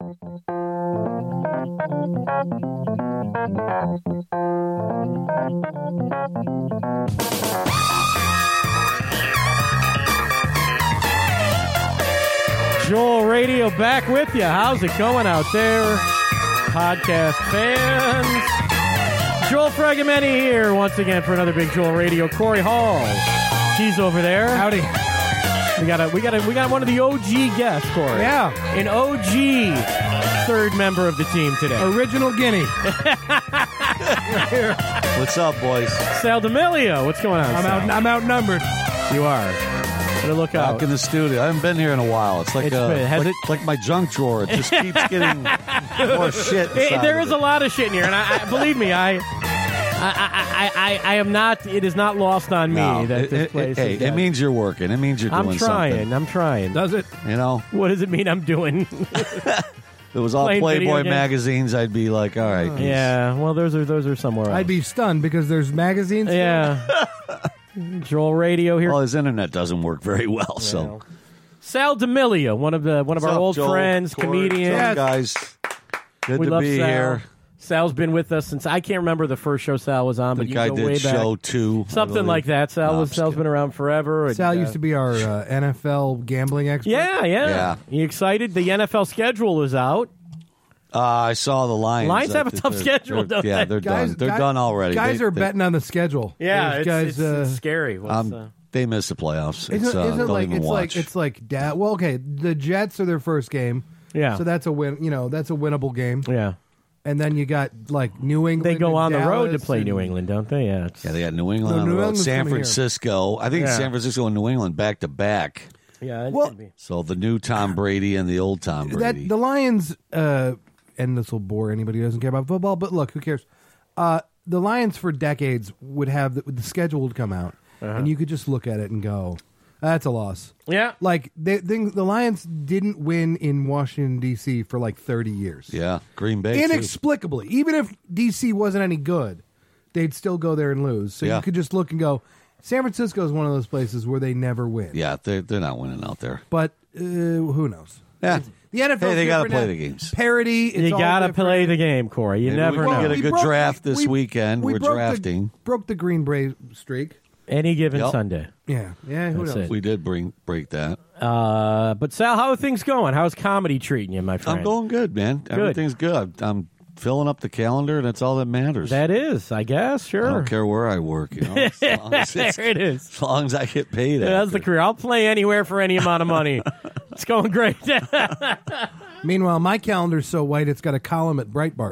Joel Radio back with you. How's it going out there, podcast fans? Joel Fragomeni here once again for another Big Joel Radio. Corey Hall, he's over there. Howdy. We got one of the OG guests, Corey. Yeah, an OG third member of the team today. Original Guinea. What's up, boys? Sal D'Amelio, what's going on? I'm outnumbered. You are. Better look out. Back in the studio. I haven't been here in a while. It's like like my junk drawer. It just keeps getting more shit. There is a lot of shit in here, and I believe me, I am not. It is not lost on me that this place. Hey, it means you're working. It means you're doing something. I'm trying. Does it? You know. What does it mean? I'm doing. If it was all Playboy magazines, I'd be like, all right. Yeah. Well, those are somewhere else. I'd be stunned because there's magazines. Yeah. Joel Radio here. Well, his internet doesn't work very well, yeah. so. Sal D'Amelio, one of our old Joel, friends, Corey, comedian. Yes. Guys, good to be here. Sal's been with us since I can't remember the first show Sal was on, but you go way back. Show 2, something like that. Sal's been around forever. Sal used to be our NFL gambling expert. Yeah. You excited? The NFL schedule is out. I saw the Lions. Lions have a tough schedule, don't they? Yeah, they're done. They're done already. Guys are betting on the schedule. Yeah, it's scary. They missed the playoffs. It's like well, okay, the Jets are their first game. Yeah. So that's a win. That's a winnable game. Yeah. And then you got like New England. They go on Dallas the road to play New England, don't they? Yeah. They got New England on the road. San Francisco. I think San Francisco and New England back to back. Yeah. So the new Tom Brady and the old Tom Brady. The Lions. And this will bore anybody who doesn't care about football, but look, who cares? The Lions for decades would have the schedule would come out, and you could just look at it and go, "That's a loss." Yeah, like the Lions didn't win in Washington D.C. for like 30 years. Yeah, Green Bay inexplicably. Too. Even if D.C. wasn't any good, they'd still go there and lose. So you could just look and go, San Francisco is one of those places where they never win. Yeah, they're not winning out there. But who knows? Yeah. The NFL. Hey, they got to play the games. Parity. You got to play the game, Corey. You never know. Get a good draft this weekend. We're drafting. Broke the Green Bay streak. Any given Sunday. Yeah. Who knows? We did break that. But Sal, how are things going? How's comedy treating you, my friend? I'm going good, man. Everything's good. I'm filling up the calendar, and that's all that matters. That is, I guess. Sure. I don't care where I work. There it is. As long as I get paid. That's the career. I'll play anywhere for any amount of money. It's going great. Meanwhile, my calendar's so white it's got a column at Breitbart.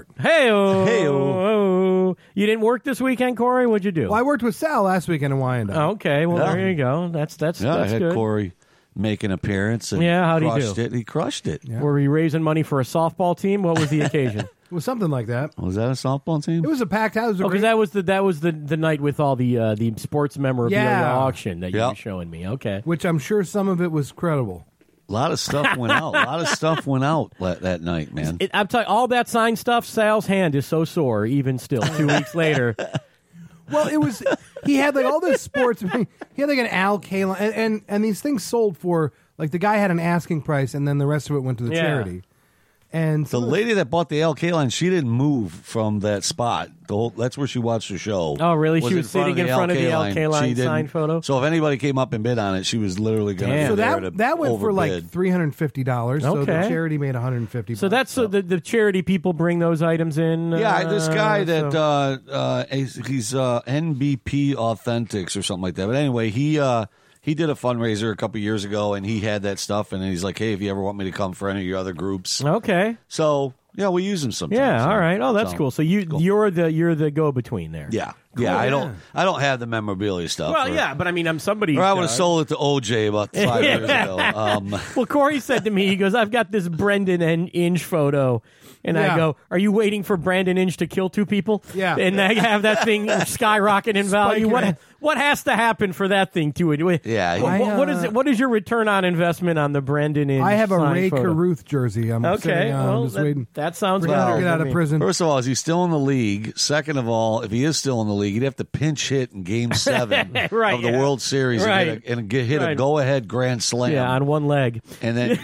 Hey-o. You didn't work this weekend, Corey? What'd you do? Well, I worked with Sal last weekend in Wyandotte. Okay, well, there you go. That's I had good. Corey make an appearance and how'd he do? He crushed it. Yeah. Were you raising money for a softball team? What was the occasion? It was something like that. Was that a softball team? It was a packed house. Because that was the night with all the sports memorabilia auction that you were showing me. Okay, which I'm sure some of it was credible. A lot of stuff went out. That night, man. I'm telling you, all that signed stuff. Sal's hand is so sore, even still, 2 weeks later. Well, it was. He had like all this sports. He had like an Al Kaline, and these things sold for like the guy had an asking price, and then the rest of it went to the charity. And the lady that bought the Al Kaline, she didn't move from that spot. That's where she watched the show. Oh, really? She was sitting in front of the Al Kaline signed photo? So if anybody came up and bid on it, she was literally going to So that went for like $350. So the charity made $150. So that's the charity people bring those items in? Yeah, this guy that he's NBP Authentics or something like that. But anyway, he did a fundraiser a couple years ago, and he had that stuff, and he's like, hey, if you ever want me to come for any of your other groups. Okay. So, yeah, we use them sometimes. Yeah, all right. Oh, that's cool. So you're the go-between there. Yeah. Cool. Yeah, I don't have the memorabilia stuff. Well, but I mean, I'm somebody. Or I would have sold it to OJ about 5 years ago. Well, Corey said to me, he goes, I've got this Brendan Inge photo. And I go, are you waiting for Brandon Inge to kill 2 people? Yeah. And I have that thing skyrocket in value. What has to happen for that thing to it? Yeah. What is your return on investment on the Brandon Inge? I have a Ray photo? Caruth jersey. I'm okay. just waiting. That sounds better. Get out of prison. First of all, is he still in the league? Second of all, if he is still in the league, League. He'd have to pinch hit in Game 7 Right, of the yeah. World Series Right. and hit Right. a go-ahead grand slam. Yeah, on one leg. And then,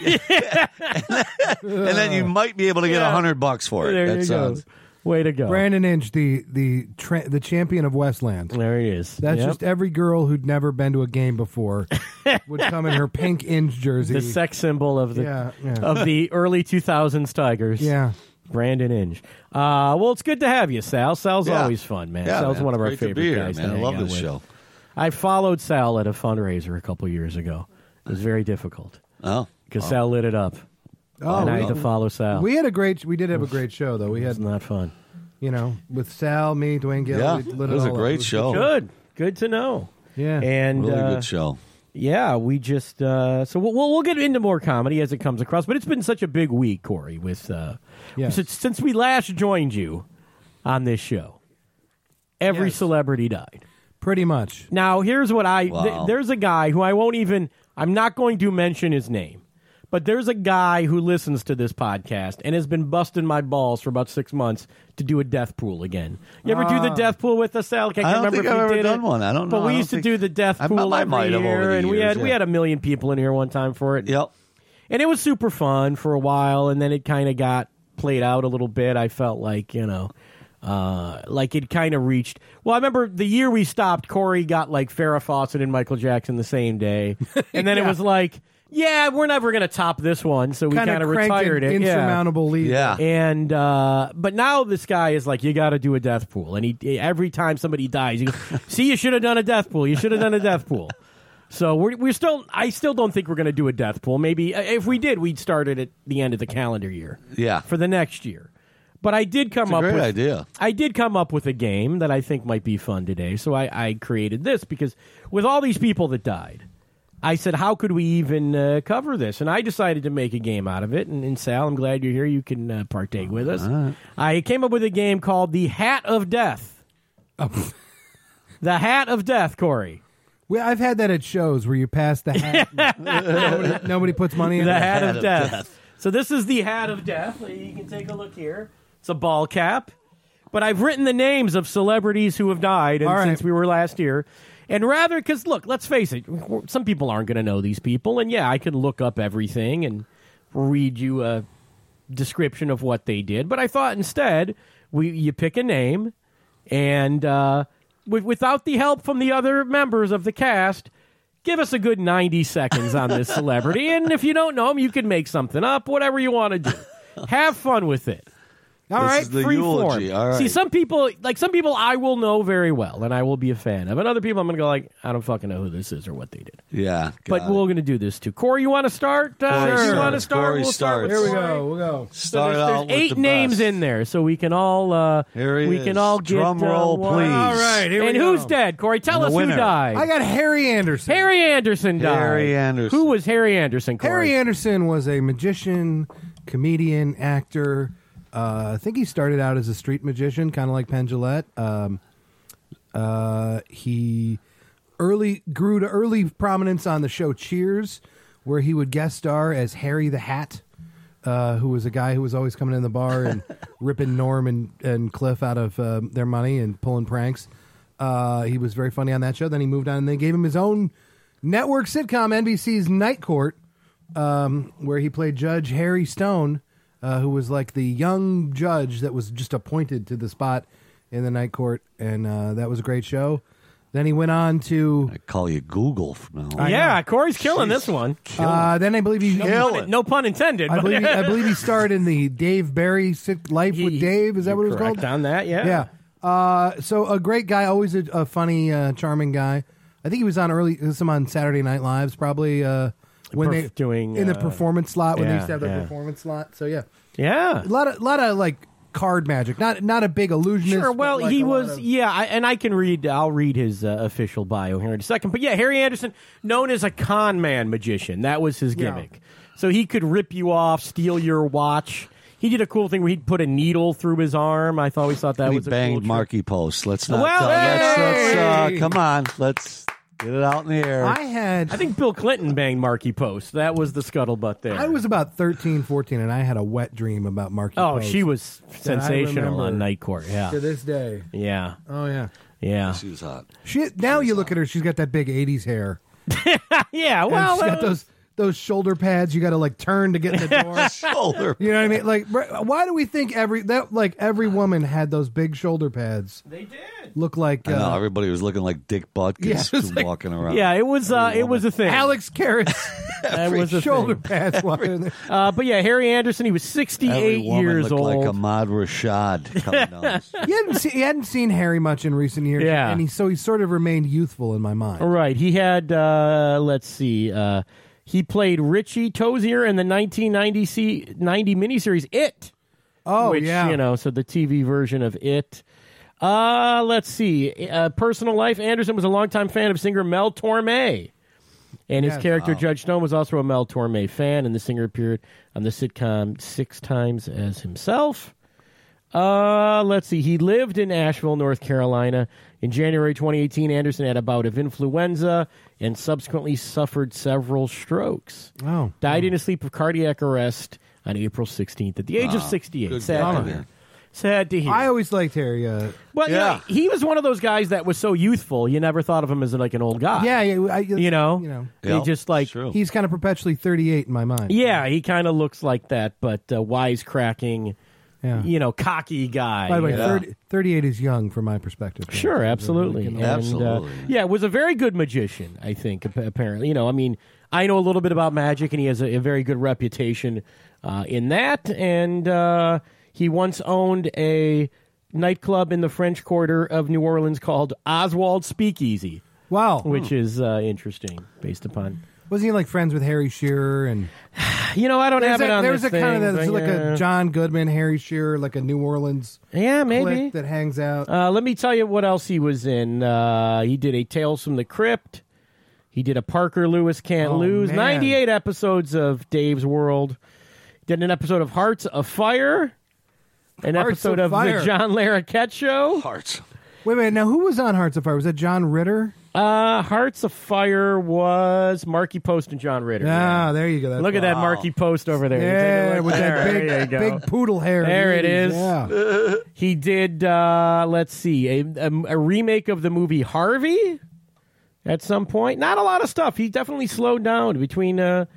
and then you might be able to get Yeah. $100 for it. There That you sounds. go. Way to go. Brandon Inge, the champion of Westland. There he is. That's Yep. just every girl who'd never been to a game before would come in her pink Inge jersey. the sex symbol of the Yeah. of the early 2000s Tigers. Yeah. Brandon Inge. Well, it's good to have you, Sal. Sal's Yeah. always fun, man. Yeah, Sal's man. one of our Great to favorite be here, guys. man. to I hang love out this with. show. I followed Sal at a fundraiser a couple years ago. It was very difficult Oh, because Sal lit it up, Oh, and I had we- to follow Sal. we did have a great show though. We It's had, not fun. with Sal, me, Dwayne Gill. Yeah, we lit it was a all up. great It was show. Good to know. Yeah. And really good show. yeah, we just so we'll get into more comedy as it comes across. But it's been such a big week, Corey, with Yes. since we last joined you on this show. Every Yes. celebrity died. Pretty much. Now, here's what Wow. there's a guy who I'm not going to mention his name, but there's a guy who listens to this podcast and has been busting my balls for about 6 months to do a death pool again. You ever do the death pool with us, Al? I can't I don't remember think if I've we ever did done it. one. I don't know. But we I used don't to do the death I pool might every have over year, the and we years, had yeah. 1 million people in here one time for it. Yep. And it was super fun for a while, and then it kind of got played out a little bit. I felt like, like it kind of reached. Well, I remember the year we stopped, Corey got like Farrah Fawcett and Michael Jackson the same day. And then it was like, yeah, we're never going to top this one. So we kind of retired it. Insurmountable lead. Yeah. And but now this guy is like, you got to do a death pool, and he every time somebody dies, he goes, "See, you should have done a death pool. You should have done a death pool." So I still don't think we're going to do a death pool. Maybe if we did, we'd start it at the end of the calendar year. Yeah. For the next year. But I did come up Great with idea. I did come up with a game that I think might be fun today. So I created this because with all these people that died, I said, how could we even cover this? And I decided to make a game out of it. And Sal, I'm glad you're here. You can partake with us. right. I came up with a game called the Hat of Death. The Hat of Death, Corey. Well, I've had that at shows where you pass the hat. nobody puts money in The it. Hat of Death. So this is the Hat of Death. You can take a look here. It's a ball cap. But I've written the names of celebrities who have died All right. since we were last here. And rather, because, look, let's face it, some people aren't going to know these people. And, yeah, I can look up everything and read you a description of what they did. But I thought instead, you pick a name, and without the help from the other members of the cast, give us a good 90 seconds on this celebrity. And if you don't know them, you can make something up, whatever you want to do. Have fun with it. All This right, is the free eulogy. form. All right. See, some people I will know very well, and I will be a fan of. And other people, I'm going to go like, I don't fucking know who this is or what they did. Yeah. But got we're it. going to do this too. Corey, you want to start? Corey You want to starts. start? Corey We'll start with starts. Here we Corey. go. We'll go. So Start there's out with 8 the names best. in there, so we can all Here he we is. can all get Drum roll, one. please. All right, here And we go. who's dead? Corey, tell And us the who winner. died. I got Harry Anderson. Harry Anderson died. Harry Anderson. Who was Harry Anderson? Corey? Harry Anderson was a magician, comedian, actor. I think he started out as a street magician, kind of like Penn Jillette. He grew to early prominence on the show Cheers, where he would guest star as Harry the Hat, who was a guy who was always coming in the bar and ripping Norm and Cliff out of their money and pulling pranks. He was very funny on that show. Then he moved on, and they gave him his own network sitcom, NBC's Night Court, where he played Judge Harry Stone, who was like the young judge that was just appointed to the spot in the Night Court, and that was a great show. Then he went on to I call you Google from now on. Yeah, Corey's killing this one. then I believe he No pun intended. I but- believe he starred in the Dave Barry Life with Dave. Is that what it was correct called? on that? Yeah. Yeah. So a great guy, always a funny, charming guy. I think he was on some on Saturday Night Lives, probably when they doing, in the performance slot when they yeah, used to have the yeah. performance slot. So yeah, Yeah. a lot of like card magic, not a big illusionist. Sure. but Well, like he a lot was. of- And I can read. I'll read his official bio here in a second. But yeah, Harry Anderson, known as a con man magician, that was his Yeah. gimmick. So he could rip you off, steal your watch. He did a cool thing where he'd put a needle through his arm. I always thought that He was a banged cool trick. Marky Post. Let's not. Well, hey! let's come on. Let's get it out in the air. I think Bill Clinton banged Marky Post. That was the scuttlebutt there. I was about 13, 14, and I had a wet dream about Marky Oh, Post she was that I sensational remember on Night Court. Yeah. to this day. Yeah. Oh yeah. Yeah. She was hot. Now you look at her, she's got that big 80s hair. Yeah, And well, she's got those shoulder pads you got to like turn to get in the door. Shoulder. You know what I mean? Like, why do we think every woman had those big shoulder pads? they did. Look like I know, everybody was looking like Dick Butkus Yeah, it was like- walking around. Yeah, it was a thing. Alex Karras It was a shoulder thing. pads walking in there. But yeah, Harry Anderson, he was Every 68 woman years looked old. like Ahmad Rashad coming down. He hadn't seen Harry much in recent years. Yeah. And he sort of remained youthful in my mind. Right. He had, let's see, he played Richie Tozier in the 1990 miniseries It. Oh, which, yeah. you know, so the TV version of It. Let's see. Personal life, Anderson was a longtime fan of singer Mel Torme. And his Yes. character, Judge Stone, was also a Mel Torme fan, and the singer appeared on the sitcom 6 times as himself. Let's see. He lived in Asheville, North Carolina. In January 2018, Anderson had a bout of influenza and subsequently suffered several strokes. Oh. Died in his sleep of cardiac arrest on April 16th at the age of 68. Good Sad guy, to man. hear. Sad to hear. I always liked Harry. Well, Yeah. he was one of those guys that was so youthful, you never thought of him as like an old guy. Yeah, You know? He Yep, just like, it's true. he's kind of perpetually 38 in my mind. yeah, he kind of looks like that, but wisecracking, Yeah. cocky guy. By the way, you know? 38 is young from my perspective. Sure, absolutely. And, Absolutely. yeah, was a very good magician, I think, apparently. I know a little bit about magic, and he has a very good reputation in that. And he once owned a nightclub in the French Quarter of New Orleans called Oswald Speakeasy, Wow. which is interesting based upon... Wasn't he like friends with Harry Shearer? And I don't have it on there's this a kind thing, of but like yeah. a John Goodman, Harry Shearer, like a New Orleans Yeah, maybe. clique that hangs out. Let me tell you what else he was in. He did a Tales from the Crypt. He did a Parker Lewis Can't Oh, Lose. man. 98 episodes of Dave's World. Did an episode of Hearts of Fire. An Hearts episode of of Fire. The John Larroquette Show. Hearts. Wait a minute. Now, who was on Hearts of Fire? Was that John Ritter? Hearts of Fire was Marky Post and John Ritter. Ah, there you go. That's Look at that Wow. Marky Post over there. You take a Yeah, look with there. that There you go. big poodle hair. There it is. Yeah. He did, let's see, a remake of the movie Harvey at some point. Not a lot of stuff. He definitely slowed down between,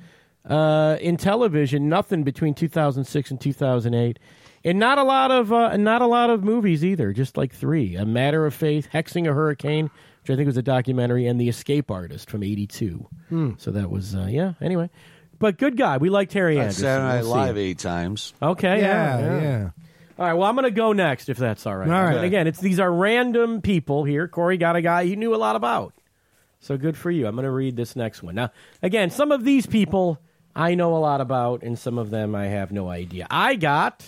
in television, nothing between 2006 and 2008. And not a lot of movies either, just like 3. A Matter of Faith, Hexing a Hurricane, which I think was a documentary, and The Escape Artist from 82. So that was, anyway. But good guy. We liked Harry That's Anderson. Saturday Night We'll see. Live 8 times. Okay, Yeah. All right, well, I'm going to go next, if that's all right. All right. And again, these are random people here. Corey got a guy he knew a lot about. So good for you. I'm going to read this next one. Now, again, some of these people I know a lot about, and some of them I have no idea. I got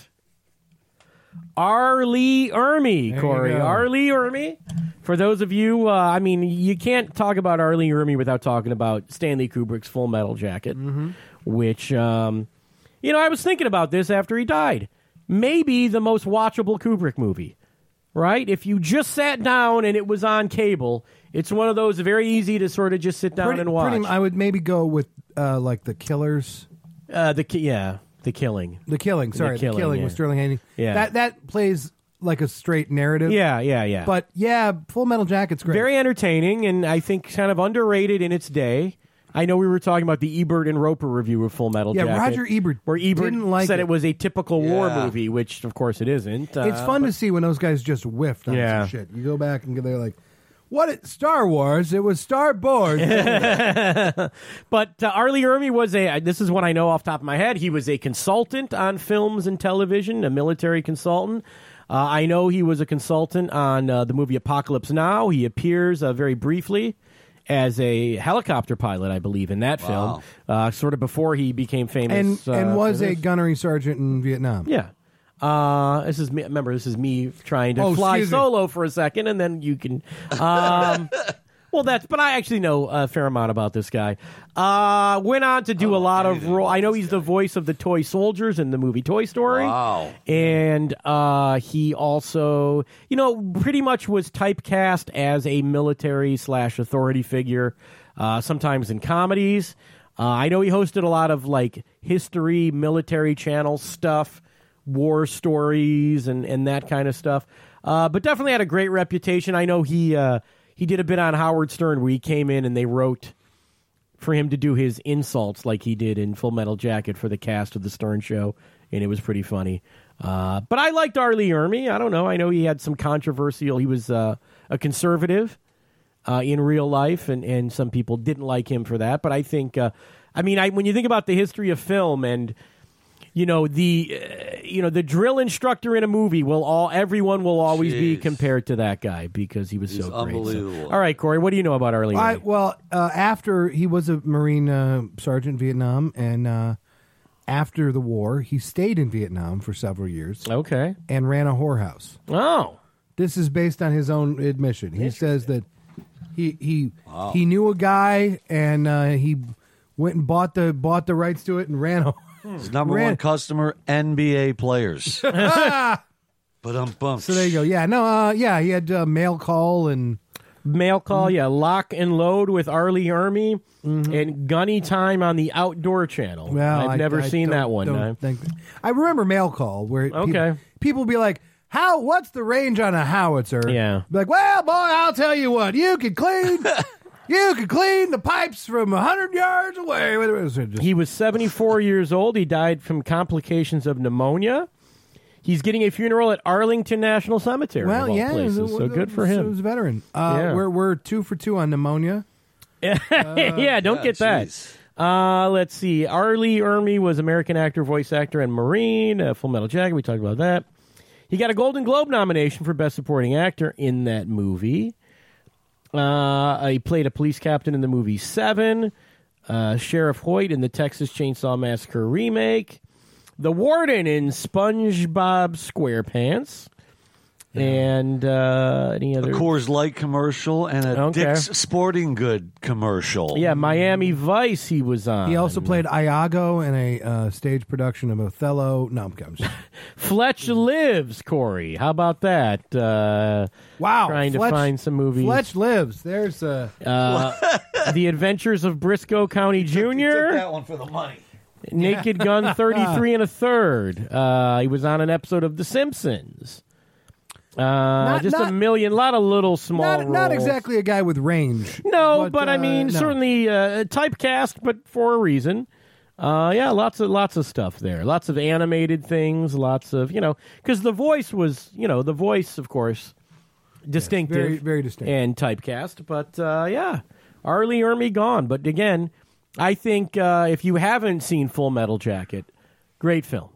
R. Lee Ermey, There Corey. you go. R. Lee Ermey. For those of you, you can't talk about R. Lee Ermey without talking about Stanley Kubrick's Full Metal Jacket, which, I was thinking about this after he died. Maybe the most watchable Kubrick movie, right? If you just sat down and it was on cable, it's one of those very easy to sort of just sit down and watch. I would maybe go with like The Killers. The Killing. The Killing. The Killing, yeah. with Sterling Hayden. Yeah. That plays like a straight narrative. Yeah. But yeah, Full Metal Jacket's great. Very entertaining, and I think kind of underrated in its day. I know we were talking about the Ebert and Roper review of Full Metal Jacket. Roger Ebert where Ebert didn't like said it. it was a typical war Yeah. movie, which of course it isn't. It's fun to see when those guys just whiffed on Yeah. some shit. You go back and they're like, Star Wars? It was Starboard. But R. Lee Ermey was this is what I know off the top of my head, he was a consultant on films and television, a military consultant. I know he was a consultant on the movie Apocalypse Now. He appears very briefly as a helicopter pilot, I believe, in that film, sort of before he became famous. and was for a this. gunnery sergeant in Vietnam. Yeah. This is me trying to Oh, fly excuse me. solo for a second, and then you can. But I actually know a fair amount about this guy. Went on to do a lot of role. I know he's the voice of the toy soldiers in the movie Toy Story. Wow. And he also, pretty much was typecast as a military/authority figure, sometimes in comedies. I know he hosted a lot of like history, military channel stuff war stories and that kind of stuff. But definitely had a great reputation. I know he did a bit on Howard Stern where he came in and they wrote for him to do his insults like he did in Full Metal Jacket for the cast of the Stern Show, and it was pretty funny. But I liked R. Lee Ermey. I don't know. I know he had some controversial. He was a conservative in real life, and some people didn't like him for that. But I think, when you think about the history of film and the drill instructor in a movie everyone will always be compared to that guy because he's so great. Unbelievable. So. All right, Corey, what do you know about R. Lee Ermey? After he was a Marine sergeant in Vietnam, and after the war, he stayed in Vietnam for several years. Okay. And ran a whorehouse. Oh. This is based on his own admission. He says that he knew a guy, and he went and bought the rights to it and ran a His number one customer, NBA players. But So there you go. Yeah, no, he had mail call. Lock and Load with R. Lee Ermey, and Gunny Time on the Outdoor Channel. Well, I've never seen that one. I remember mail call where people be like, what's the range on a howitzer? Yeah. Be like, well, boy, I'll tell you what, you can clean the pipes from 100 yards away. He was 74 years old. He died from complications of pneumia. He's getting a funeral at Arlington National Cemetery. Well, of all places. So good for him. He was a veteran. We're 2 for 2 on pneumonia. Don't get that. Let's see. R. Lee Ermey was American actor, voice actor, and Marine. Full Metal Jacket, we talked about that. He got a Golden Globe nomination for Best Supporting Actor in that movie. He played a police captain in the movie Seven, Sheriff Hoyt in the Texas Chainsaw Massacre remake, the Warden in SpongeBob SquarePants, and any other... A Coors Light commercial and a Dick's Sporting Good commercial. Yeah, Miami Vice he was on. He also played Iago in a stage production of Othello. No, I'm just... Fletch Lives, Corey. How about that? Wow. Trying to find some movies. Fletch Lives. There's The Adventures of Briscoe County Jr. Took that one for the money. Naked Gun 33 and a third. He was on an episode of The Simpsons. A lot of little small roles. Not exactly a guy with range. No, but certainly typecast, but for a reason. Lots of stuff there. Lots of animated things. Lots of because the voice was of course distinctive, very very distinct, and typecast. But R. Lee Ermey gone. But again, I think if you haven't seen Full Metal Jacket, great film.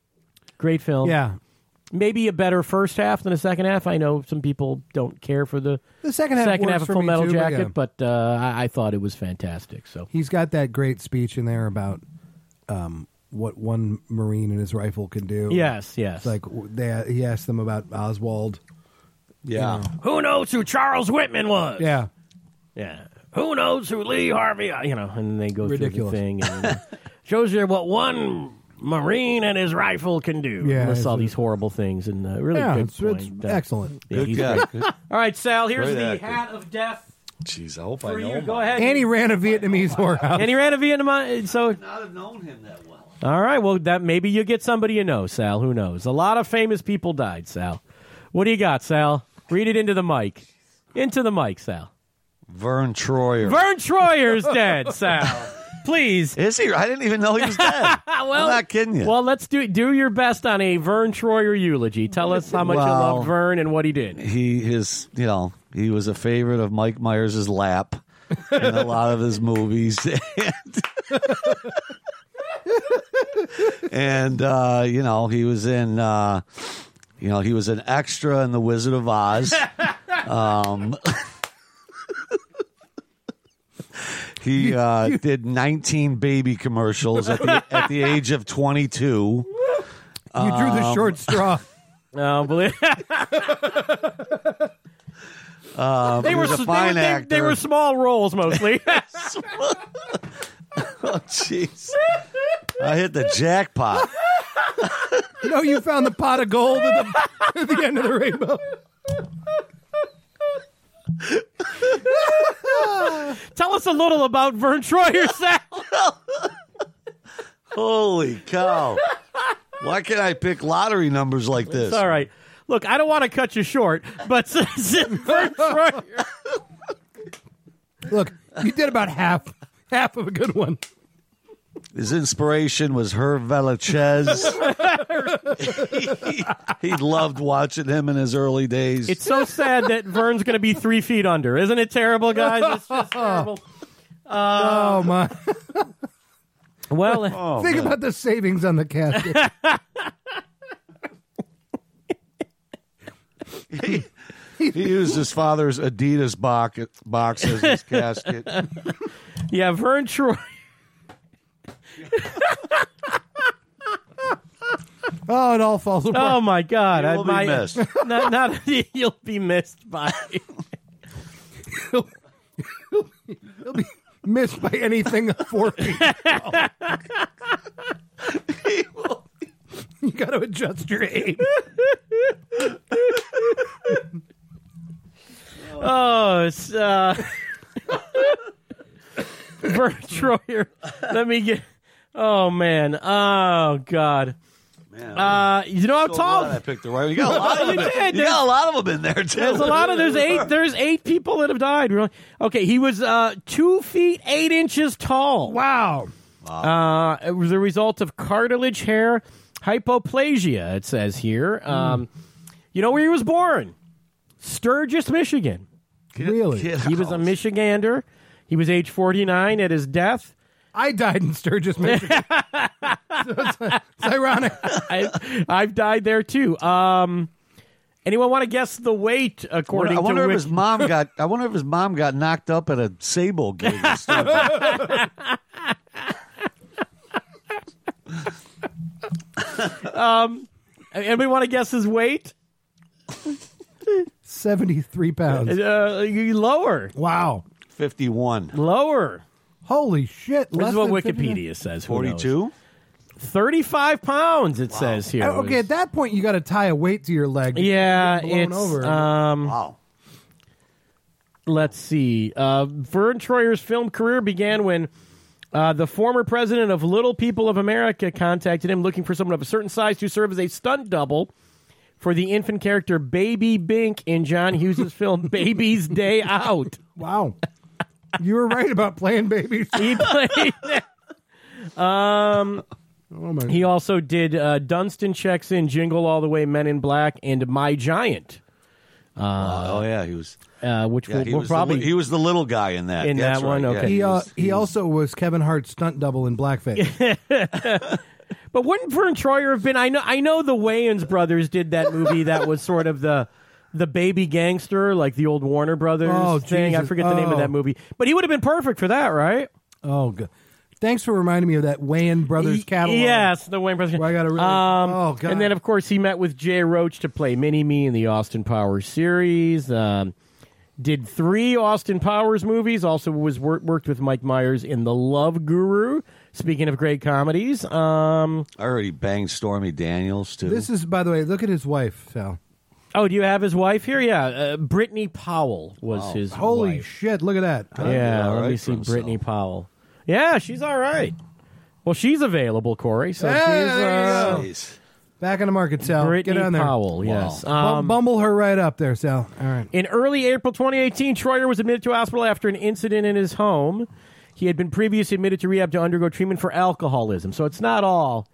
Yeah. Maybe a better first half than a second half. I know some people don't care for the second half of Full Metal Jacket, but I thought it was fantastic. So he's got that great speech in there about what one Marine and his rifle can do. Yes. It's like he asked them about Oswald. Yeah. Who knows who Charles Whitman was? Yeah. Who knows who Lee Harvey? And they go Ridiculous. through the thing and shows you what one Marine and his rifle can do. Yeah, lists all these horrible things and really good point. It's excellent. Yeah, he's Good great. All right, Sal. Here's Great the actor. hat of death. Jeez, I hope For I know you. him. Go ahead. And he ran a Vietnamese whorehouse. And he ran a Vietnam. So I would not have known him that well. all right. Well, that maybe you get somebody you know, Sal. Who knows? A lot of famous people died, Sal. What do you got, Sal? Read it into the mic. Into the mic, Sal. Vern Troyer. Vern Troyer's dead, Sal. Please. Is he? I didn't even know he was dead. I'm not kidding you. Well, let's do your best on a Vern Troyer eulogy. Tell us how much you love Vern and what he did. He was a favorite of Mike Myers' lap in a lot of his movies. And he was in he was an extra in The Wizard of Oz. He did 19 baby commercials at the age of 22. You drew the short straw. Oh, believe they were fine actor. They were small roles mostly. Oh, jeez. I hit the jackpot. You found the pot of gold at the end of the rainbow. Tell us a little about Vern Troyer, Sal. Holy cow. Why can't I pick lottery numbers like this? It's all right. Look, I don't want to cut you short, but Vern Troyer. Look, you did about half of a good one. His inspiration was Herb Velichez. he loved watching him in his early days. It's so sad that Vern's going to be 3 feet under. Isn't it terrible, guys? It's just terrible. Oh, my. Well, Think about the savings on the casket. He used his father's Adidas box as his casket. yeah, Vern Troyer. Oh, it all falls apart. Oh, my God. He will be missed. Not, you'll be missed by... He'll be missed by anything 4 feet. You got to adjust your aim. It's Vern Troyer. Let me get. Oh man. Oh God. Man, how tall? I picked the right. You got a lot of them. did. You got a lot of them in there too. There's a lot of. There's eight people that have died. Really? Okay. He was 2 feet 8 inches tall. Wow. It was a result of cartilage hair hypoplasia. It says here. You know where he was born? Sturgis, Michigan. Really? He was a Michigander. He was age 49 at his death. I died in Sturgis, Michigan. It's ironic. I've died there too. Anyone want to guess the weight? According I wonder to if his mom got. I wonder if his mom got knocked up at a Sable gig. Anybody want to guess his weight? 73 pounds. Lower. Wow. 51. Lower. Holy shit. This is less what than 50 Wikipedia says. Who knows? 42. 35 pounds. It says here. Okay, at that point, you got to tie a weight to your leg. Yeah, Blown it's over. Wow. Let's see. Vern Troyer's film career began when the former president of Little People of America contacted him looking for someone of a certain size to serve as a stunt double for the infant character Baby Bink in John Hughes' film Baby's Day Out. Wow. You were right about playing babies. He played... He also did Dunstan Checks In, Jingle All the Way, Men in Black, and My Giant. He was. Which Yeah, we'll probably... he was the little guy in that. In That's that one, right. okay. Yeah, He also was Kevin Hart's stunt double in blackface. But wouldn't Vern Troyer have been? I know the Wayans brothers did that movie that was sort of the baby gangster, like the old Warner Brothers thing. Jesus. I forget the name of that movie, but he would have been perfect for that, right? Oh, good. Thanks for reminding me of that Wayans brothers catalog. Yes, the Wayans brothers. Where I gotta really, oh, God. And then, of course, he met with Jay Roach to play Mini-Me in the Austin Powers series. Did 3 Austin Powers movies. Also was worked with Mike Myers in The Love Guru. Speaking of great comedies. I heard he banged Stormy Daniels, too. This is, by the way, look at his wife, Sal. Oh, do you have his wife here? Yeah, Brittany Powell was his Holy wife. shit, look at that. Yeah, all let me right see for Brittany himself. Powell. Yeah, she's all right. Well, she's available, Corey. So Hey, she's there you go. Jeez. Back in the market, Sal. Brittany Get on there. Powell, yes. Um, Bumble her right up there, Sal. All right. In early April 2018, Troyer was admitted to a hospital after an incident in his home. He had been previously admitted to rehab to undergo treatment for alcoholism. So it's not all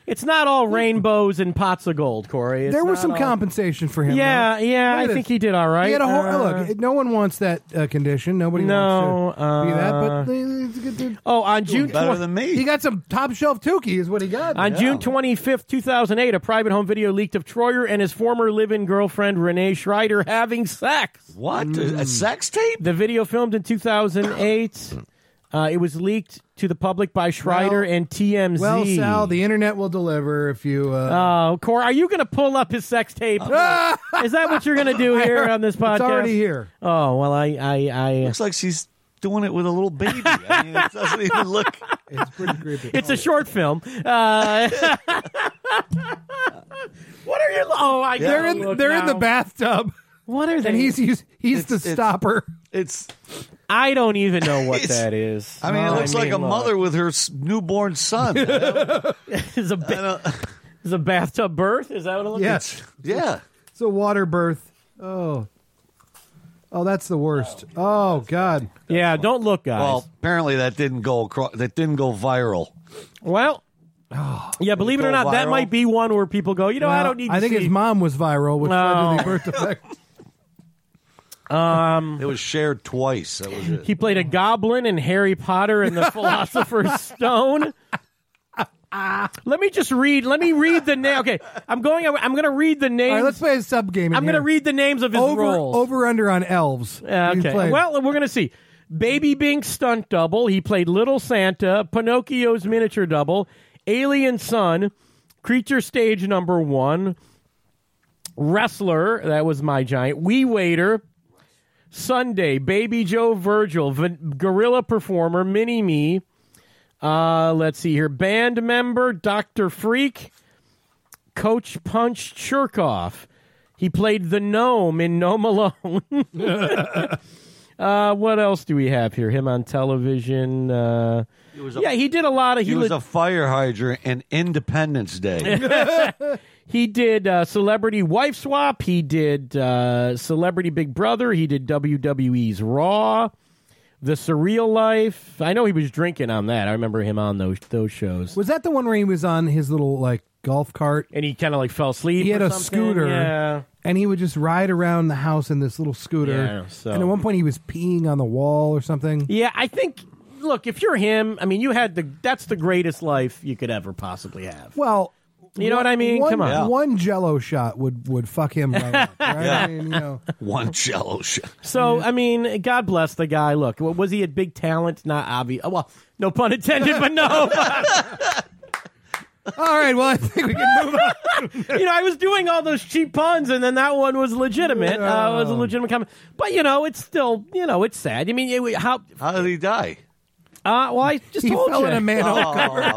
rainbows and pots of gold, Corey. It's There was not some all- compensation for him. Yeah, though. yeah, Look I at think this. he did all right. He had a whole look. No one wants that condition. Nobody wants to be that. But it's good to- on June Better 20th. than me. he got some top shelf Tukey, is what he got. On June 25th, 2008, a private home video leaked of Troyer and his former live-in girlfriend, Renee Schreider, having sex. What? A sex tape? The video filmed in 2008. It was leaked to the public by Schreider Well- and TMZ. Well, Sal, the internet will deliver if you. Corey, are you going to pull up his sex tape? Is that what you're going to do here on this podcast? It's already here. Oh, well, I Looks like she's doing it with a little baby. I mean, it doesn't even look. It's pretty creepy. it's a short film. What are you? Oh, I They're gotta in. look They're in the now. bathtub, What are they? and he's the it's- stopper. It's. I don't even know what It's- that is. I mean, it looks like a look. mother with her newborn son. It's a Is a bathtub birth? Is that what it looks Yes. Yeah. It's a water birth. Oh, that's the worst. Oh God. like? Yeah, don't look, guys. Well, apparently that didn't go viral. Well, yeah, believe it or go not, that viral? might be one where people go, I Well, don't need to I think see. his mom was viral, which led to the birth defect. It was shared twice. That was it. He played a goblin in Harry Potter and the Philosopher's Stone. Let me read the name. Okay, I'm going to read the names. All right, let's play a sub game. I'm going to read the names of his roles. Over under on elves. He Okay. played. Well, we're going to see. Baby Bink stunt double. He played Little Santa, Pinocchio's miniature double, Alien Son, Creature Stage number 1, Wrestler. That was my giant. Wee Waiter. Sunday, Baby Joe Virgil, Gorilla Performer, Mini Me. Let's see here. Band member, Dr. Freak, Coach Punch Cherkoff. He played the gnome in Gnome Alone. What else do we have here? Him on television. He did a lot of... He was a fire hydrant in Independence Day. He did Celebrity Wife Swap. He did Celebrity Big Brother. He did WWE's Raw. The Surreal Life. I know he was drinking on that. I remember him on those shows. Was that the one where he was on his little golf cart? And he kind of fell asleep. He had or a something? scooter. Yeah. And he would just ride around the house in this little scooter. Yeah, so- And at one point he was peeing on the wall or something. Yeah, I think. Look, if you're him, I mean, that's the greatest life you could ever possibly have. Well, You know what I mean? Come on. Yeah. One Jello shot would fuck him right up. Right? Yeah. I mean, One Jello shot. So, I mean, God bless the guy. Look, was he a big talent? Not obvious. Well, no pun intended, but no. All right, well, I think we can move on. I was doing all those cheap puns, and then that one was legitimate. It was a legitimate comment. But, it's still, it's sad. I mean, how did he die? well, I just He told fell you. in a manhole.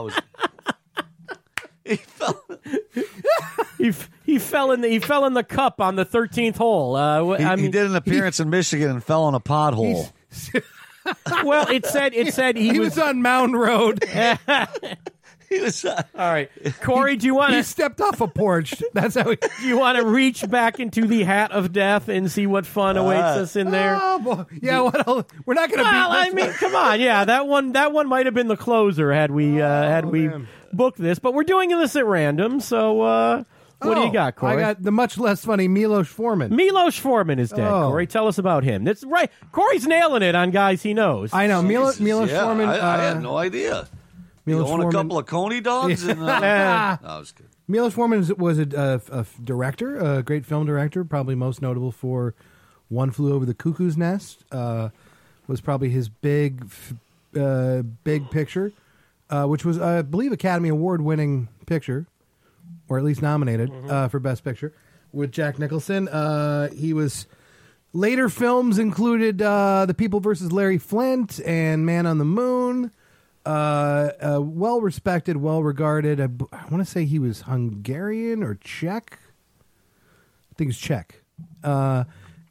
He fell. He fell in the cup on the 13th hole. He did an appearance in Michigan and fell in a pothole. Well, it said He was on Mound Road. He was. All right, Corey, do you want He to stepped off a porch. That's how he... do you want to reach back into the hat of death and see what fun awaits us in there? Oh, boy. Yeah, what else? We're not going to Well, beat I this mean, come on, yeah, that one might have been the closer had we man. booked this, but we're doing this at random. So, what do you got, Corey? I got the much less funny Milos Forman. Milos Forman is dead. Oh. Corey, tell us about him. That's right. Corey's nailing it on guys he knows. I know Milos Yeah, Forman. I had no idea. He Milos owned Forman. a couple of Coney dogs. And, no, I was kidding. Milos Forman was a director, a great film director, probably most notable for One Flew Over the Cuckoo's Nest. Was probably his big picture, which was, I believe, Academy Award-winning picture, or at least nominated for Best Picture, with Jack Nicholson. He was... Later films included The People vs. Larry Flint and Man on the Moon. Well-respected, well-regarded. I want to say he was Hungarian or Czech. I think he's Czech. Not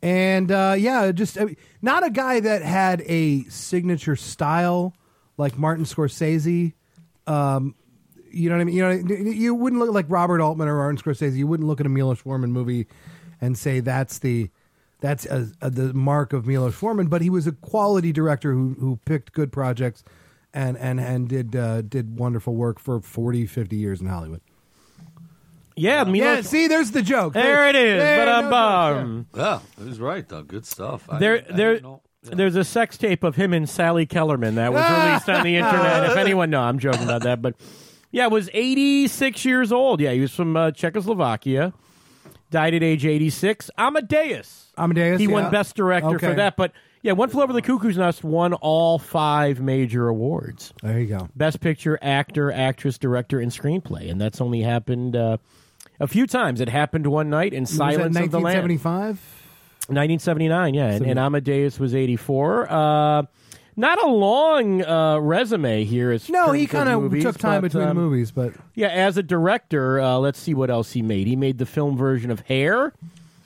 a guy that had a signature style like Martin Scorsese. You know what I mean? You wouldn't look like Robert Altman or Martin Scorsese. You wouldn't look at a Milos Forman movie and say that's the mark of Milos Forman. But he was a quality director who picked good projects and did wonderful work for 40, 50 years in Hollywood. Yeah, Milos. See, there's the joke. There it is. There, Ba-dum-bum. Yeah, he was right, though. Good stuff. There's a sex tape of him and Sally Kellerman that was released on the internet. If anyone knows, I'm joking about that. But, yeah, was 86 years old. Yeah, he was from Czechoslovakia. Died at age 86. Amadeus. He won Best Director for that. But, yeah, One Flew Over the Cuckoo's Nest won all 5 major awards. There you go. Best Picture, Actor, Actress, Director, and Screenplay. And that's only happened a few times. It happened one night in Silence of the Lambs. 1979, yeah. And Amadeus was 84. Not a long resume here. No, he kind of took time between movies, but yeah, as a director, let's see what else he made. He made the film version of Hair.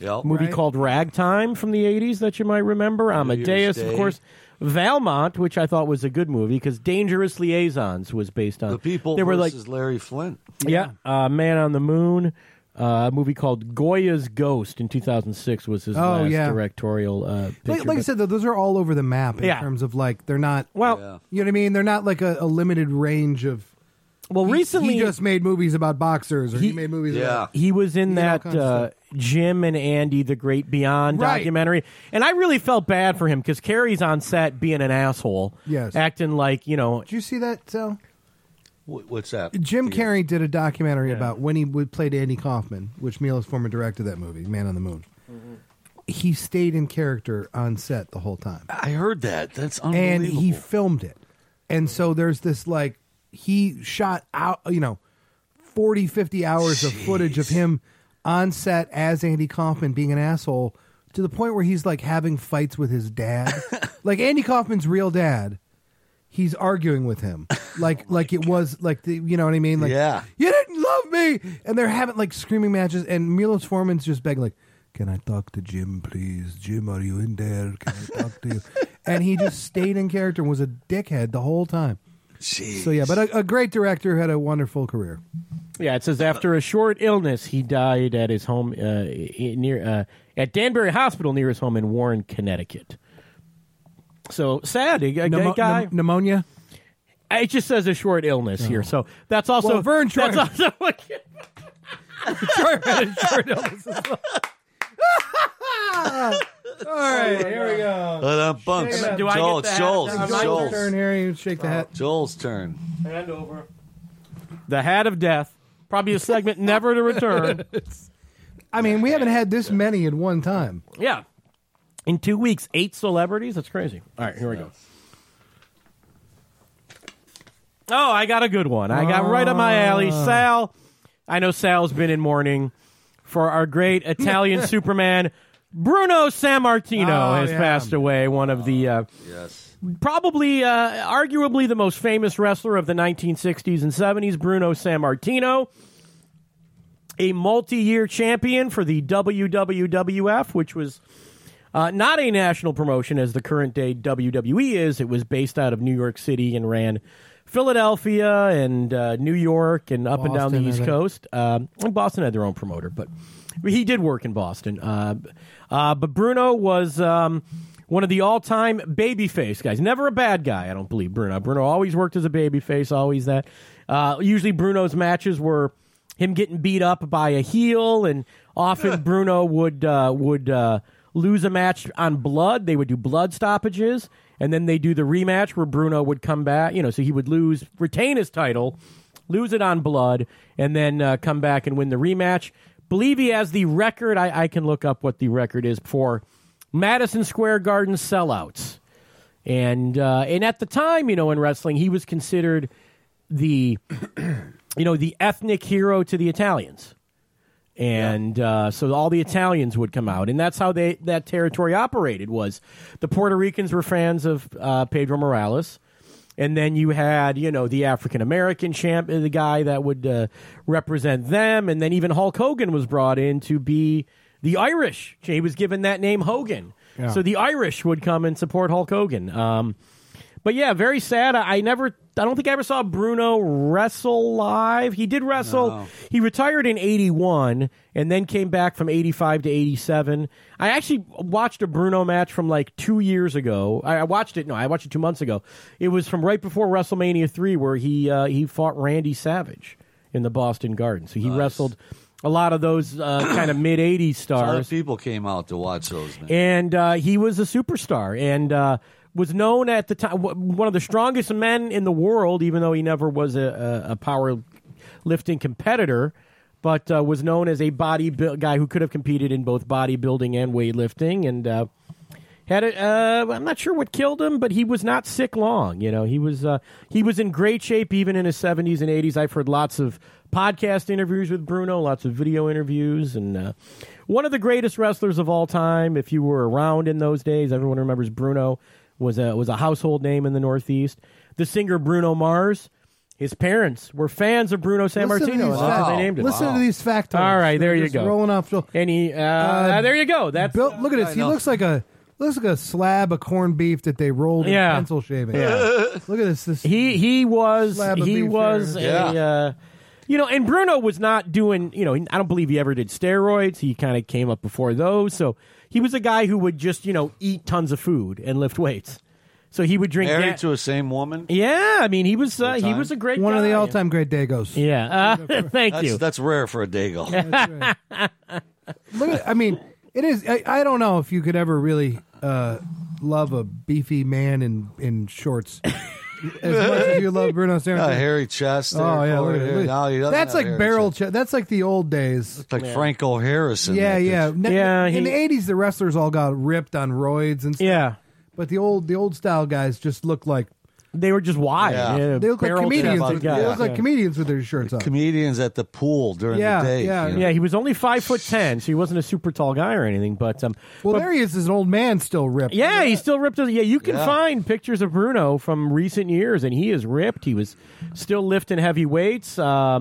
Yep. movie Right. called Ragtime from the 80s that you might remember. Amadeus, of Day. course. Valmont, which I thought was a good movie because Dangerous Liaisons was based on The People They were like, versus Larry Flint. Man on the Moon. A movie called Goya's Ghost in 2006 was his last directorial picture. Like I said, though, those are all over the map in terms of like they're not. Well, Yeah. You know what I mean? They're not like a limited range of. recently he just made movies about boxers, or he made movies. about... he was in He did all that kinds of Jim and Andy, The Great Beyond Right. documentary, and I really felt bad for him because Carrey's on set being an asshole, Yes. acting like Did you see that, Sal? What's that? Jim Carrey did a documentary about when he played Andy Kaufman, which Milos Forman directed that movie, Man on the Moon. Mm-hmm. He stayed in character on set the whole time. I heard that. That's And unbelievable. he filmed it. And so there's this, like, he shot out, 40, 50 hours of footage of him on set as Andy Kaufman being an asshole to the point where he's, like, having fights with his dad. Like, Andy Kaufman's real dad, he's arguing with him. Like it was, like, you know what I mean? Like, Yeah. you didn't love me! And they're having, like, screaming matches, and Milos Forman's just begging, like, can I talk to Jim, please? Jim, are you in there? Can I talk to you? And he just stayed in character and was a dickhead the whole time. Jeez. So, yeah, but a great director, had a wonderful career. Yeah, it says after a short illness, he died at his home at Danbury Hospital near his home in Warren, Connecticut. So sad, a guy. Pneumonia? It just says a short illness here, so that's also Well, Vern Troyer. That's also what. Troyer had a short illness as well. All right, here we go. Bunks. Do I Joel, get it's the Joel's. hat? It's Am I Joel's Joel's. turn here. You shake the hat. Joel's turn. Hand over. The Hat of Death. Probably a segment never to return. I mean, we haven't had this many at one time. Yeah. In 2 weeks, 8 celebrities? That's crazy. All right, here we go. Oh, I got a good one. I got right up my alley. Sal. I know Sal's been in mourning for our great Italian Superman. Bruno Sammartino has passed away. One of the Yes. probably, arguably the most famous wrestler of the 1960s and 70s, Bruno Sammartino. A multi-year champion for the WWF, which was not a national promotion as the current day WWE is. It was based out of New York City and ran Philadelphia and New York and up and down the Boston, East I think. Coast. And Boston had their own promoter, but he did work in Boston. But Bruno was one of the all-time babyface guys. Never a bad guy, I don't believe, Bruno. Bruno always worked as a babyface, always that. Usually Bruno's matches were him getting beat up by a heel, and often Bruno would lose a match on blood. They would do blood stoppages, and then they do the rematch where Bruno would come back. So he would retain his title, lose it on blood, and then come back and win the rematch. Believe he has the record. I can look up what the record is for Madison Square Garden sellouts. And at the time, in wrestling, he was considered the the ethnic hero to the Italians. And so all the Italians would come out, and that's how that territory operated. Was the Puerto Ricans were fans of Pedro Morales, and then you had the African American champ, the guy that would represent them, and then even Hulk Hogan was brought in to be the Irish. He was given that name Hogan, so the Irish would come and support Hulk Hogan. But yeah, very sad. I don't think I ever saw Bruno wrestle live. He did wrestle. No. He retired in 81 and then came back from 85 to 87. I actually watched a Bruno match from like 2 years ago. I watched it 2 months ago. It was from right before WrestleMania 3 where he fought Randy Savage in the Boston Garden. So he wrestled a lot of those kind of mid-80s stars. A lot of people came out to watch those, man. And he was a superstar. And was known at the time one of the strongest men in the world, even though he never was a powerlifting competitor, but was known as a guy who could have competed in both bodybuilding and weightlifting, and had I'm not sure what killed him, but he was not sick long. He was in great shape even in his 70s and 80s. I've heard lots of podcast interviews with Bruno, lots of video interviews, and one of the greatest wrestlers of all time. If you were around in those days, everyone remembers Bruno. Was a household name in the Northeast. The singer Bruno Mars His parents were fans of Bruno Sammartino. Listen to these That's what facts. they named it. Listen to these factoids. All right, there They're you just go. Rolling off. And he, there you go. That's Bill, look at this. I He know. looks like a slab of corned beef that they rolled in Yeah. pencil shaving. Yeah. Look at this. he was Slab of he beef was there. a and Bruno was not doing I don't believe he ever did steroids. He kind of came up before those, so he was a guy who would just eat tons of food and lift weights. So he would drink. Married to the same woman. Yeah, I mean he was time. a great One guy. of the all-time great Dagos. Yeah, thank you. That's rare for a Dago. That's right. Look at, I mean, it is. I don't know if you could ever really love a beefy man in shorts as much as you love Bruno Sammartino. Hairy chest. There, Oh yeah, Corey. look at it. No, he doesn't That's have like hairy barrel chest. chest. That's like the old days. It's like Franco Harrison. Yeah, yeah. Yeah, In he- the '80s, the wrestlers all got ripped on roids and stuff. Yeah, But the old style guys just look like they were just wide. Yeah. they look like barrel comedians. chested With, guys. they look like Yeah. comedians with their shirts on. Comedians at the pool during Yeah, the day. yeah. you know? Yeah, he was only 5'10", so he wasn't a super tall guy or anything. But Well, but- there he is, as an old man still ripped. yeah, he's still ripped. Yeah, you can Yeah. find pictures of Bruno from recent years, and he is ripped. He was still lifting heavy weights.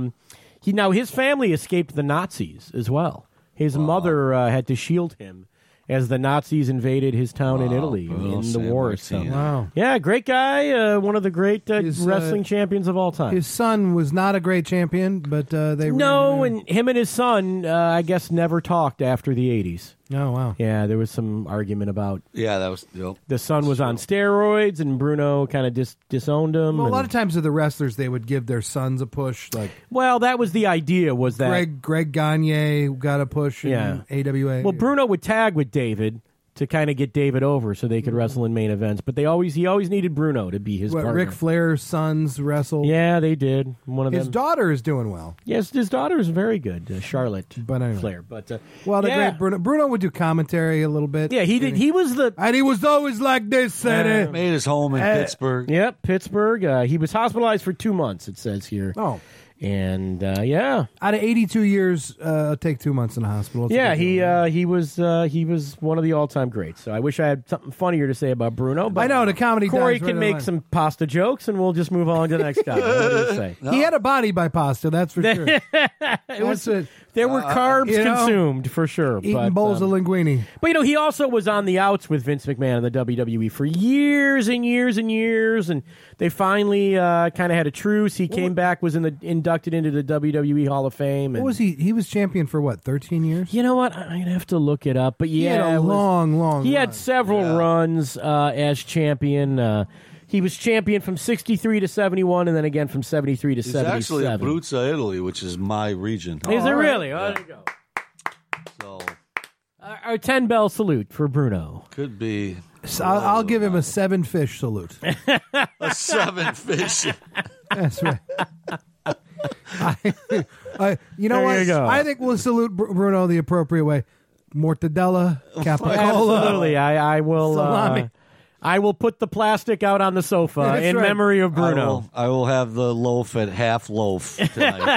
His family escaped the Nazis as well. His mother had to shield him as the Nazis invaded his town in Italy Bruno in the war. So. Sammartino. Wow. Yeah, great guy. One of the great His, wrestling champions of all time. His son was not a great champion, but they No, ran him and him and his son, I guess, never talked after the 80s. in. Oh wow. Yeah, there was some argument about Yeah, that was. the son was on steroids, and Bruno kind of disowned him. Well, a and- lot of times with the wrestlers, they would give their sons a push. Like well, that was the idea. Was that Greg Gagne got a push in Yeah. AWA. well, Bruno would tag with David to kind of get David over, so they could wrestle in main events. But he always needed Bruno to be his What, partner. Ric Flair's sons wrestled. Yeah, they did. One of His them. daughter is doing well. Yes, his daughter is very good, Charlotte But anyway. Flair. But Well, the yeah. great Bruno. Bruno would do commentary a little bit. Yeah, he did. He was the And he was always like this, said it. Made his home in Pittsburgh. Yep, Pittsburgh. He was hospitalized for 2 months. It says here. Oh. And yeah, Out of 82 years, I'll take 2 months in the hospital. It's a yeah, big deal. he was one of the all-time greats. So I wish I had something funnier to say about Bruno. But I know, the comedy Corey dies right can on make the line. some pasta jokes, and we'll just move on to the next guy. What do you say? He had a body by pasta, that's for sure. That's it. There were carbs you know, consumed for sure. Eating but, bowls of linguine. But he also was on the outs with Vince McMahon in the WWE for years and years and years, and they finally kind of had a truce. He came back, was inducted into the WWE Hall of Fame. And, What was he? He was champion for what, 13 years? You know what? I'd have to look it up, but He yeah, had a it was- long He run. had several runs as champion. He was champion from 63 to 71, and then again from 73 to He's actually 77. Abruzzo, Italy, which is my region. Is it all right. really? Oh, there you go. So Our 10-bell salute for Bruno. could be So I'll give him a 7-fish salute. a 7 fish. That's right. You know There what? you go. I think we'll salute Bruno the appropriate way. Mortadella, capicola. Absolutely, I will. Salami. I will put the plastic out on the sofa That's in right. memory of Bruno. I will have the loaf at half loaf tonight.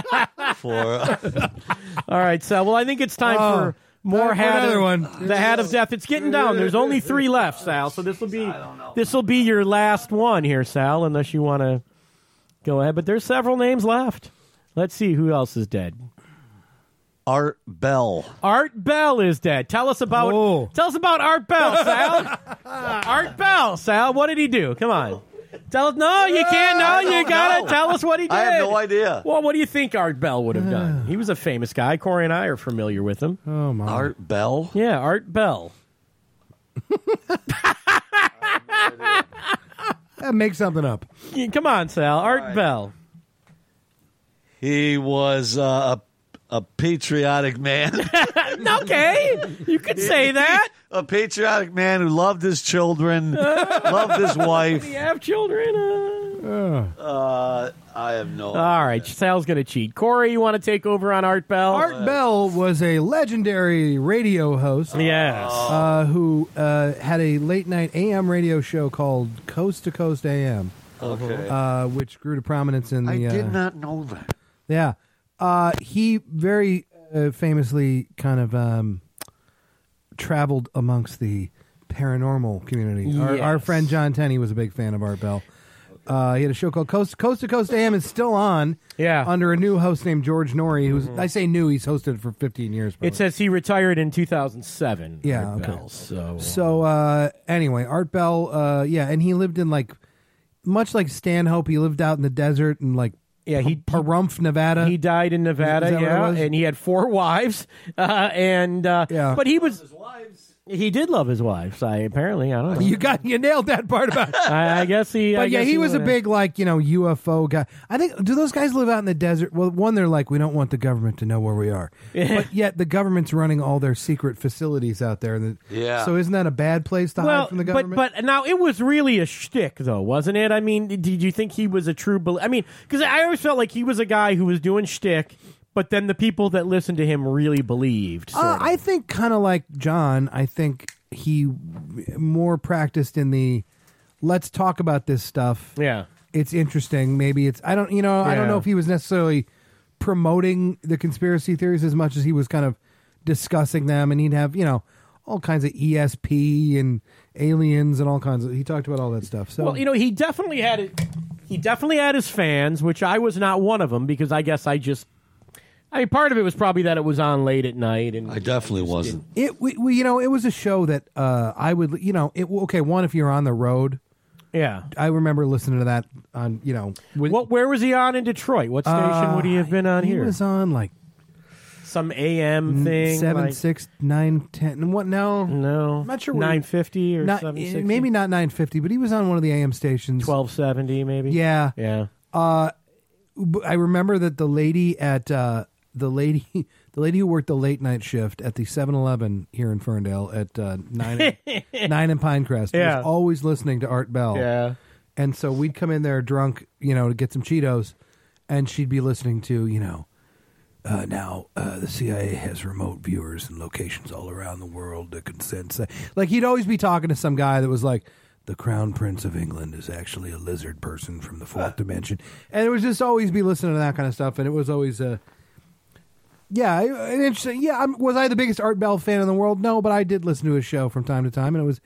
All right, so well, I think it's time for more time for hat. another one. The hat of death. It's getting down. There's only 3 left, Sal. So this will be your last one here, Sal, unless you want to go ahead. But there's several names left. Let's see who else is dead. Art Bell. Art Bell is dead. Tell us about Art Bell, Sal. Art Bell, Sal. What did he do? Come on. Tell us. No, you can't. No, you got to tell us what he did. I have no idea. Well, what do you think Art Bell would have done? He was a famous guy. Corey and I are familiar with him. Oh, my. Art Bell? Yeah, Art Bell. Make something up. Yeah, come on, Sal. Art Bell. He was a patriotic man. Okay, you could say that. A patriotic man who loved his children, loved his wife. Do you have children? I have no All right, Sal's going to cheat. Corey, you want to take over on Art Bell? Art Bell was a legendary radio host Yes. who had a late-night AM radio show called Coast to Coast AM, Okay. which grew to prominence in the... I did not know that. Yeah. He very famously kind of traveled amongst the paranormal community. Our Yes. friend John Tenney was a big fan of Art Bell. He had a show called Coast to Coast AM. Is still on. Yeah. Under a new host named George Norrie, who's I say new. He's hosted it for 15 years. Probably. It says he retired in 2007. Yeah, Art okay. Bell, so Anyway, Art Bell, and he lived in much like Stanhope. He lived out in the desert in Pahrump, Nevada. he died in Nevada. Is that what it was? And he had 4 wives. But he was. He did love his wives. I don't know. You nailed that part about. I guess he. But I guess he was a would- big UFO guy. I think do those guys live out in the desert? Well, one, they're like, we don't want the government to know where we are, but yet the government's running all their secret facilities out there. Yeah. So isn't that a bad place to hide from the government? But now it was really a shtick, though, wasn't it? I mean, did you think he was a true? I mean, because I always felt like he was a guy who was doing shtick. But then the people that listened to him really believed. Sort of. I think kind of like John. I think he more practiced in the let's talk about this stuff. Yeah. It's interesting. Maybe it's I don't know if he was necessarily promoting the conspiracy theories as much as he was kind of discussing them, and he'd have all kinds of ESP and aliens and all kinds of. He talked about all that stuff. So well, he definitely had it. He definitely had his fans, which I was not one of them because I guess part of it was probably that it was on late at night, and I definitely wasn't. it was a show that I would one if you're on the road. Yeah. I remember listening to that on Where was he on in Detroit? What station would he have been on he here? was on Some AM thing, 7, 6, 9, 10. What? No, I'm not sure. 950 or not 760? maybe not 950, but he was on one of the AM stations. 1270, maybe. Yeah. Yeah. I remember that the lady at the lady who worked the late night shift at the 7-Eleven here in Ferndale at 9 and Pinecrest Yeah. was always listening to Art Bell. Yeah. And so we'd come in there drunk, to get some Cheetos, and she'd be listening to, now the CIA has remote viewers and locations all around the world that can sense. Like he'd always be talking to some guy that was like, the Crown Prince of England is actually a lizard person from the fourth dimension. And it was just always be listening to that kind of stuff. And it was always, interesting. Yeah, was I the biggest Art Bell fan in the world? No, but I did listen to his show from time to time. And it was,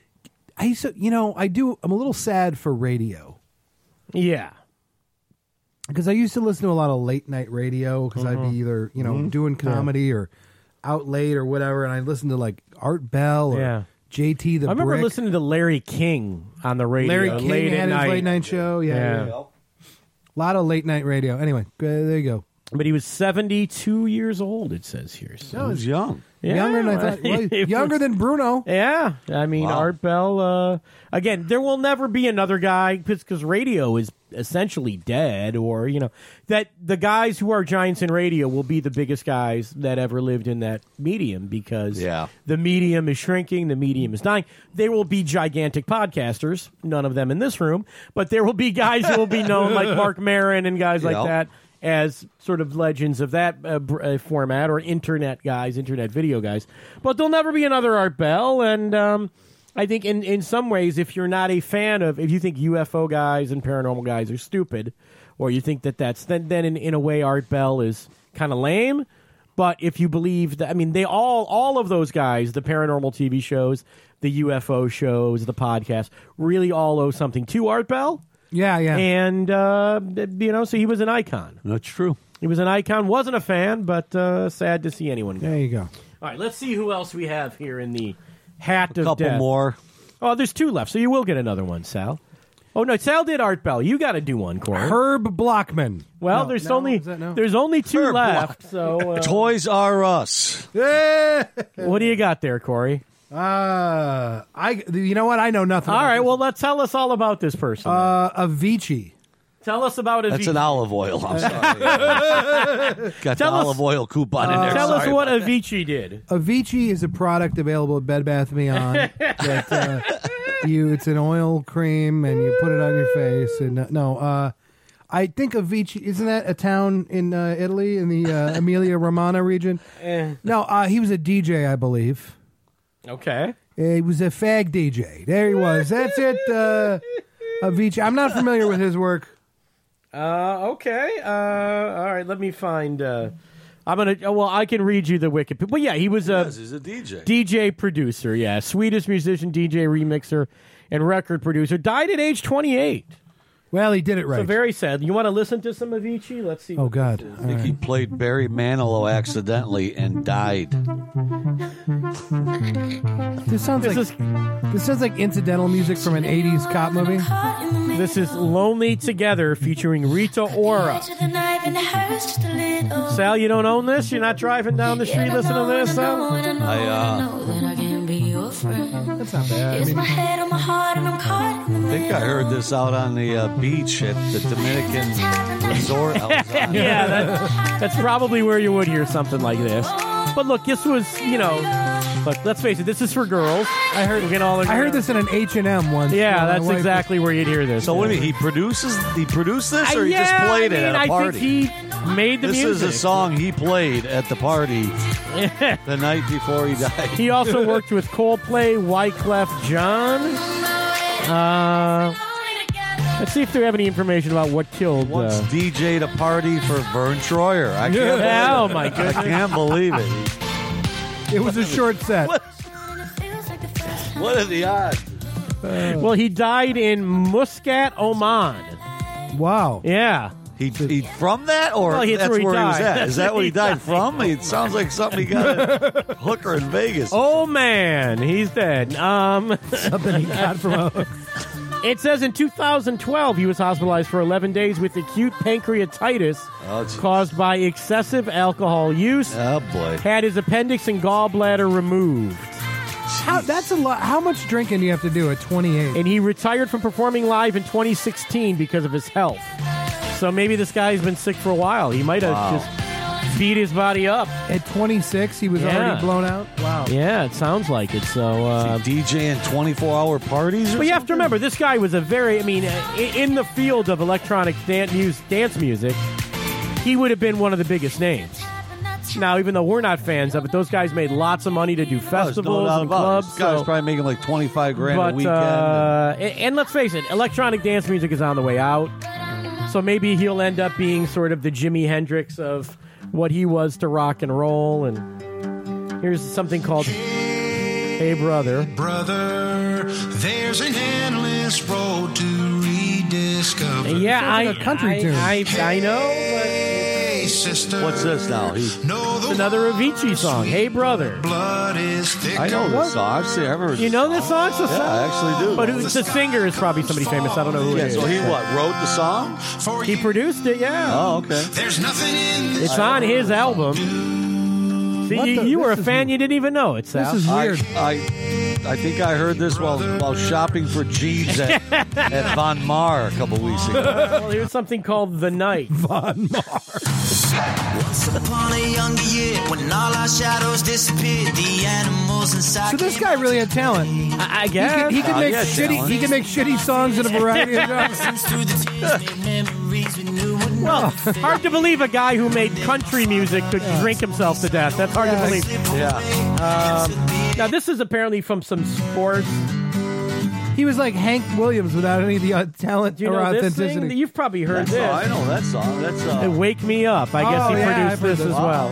I'm a little sad for radio. Yeah. Because I used to listen to a lot of late night radio because I'd be either, doing comedy or out late or whatever. And I listened to like Art Bell or JT the I remember Brick. listening to Larry King on the radio. Larry King late had at his night. late night show. Yeah. A lot of late night radio. Anyway, there you go. But he was 72 years old, it says here. So. He was young. Yeah, Younger than I thought. Well, younger than Bruno. Yeah. I mean, Wow. Art Bell, again, there will never be another guy because radio is essentially dead or, that the guys who are giants in radio will be the biggest guys that ever lived in that medium because the medium is shrinking, the medium is dying. There will be gigantic podcasters, none of them in this room, but there will be guys who will be known like Mark Maron and guys like that as sort of legends of that format or internet video guys. But there'll never be another Art Bell. And I think in some ways, if you're not a fan if you think UFO guys and paranormal guys are stupid, or you think that's, then in a way Art Bell is kind of lame. But if you believe that, I mean, they all of those guys, the paranormal TV shows, the UFO shows, the podcast, really all owe something to Art Bell. Yeah. And, so he was an icon. That's true. He was an icon, wasn't a fan, but sad to see anyone go. There you go. All right, let's see who else we have here in the hat of Couple death. more. Oh, there's 2 left, so you will get another one, Sal. Oh, no, Sal did Art Bell. You got to do one, Corey. Herb Blockman. Well, No, there's no, only is that no? there's only 2 Herb left, so... Toys R Us. what do you got there, Corey? You know what? I know nothing. All about right, this. well, tell us all about this person. Avicii. Tell us about Avicii. That's an olive oil. I'm sorry. Got the olive oil coupon in there. Tell us Sorry what about that. Avicii did. Avicii is a product available at Bed Bath & Beyond. It's an oil cream, and you put it on your face. And I think Avicii, isn't that a town in Italy in the Emilia Romagna region? No, he was a DJ, I believe. Okay. He was a fag DJ. There he was. That's it. Avicii. I'm not familiar with his work. Okay. All right. Let me find. I'm gonna. Well, I can read you the Wikipedia. But yeah, he was He's a DJ. DJ producer. Yeah, Swedish musician, DJ, remixer, and record producer. Died at age 28. Well, he did it right. So very sad. You want to listen to some Avicii? Let's see. Oh, God. I think he played Barry Manilow accidentally and died. This sounds like incidental music from an 80s cop movie. This is Lonely Together featuring Rita Ora. Sal, you don't own this? You're not driving down the street listening to this, Sal? That's not bad. I think I heard this out on the beach at the Dominican resort. Yeah, that's probably where you would hear something like this. But look, this was, look, let's face it, this is for girls. I heard this in an H&M once. Yeah, that's exactly where you'd hear this. So what do you mean? He produced this, or he just played it at a party? I think he made the music. This is a song he played at the party the night before he died. He also worked with Coldplay, Wyclef Jean. Let's see if they have any information about what killed. Once DJ'd a party for Vern Troyer. Oh my goodness! I can't believe it. It was a short set. What are the odds? Well, he died in Muscat, Oman. Wow. Yeah. He from that, or Well, that's where he he was died. at? Is that what he died from? It sounds like something he got at Hooker in Vegas. Oh man, he's dead. Something he got from a... It says in 2012 he was hospitalized for 11 days with acute pancreatitis caused by excessive alcohol use. Oh boy! Had his appendix and gallbladder removed. That's a lot. How much drinking do you have to do at 28? And he retired from performing live in 2016 because of his health. So maybe this guy's been sick for a while. He might have just beat his body up. At 26, he was already blown out? Wow. Yeah, it sounds like it. So DJing 24-hour parties? But you have to remember, this guy was in the field of electronic dance music, he would have been one of the biggest names. Now, even though we're not fans of it, those guys made lots of money to do festivals and clubs. This guy's probably making like $25,000 a weekend. And let's face it, electronic dance music is on the way out. So maybe he'll end up being sort of the Jimi Hendrix of what he was to rock and roll. And here's something called Hey Brother. Brother, there's an endless road to rediscover. Yeah, Sounds like a country tune. I know, but Hey, sister. What's this now? it's another Avicii song. Hey Brother. Blood is thick. I know this song. I've heard You know this song? Yeah, I actually do. But the singer is probably somebody famous. I don't know who it is. So he wrote the song? He produced it, yeah. Oh, okay. There's nothing in this. It's on his album. See, you were a fan, you didn't even know it, Sal. This is weird. I think I heard this while shopping for jeans at Von Mar a couple weeks ago. Well, here's something called The Night. Von Mar. Once upon a younger year, when all our shadows disappeared, the animals inside. So this guy really had talent. I guess. He could make yeah, shitty. talent. He could make shitty songs in a variety of genres. Well, hard to believe a guy who made country music could drink himself to death. That's hard to believe. Yeah. Now, this is apparently from some sports. He was like Hank Williams without any of the talent Do you or know this authenticity. thing? You've probably heard this. I know that song. That's Wake Me Up. I guess he produced this as well.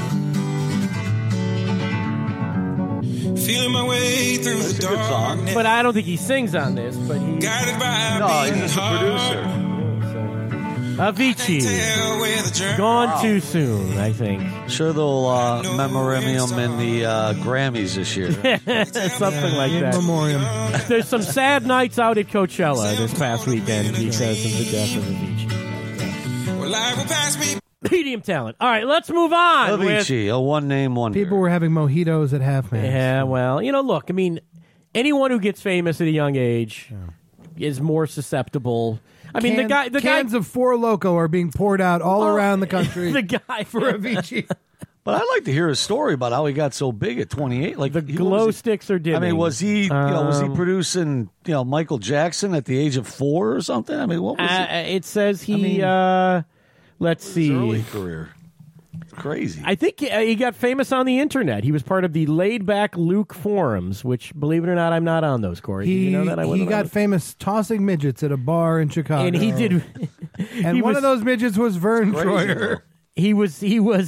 So, Feeling my way through the a good song. dark. but I don't think he sings on this. But he, Guided by No, beating he's just a heart. producer. Avicii, Tell where the journey. gone too soon. I think Sure they'll memorandum him in the Grammys this year. something like In that. memoriam. There's some sad nights out at Coachella this past weekend because of the death of Avicii. Well, life will pass me. Medium talent. All right, let's move on. with- Avicii, a one-name wonder. People were having mojitos at half man. Yeah, well, look, I mean, anyone who gets famous at a young age is more susceptible. I mean, the cans of Four Loko are being poured out all around the country the guy for Avicii. But I'd like to hear his story about how he got so big at 28. Like the glow sticks are dimming. I mean, was he producing Michael Jackson at the age of 4 or something? I mean, what was It says he. Let's see. his early career? It's crazy. I think he got famous on the internet. He was part of the Laid Back Luke forums, which, believe it or not, I'm not on those, Corey. Did you know that? He got famous tossing midgets at a bar in Chicago. and he did. And one of those midgets was Vern Crazy, Troyer. He was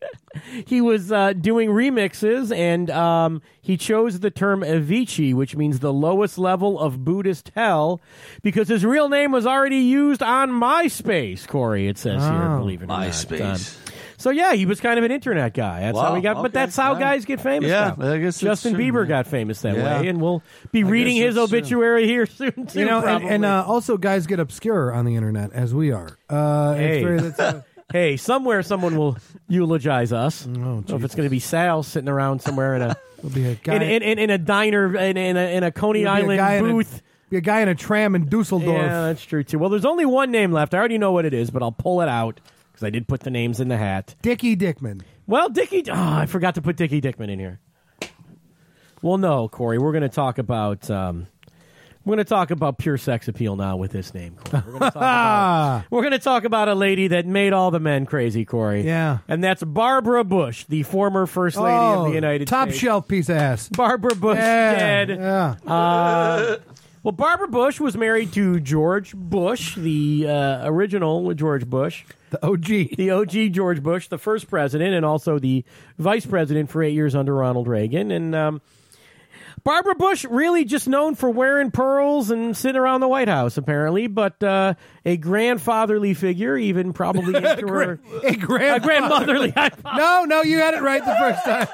he was doing remixes, and he chose the term Avicii, which means the lowest level of Buddhist hell, because his real name was already used on MySpace, Corey, it says here, believe it or not. MySpace. So, yeah, he was kind of an internet guy. That's how Wow, he got, but okay, that's how yeah. guys get famous Yeah, now. I guess that's Justin true, Bieber yeah. got famous that Yeah. way, and we'll be reading his that's true. obituary here soon, too, You know, probably. and also guys get obscure on the internet as we are. Hey. Hey, somewhere someone will eulogize us. Oh, I don't know if it's going to be Sal sitting around somewhere in a There'll be a guy in a diner in a Coney there'll be a guy Island in a- booth. be a guy in a tram in Dusseldorf. Yeah, that's true too. Well, there's only one name left. I already know what it is, but I'll pull it out because I did put the names in the hat. Dickie Dickman. Well, Dickie. Oh, I forgot to put Dickie Dickman in here. Well, no, Corey. We're going to talk about. We're going to talk about pure sex appeal now with this name, Corey. We're going to talk about a lady that made all the men crazy, Corey. Yeah. And that's Barbara Bush, the former First Lady of the United top States. shelf piece of ass. Barbara Bush dead. Yeah. Well, Barbara Bush was married to George Bush, the original George Bush, The OG. the OG George Bush, the first president, and also the vice president for 8 years under Ronald Reagan. And Barbara Bush really just known for wearing pearls and sitting around the White House, apparently, but a grandfatherly figure, even probably into her... A grandmotherly... No, you had it right the first time.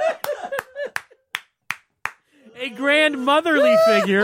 A grandmotherly figure.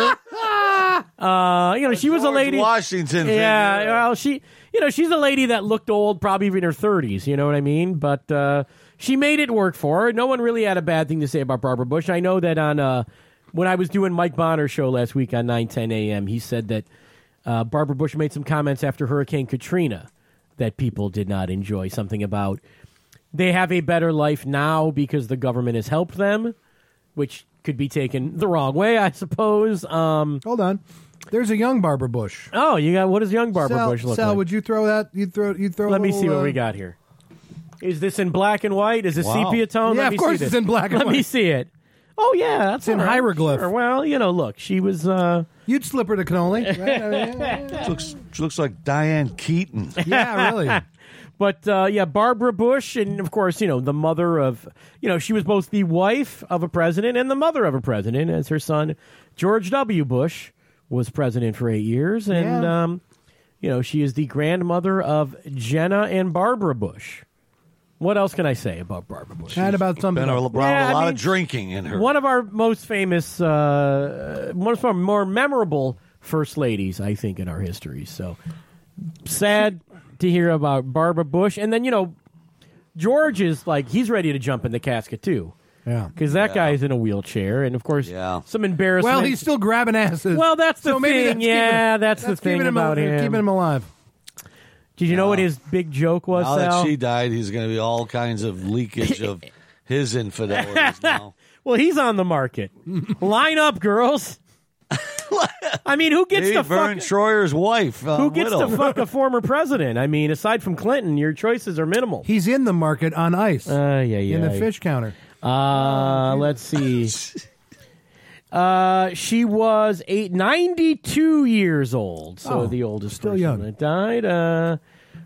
She was a George lady... Washington. Yeah, figure. well, she's a lady that looked old, probably even in her 30s, you know what I mean? But she made it work for her. No one really had a bad thing to say about Barbara Bush. I know that on... when I was doing Mike Bonner's show last week on 9:10 a.m., he said that Barbara Bush made some comments after Hurricane Katrina that people did not enjoy. Something about they have a better life now because the government has helped them, which could be taken the wrong way, I suppose. Hold on. There's a young Barbara Bush. Oh, you got what does young Barbara Bush look Sal, like? would you throw that? You'd throw. Let me see what we got here. Is this in black and white? Is it Wow. sepia tone? Yeah, Let of me course see it's this. in black and Let me white. see it. Oh, yeah, that's in all right. hieroglyph. Sure. Well, look, she was... You'd slip her to cannoli. Right? I mean, She looks like Diane Keaton. yeah, really. But, Barbara Bush, and, of course, the mother of... she was both the wife of a president and the mother of a president, as her son, George W. Bush, was president for 8 years. And, she is the grandmother of Jenna and Barbara Bush. What else can I say about Barbara Bush? And about something. Been around Yeah, a lot I mean, of drinking in her. One of our most famous, one of our more memorable first ladies, I think, in our history. So sad to hear about Barbara Bush. And then, George is like, he's ready to jump in the casket, too. Yeah. Because that guy's in a wheelchair. And, of course, some embarrassment. Well, he's still grabbing asses. Well, that's the So maybe thing. that's That's the thing keeping about him. Keeping him alive. Did you know what his big joke was, Now Sal? that she died, he's going to be all kinds of leakage of his infidelities now. Well, he's on the market. Line up, girls. I mean, who gets Hey, to Vern fuck... Troyer's wife. Who gets widow. to fuck a former president? I mean, aside from Clinton, your choices are minimal. He's in the market on ice. In the fish counter. Let's see. She was 92 years old, so the oldest still person young. that died.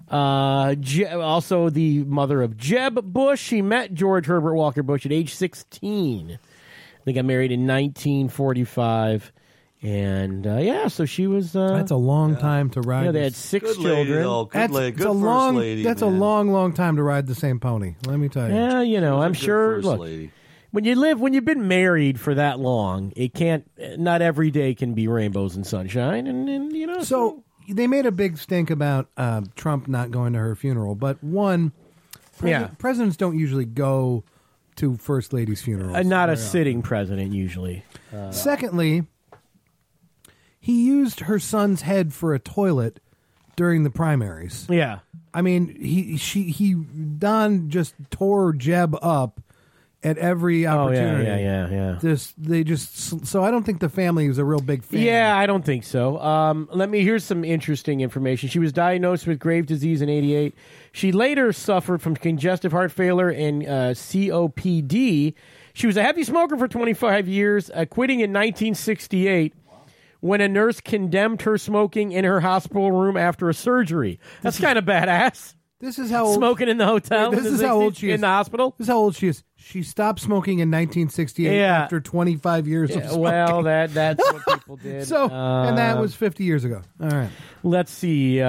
Also the mother of Jeb Bush. She met George Herbert Walker Bush at age 16. They got married in 1945. And, so she was... That's a long time to ride. they had 6 Good children. lady, though. Good, That's lady. Good it's a first long. lady. That's man. a long time to ride the same pony. Let me tell you. Yeah, I'm Good sure... first Look, lady. when you've been married for that long, it can't... Not every day can be rainbows and sunshine, and So they made a big stink about Trump not going to her funeral, but presidents don't usually go to first ladies' funerals. not a sitting president usually. Secondly, he used her son's head for a toilet during the primaries. Yeah. I mean, Don just tore Jeb up at every opportunity. Yeah. So I don't think the family was a real big fan. Yeah, I don't think so. Here's some interesting information. She was diagnosed with Graves' disease in 1988. She later suffered from congestive heart failure and COPD. She was a heavy smoker for 25 years, quitting in 1968 when a nurse condemned her smoking in her hospital room after a surgery. That's kind of badass. This is how old, Smoking in the hotel. This in is the how old 60s, she is. in the hospital. This is how old she is. She stopped smoking in 1968 Yeah. after 25 years of smoking. Well, that's what people did. So, and that was 50 years ago. All right. Let's see.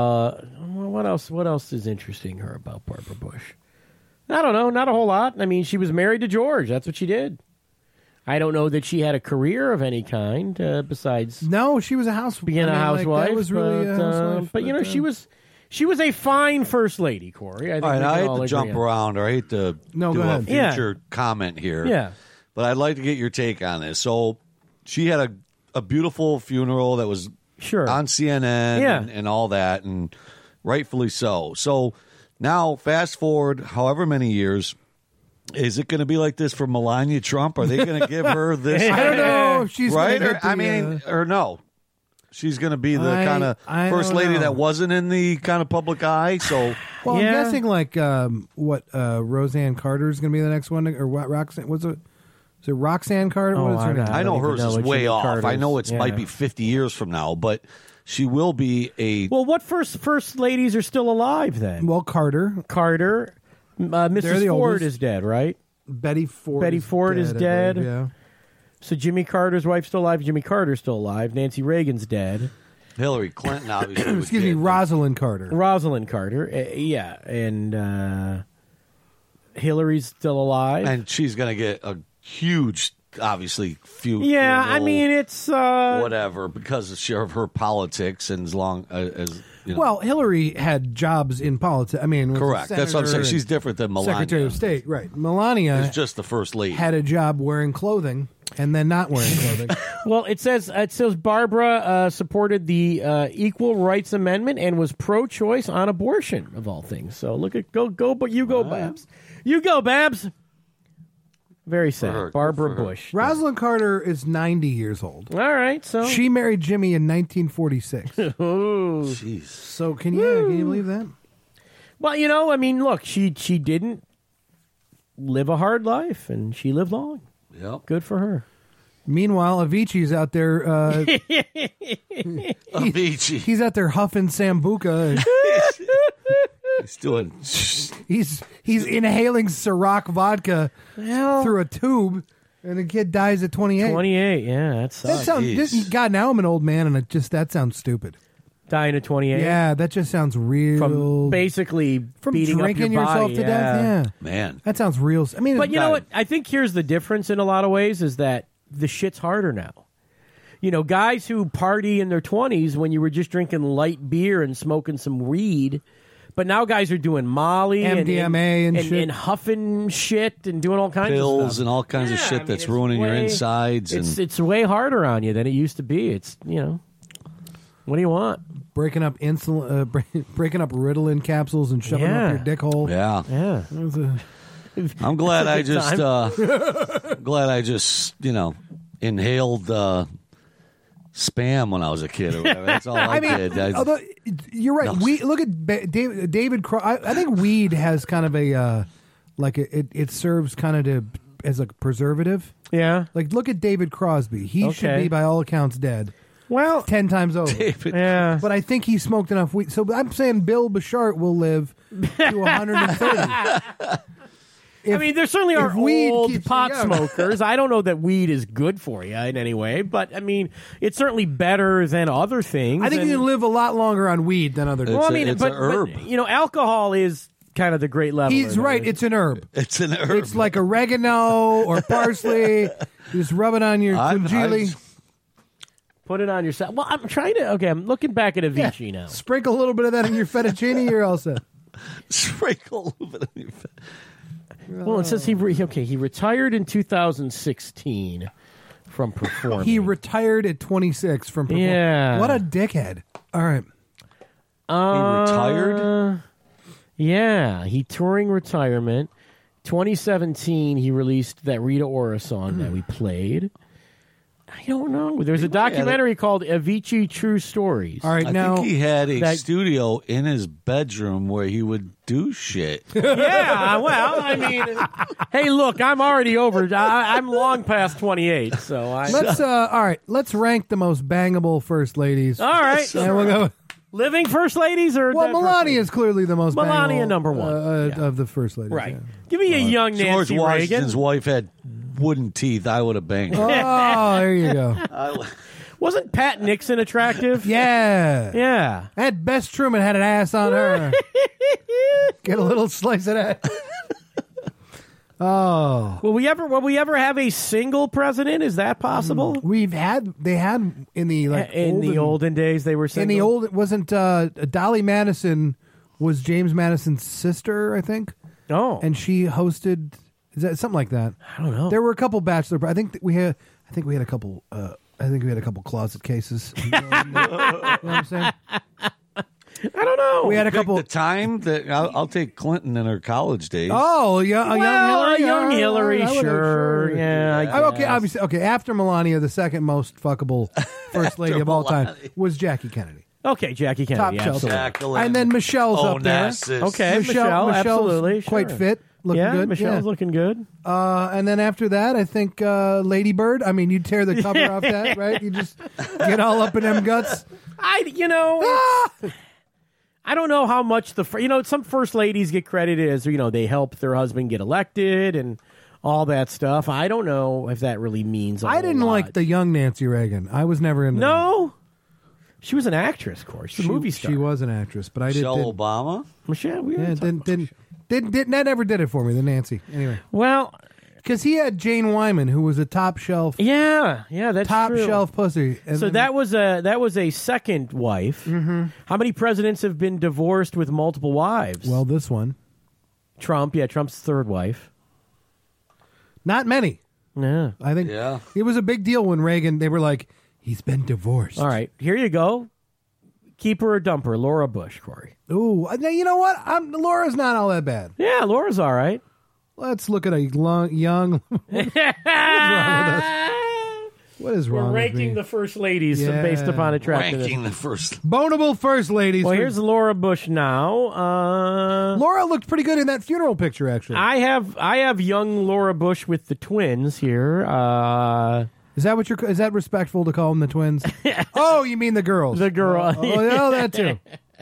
What else? What else is interesting her about Barbara Bush? I don't know. Not a whole lot. I mean, she was married to George. That's what she did. I don't know that she had a career of any kind besides No, she was a housewife. being a housewife. that was really but, a housewife. but you know, she was a fine first lady, Corey. I think All right, we I can hate all to agree jump on around, or I hate to No, do go a ahead. future comment here. Yeah. But I'd like to get your take on this. So she had a beautiful funeral that was Sure. on CNN Yeah. and all that, and rightfully so. So now, fast forward however many years, is it going to be like this for Melania Trump? Are they going to give her this? I don't know if she's right? gonna Or, get the, I mean, or no? She's going to be the I- kind of I first don't lady know. that wasn't in the kind of public eye. So well, Yeah. I'm guessing like Roseanne Carter is going to be the next one, or what? Roxanne? What's it? Is it Roxanne Carter? Oh, what is her I name? don't I know even hers know is what way Jimmy off. Carter's. I know it might Yeah. be 50 years from now, but she will be a. Well, what first ladies are still alive then? Well, Carter, Carter, They're Mrs. the Ford oldest. is dead, right? Betty Ford. Betty Ford is I believe, dead. Yeah. So Jimmy Carter's wife's still alive. Jimmy Carter's still alive. Nancy Reagan's dead. Hillary Clinton, obviously. was Excuse me, dead. Rosalind Carter. Rosalind Carter, yeah, and Hillary's still alive. And she's going to get a huge, obviously, few. yeah, I funeral, mean it's whatever, because of her politics and as long as. You know, Well, Hillary had jobs in politics. I mean, was a correct. That's what I'm saying. senator She's and different than Melania. Secretary of State, right? Melania She's just the first lady. had a job wearing clothing and then not wearing clothing. well. It says Barbara supported the Equal Rights Amendment and was pro-choice on abortion of all things. So look at but you go, Babs. You go, Babs. Very sad. her. Barbara Good for her. Bush. Rosalind Carter is 90 years old. All right, so She married Jimmy in 1946. Jeez. So can you believe that? well, you know, I mean, look, she didn't live a hard life, and she lived long. Yep. Good for her. Meanwhile, Avicii's out there. Avicii. He's out there huffing sambuca. He's doing. He's inhaling Ciroc vodka Well, through a tube, and the kid dies at 28. 28, yeah, that That sucks. sounds. Jeez. God, now I'm an old man, and that sounds stupid. Dying at 28. Yeah, that just sounds real. From basically From beating drinking up your yourself body, to death. Yeah, Man. that sounds real. I mean, But you know what? I think here's the difference in a lot of ways is that the shit's harder now. You know, guys who party in their 20s when you were just drinking light beer and smoking some weed, but now guys are doing Molly MDMA and shit. and huffing shit and doing all kinds of Pills stuff. and all kinds of Yeah, I shit mean, that's it's ruining your way- insides. And It's way harder on you than it used to be. It's, you know, what do you want? breaking up insulin, breaking up Ritalin capsules and shoving them Yeah. up your dick hole. yeah. Yeah. That was a- I'm glad I It's a good just glad I just, inhaled spam when I was a kid or whatever. That's all I, did. although you're right. No. We look at David. I think weed has kind of a it serves kind of as a preservative. Yeah. Like look at David Crosby. He should Okay. be by all accounts dead Well, 10 times over. David, yeah. But I think he smoked enough weed. So I'm saying Bill Bashart will live to 130. I mean, there certainly are if weed old keeps you pot young. smokers. I don't know that weed is good for you in any way, but I mean, it's certainly better than other things. I think and- you can live a lot longer on weed than other. Well, I mean, it's but, a herb. but, you know, alcohol is kind of the great level. He's right. It's an herb. it's an herb. It's like oregano or parsley. You just rub it on your congealy. Put it on yourself. Well, I'm trying to. Okay, I'm looking back at Avicii now. Sprinkle a little bit of that in your fettuccine. You're all set. sprinkle a little bit on your face. Well, it says he retired in 2016 from performing. He retired at 26 from performing. Yeah. What a dickhead. All right. He retired? Yeah, he touring retirement. 2017, he released that Rita Ora song that we played. I don't know. There's a documentary called Avicii True Stories. All right. I now, think he had a that- studio in his bedroom where he would do shit. Yeah, well, I mean, hey, look, I'm already over. I'm long past 28, so I. let's rank the most bangable first ladies. All right. And we'll go. Living first ladies or Well, dead first Melania ladies? is clearly the most Melania bangable, number one. of the first ladies. Right. yeah. Give me a young George Nancy Washington's Reagan. wife had wooden teeth. I would have banged her. Oh, there you go. Wasn't Pat Nixon attractive? Yeah. Yeah. That Bess Truman had an ass on her. Get a little slice of that. Oh. Will we ever have a single president? Is that possible? They had in the the olden days they were single. in the old, it wasn't Dolly Madison was James Madison's sister, I think. Oh. And she hosted, is that something like that? I don't know. There were a couple bachelor, I think we had a couple closet cases. You know what I'm saying? I don't know. We had a Pick couple. the time that I'll take Clinton in her college days. Oh, yeah, Well, young Hillary, young Hillary, I would've- sure. Yeah, I Okay, guess. obviously. Okay, after Melania, the second most fuckable first lady of all time Melania. was Jackie Kennedy. Okay, Jackie Top Kennedy. shelf. Absolutely. Jacqueline. And then Michelle's up there. Onassis. Okay, Michelle, Michelle's absolutely. quite sure. fit, looking yeah, good. Michelle's looking good. And then after that, I think Lady Bird. I mean, you tear the cover off that, right? You just get all up in them guts. I don't know how much some first ladies get credited as they helped their husband get elected and all that stuff. I don't know if that really means. I didn't like the young Nancy Reagan. I was never into. No, she was an actress, of course. She's a movie star. She was an actress, but I Michelle didn't. Obama. Michelle. We Yeah, already talked about didn't that never did it for me. The Nancy anyway, Well, because he had Jane Wyman, who was a top shelf yeah, that's top true. shelf pussy. And So then- that was a second wife. Mm-hmm. How many presidents have been divorced with multiple wives? well, this one, Trump. Yeah, Trump's third wife. not many. Yeah. I think Yeah. it was a big deal when Reagan. They were like, he's been divorced. All right, here you go. Keeper or dumper, Laura Bush, Corey. Ooh, now you know what? Laura's not all that bad. Yeah, Laura's all right. Let's look at a young. What is We're wrong with me? ranking the first ladies Yeah. based upon attractiveness. Ranking the first. Bonable first ladies. Well, here's Laura Bush now. Laura looked pretty good in that funeral picture, actually. I have young Laura Bush with the twins here. Is that respectful to call them the twins? Oh, you mean the girls? The girl. Oh, that too.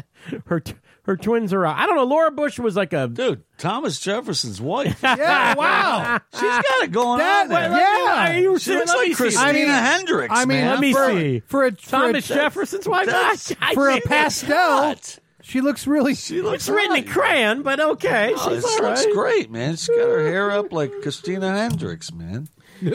Her twins are out. I don't know. Laura Bush was like a Dude, Thomas Jefferson's wife. Yeah, wow. She's got it going That- on there. yeah. She looks like Christina Hendricks, I mean, man. Let me for, see. For a Thomas Jefferson's wife. for a pastel, she looks really. She looks It's written in right. crayon, but okay. Oh, She's this all looks right. great, man. She's got her hair up like Christina Hendricks, man.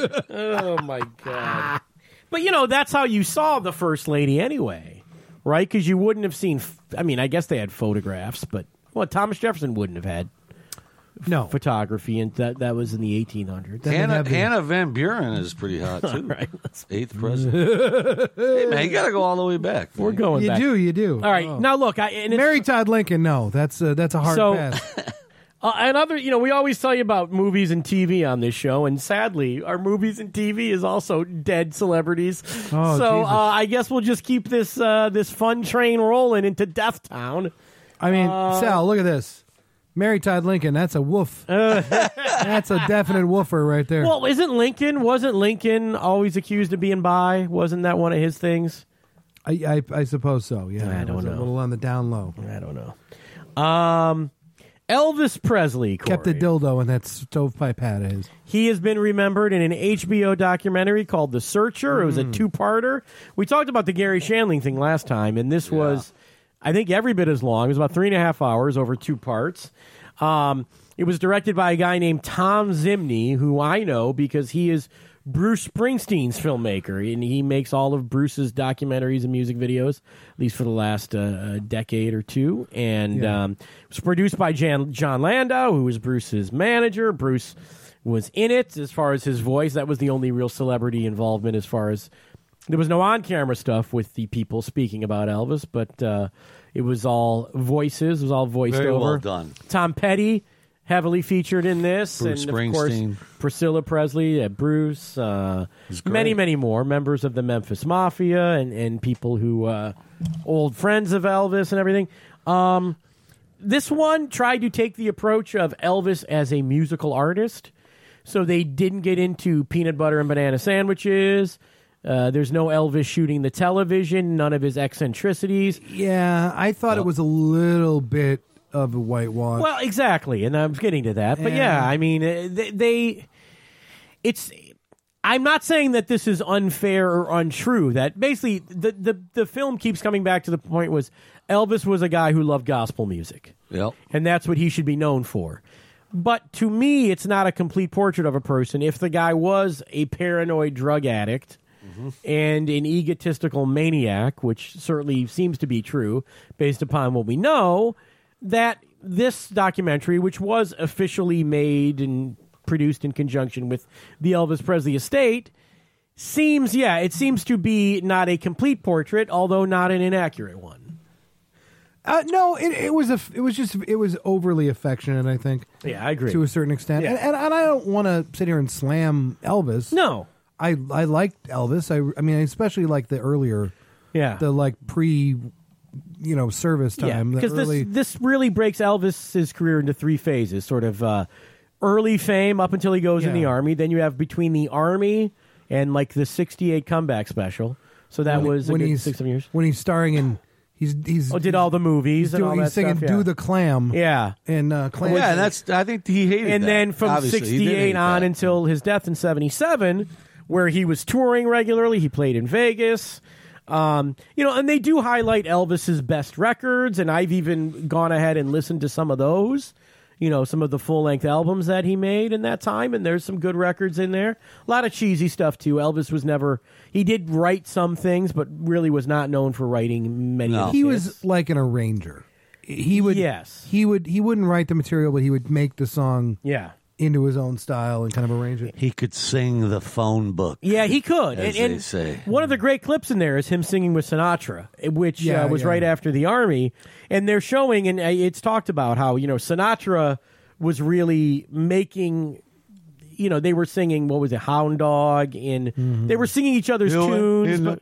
Oh my god! But that's how you saw the first lady anyway, right? Because you wouldn't have seen. I mean, I guess they had photographs, but Thomas Jefferson wouldn't have had No. photography, and that was in the 1800s. Hannah Van Buren is pretty hot, too. Right, Eighth president. Hey, man, you got to go all the way back. we're man. going back. You do. All right, Oh. now look. And it's, Mary Todd Lincoln, no. That's a hard So- pass. and other, we always tell you about movies and TV on this show, and sadly, our movies and TV is also dead celebrities. Oh, so Jesus. I guess we'll just keep this fun train rolling into Death Town. I mean, Sal, look at this. Mary Todd Lincoln, that's a woof. That's a definite woofer right there. Well, wasn't Lincoln always accused of being bi? Wasn't that one of his things? I suppose so, yeah. I It don't was know. A little on the down low. I don't know. Elvis Presley, Corey. Kept a dildo in that stovepipe hat of his. He has been remembered in an HBO documentary called The Searcher. It was a two-parter. We talked about the Gary Shandling thing last time, and this was, I think, every bit as long. It was about 3.5 hours over 2 parts. It was directed by a guy named Tom Zimney, who I know because he is Bruce Springsteen's filmmaker, and he makes all of Bruce's documentaries and music videos, at least for the last decade or two. And it was produced by John Landau, who was Bruce's manager. Bruce was in it as far as his voice. That was the only real celebrity involvement as far as there was no on-camera stuff with the people speaking about Elvis, but it was all voices. It was all voiced Very over. well done. Tom Petty heavily featured in this, Bruce and of course Springsteen. Priscilla Presley, Bruce, many more members of the Memphis Mafia, and people who old friends of Elvis and everything. This one tried to take the approach of Elvis as a musical artist, so they didn't get into peanut butter and banana sandwiches. There's no Elvis shooting the television, none of his eccentricities. Yeah, I thought it was a little bit of a whitewash. Well, exactly, and I'm getting to that. But yeah, I mean, it's. I'm not saying that this is unfair or untrue. That basically the film keeps coming back to the point was Elvis was a guy who loved gospel music. Yep. And that's what he should be known for. But to me, it's not a complete portrait of a person. If the guy was a paranoid drug addict and an egotistical maniac, which certainly seems to be true based upon what we know, that this documentary, which was officially made and produced in conjunction with the Elvis Presley estate, seems to be not a complete portrait, although not an inaccurate one. No, it was overly affectionate, I think. Yeah, I agree. To a certain extent. Yeah. And I don't want to sit here and slam Elvis. No. I liked Elvis. I mean, I especially like the earlier, the like pre, service time. Yeah, because this really breaks Elvis's career into three phases, sort of early fame up until he goes in the Army. Then you have between the Army and like the 68 comeback special. So that was a good 6 years. When he's starring in... He's did all the movies and all that he's singing stuff. "Do the Clam." Yeah, and Clam. Yeah, and I think he hated and that. then from Obviously, 68 on until his death in 77, where he was touring regularly. He played in Vegas. And they do highlight Elvis's best records, and I've even gone ahead and listened to some of those. Some of the full-length albums that he made in that time, and there's some good records in there. A lot of cheesy stuff, too. Elvis was never... He did write some things, but really was not known for writing many of He his. was like an arranger. He would... Yes. He wouldn't write the material, but he would make the song into his own style and kind of arrange it. He could sing the phone book. Yeah, he could. As they say. One of the great clips in there is him singing with Sinatra, which was right after the Army. And they're showing, and it's talked about how, Sinatra was really making... they were singing, what was it, Hound Dog, and they were singing each other's tunes,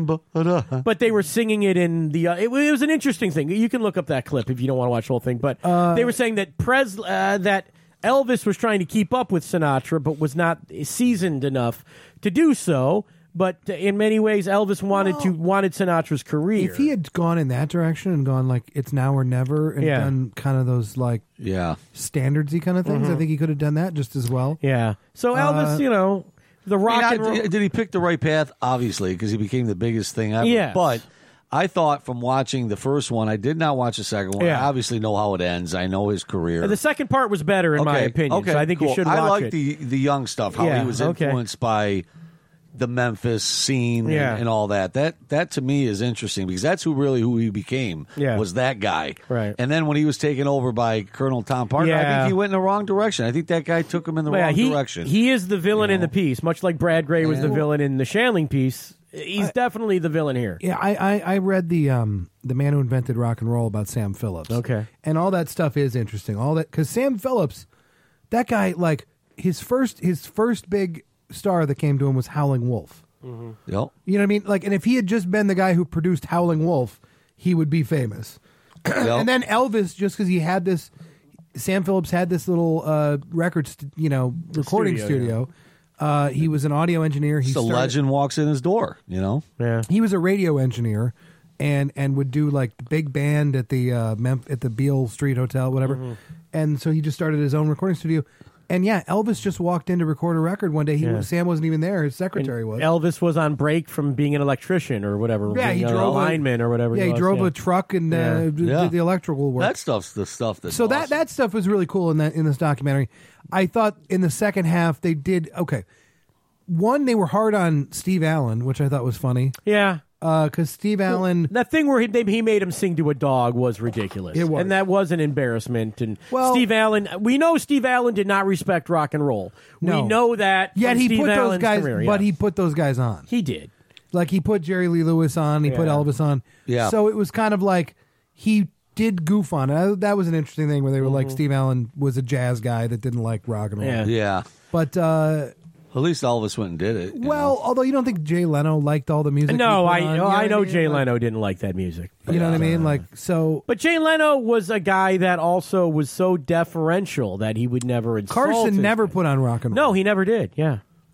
but they were singing it in the... it was an interesting thing. You can look up that clip if you don't want to watch the whole thing, but they were saying that that Elvis was trying to keep up with Sinatra, but was not seasoned enough to do so. But in many ways, Elvis wanted Sinatra's career. If he had gone in that direction and gone like "It's Now or Never" and done kind of those like standardsy kind of things, I think he could have done that just as well. Yeah. So Elvis, the rock and roll. Did he pick the right path? Obviously, because he became the biggest thing ever. Yes. But I thought from watching the first one, I did not watch the second one. Yeah. I obviously know how it ends. I know his career. And the second part was better in my opinion. Okay, so I think cool. you should watch I like it. the young stuff. How he was influenced by the Memphis scene and all that. That to me is interesting because that's who he became. Was that guy. Right. And then when he was taken over by Colonel Tom Parker, I think he went in the wrong direction. I think that guy took him in the wrong direction. He is the villain in the piece, much like Brad Gray was the villain in the Shandling piece. He's definitely the villain here. Yeah, I read the Man Who Invented Rock and Roll about Sam Phillips. Okay. And all that stuff is interesting. All that because Sam Phillips, that guy, like his first big star that came to him was Howling Wolf. Yep. You know what I mean? Like, and if he had just been the guy who produced Howling Wolf, he would be famous. Yep. And then Elvis, just because he had this, Sam Phillips had this little recording studio. He was an audio engineer. The legend walks in his door. Yeah. He was a radio engineer, and would do like the big band at the Beale Street Hotel, whatever. And so he just started his own recording studio. And Elvis just walked in to record a record one day. Sam wasn't even there; his secretary was. Elvis was on break from being an electrician or whatever. Yeah, he drove a lineman or whatever. Yeah, he drove a truck and did the electrical work. That stuff's the stuff that. So that stuff was really cool in this documentary. I thought in the second half they did okay. One, they were hard on Steve Allen, which I thought was funny. Yeah. Because Steve Allen... That thing where he made him sing to a dog was ridiculous. It was. And that was an embarrassment. And Steve Allen... We know Steve Allen did not respect rock and roll. No. We know that Yet he Steve put Allen's those guys... career, But he put those guys on. He did. Like, he put Jerry Lee Lewis on. He put Elvis on. Yeah. So it was kind of like... He did goof on it. That was an interesting thing where they were like, Steve Allen was a jazz guy that didn't like rock and roll. Yeah. But... At least Elvis went and did it. Although you don't think Jay Leno liked all the music. No, I know what Jay Leno didn't like that music. You know what I mean? Like, so. But Jay Leno was a guy that also was so deferential that he would never insult. Carson never put on rock and roll. No, he never did. Yeah.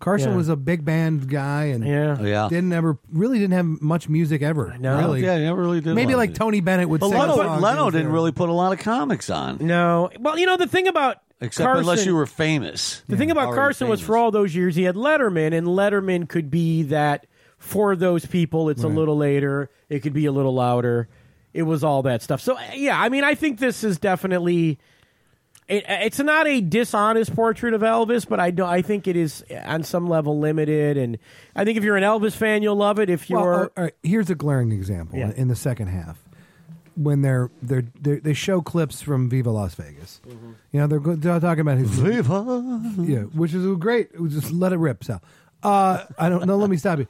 Carson Yeah. was a big band guy and Yeah. didn't have much music ever. No. Really. Yeah, he never really did. Maybe a lot like of Tony Bennett would But sing a Leno, song. Leno didn't really put a lot of comics on, No. Well, the thing about except Carson, unless you were famous. the thing about Already Carson was famous. for all those years he had Letterman, and Letterman could be that for those people. It's a little later. It could be a little louder. It was all that stuff. So yeah, I mean, I think this is definitely. It's not a dishonest portrait of Elvis, but I think it is on some level limited, and I think if you're an Elvis fan, you'll love it. If you're, Well, all right, here's a glaring example Yeah. in the second half when they show clips from Viva Las Vegas. Mm-hmm. They're talking about his Viva. yeah, which is great. Just let it rip, Sal. I don't know. Let me stop you.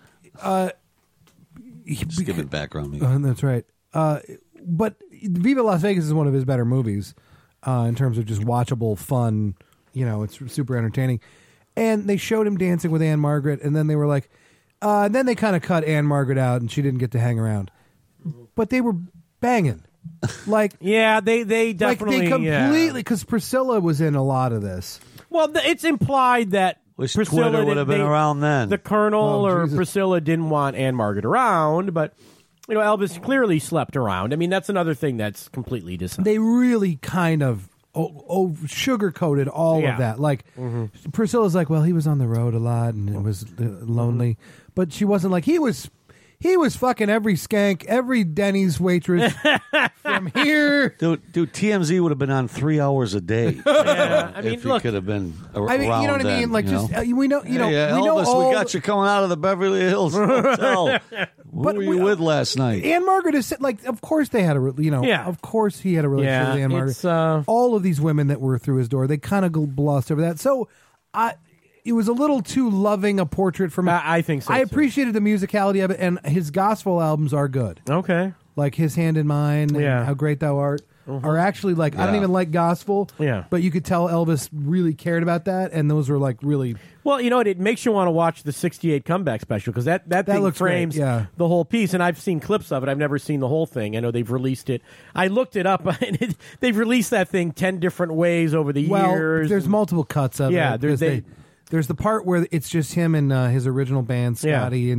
Just give it background music. That's right. But Viva Las Vegas is one of his better movies in terms of just watchable, fun. It's super entertaining. And they showed him dancing with Anne Margaret, and then they were like, then they kind of cut Anne Margaret out, and she didn't get to hang around. But they were banging. Like, yeah, they definitely they completely, because Priscilla was in a lot of this. Well, it's implied that Wish Priscilla Twitter would have been around then. The Colonel Oh, or Jesus. Priscilla didn't want Anne Margaret around, but Elvis clearly slept around. I mean, that's another thing that's completely dishonest. They really kind of sugar-coated all Yeah. of that. Like, Priscilla's like, well, he was on the road a lot and it was lonely. But she wasn't like, he was fucking every skank, every Denny's waitress from here. Dude, TMZ would have been on 3 hours a day. Yeah, I mean, if he look, could have been around. I mean, you know what I mean? then, Like, you just know? we know, Hey, we know Elvis, all we got you coming out of the Beverly Hills Hotel. Who But were we- you with last night? Anne Margaret is like, of course they had Yeah. of course he had a relationship Yeah, with Anne Margaret. it's, all of these women that were through his door, they kind of glossed over that. So, it was a little too loving a portrait for me. I think so, I too. appreciated the musicality of it, and his gospel albums are good. Okay. Like His Hand in Mine, and Yeah. How Great Thou Art, are actually like, I don't Yeah. even like gospel, Yeah. but you could tell Elvis really cared about that, and those were like really. Well, you know what? It makes you want to watch the 68 comeback special because that thing looks great, frames yeah. the whole piece. And I've seen clips of it. I've never seen the whole thing. I know they've released it. I looked it up. And they've released that thing 10 different ways over the Well, years. there's multiple cuts of Yeah, it. there's- There's the part where it's just him and his original band, Yeah. Scotty,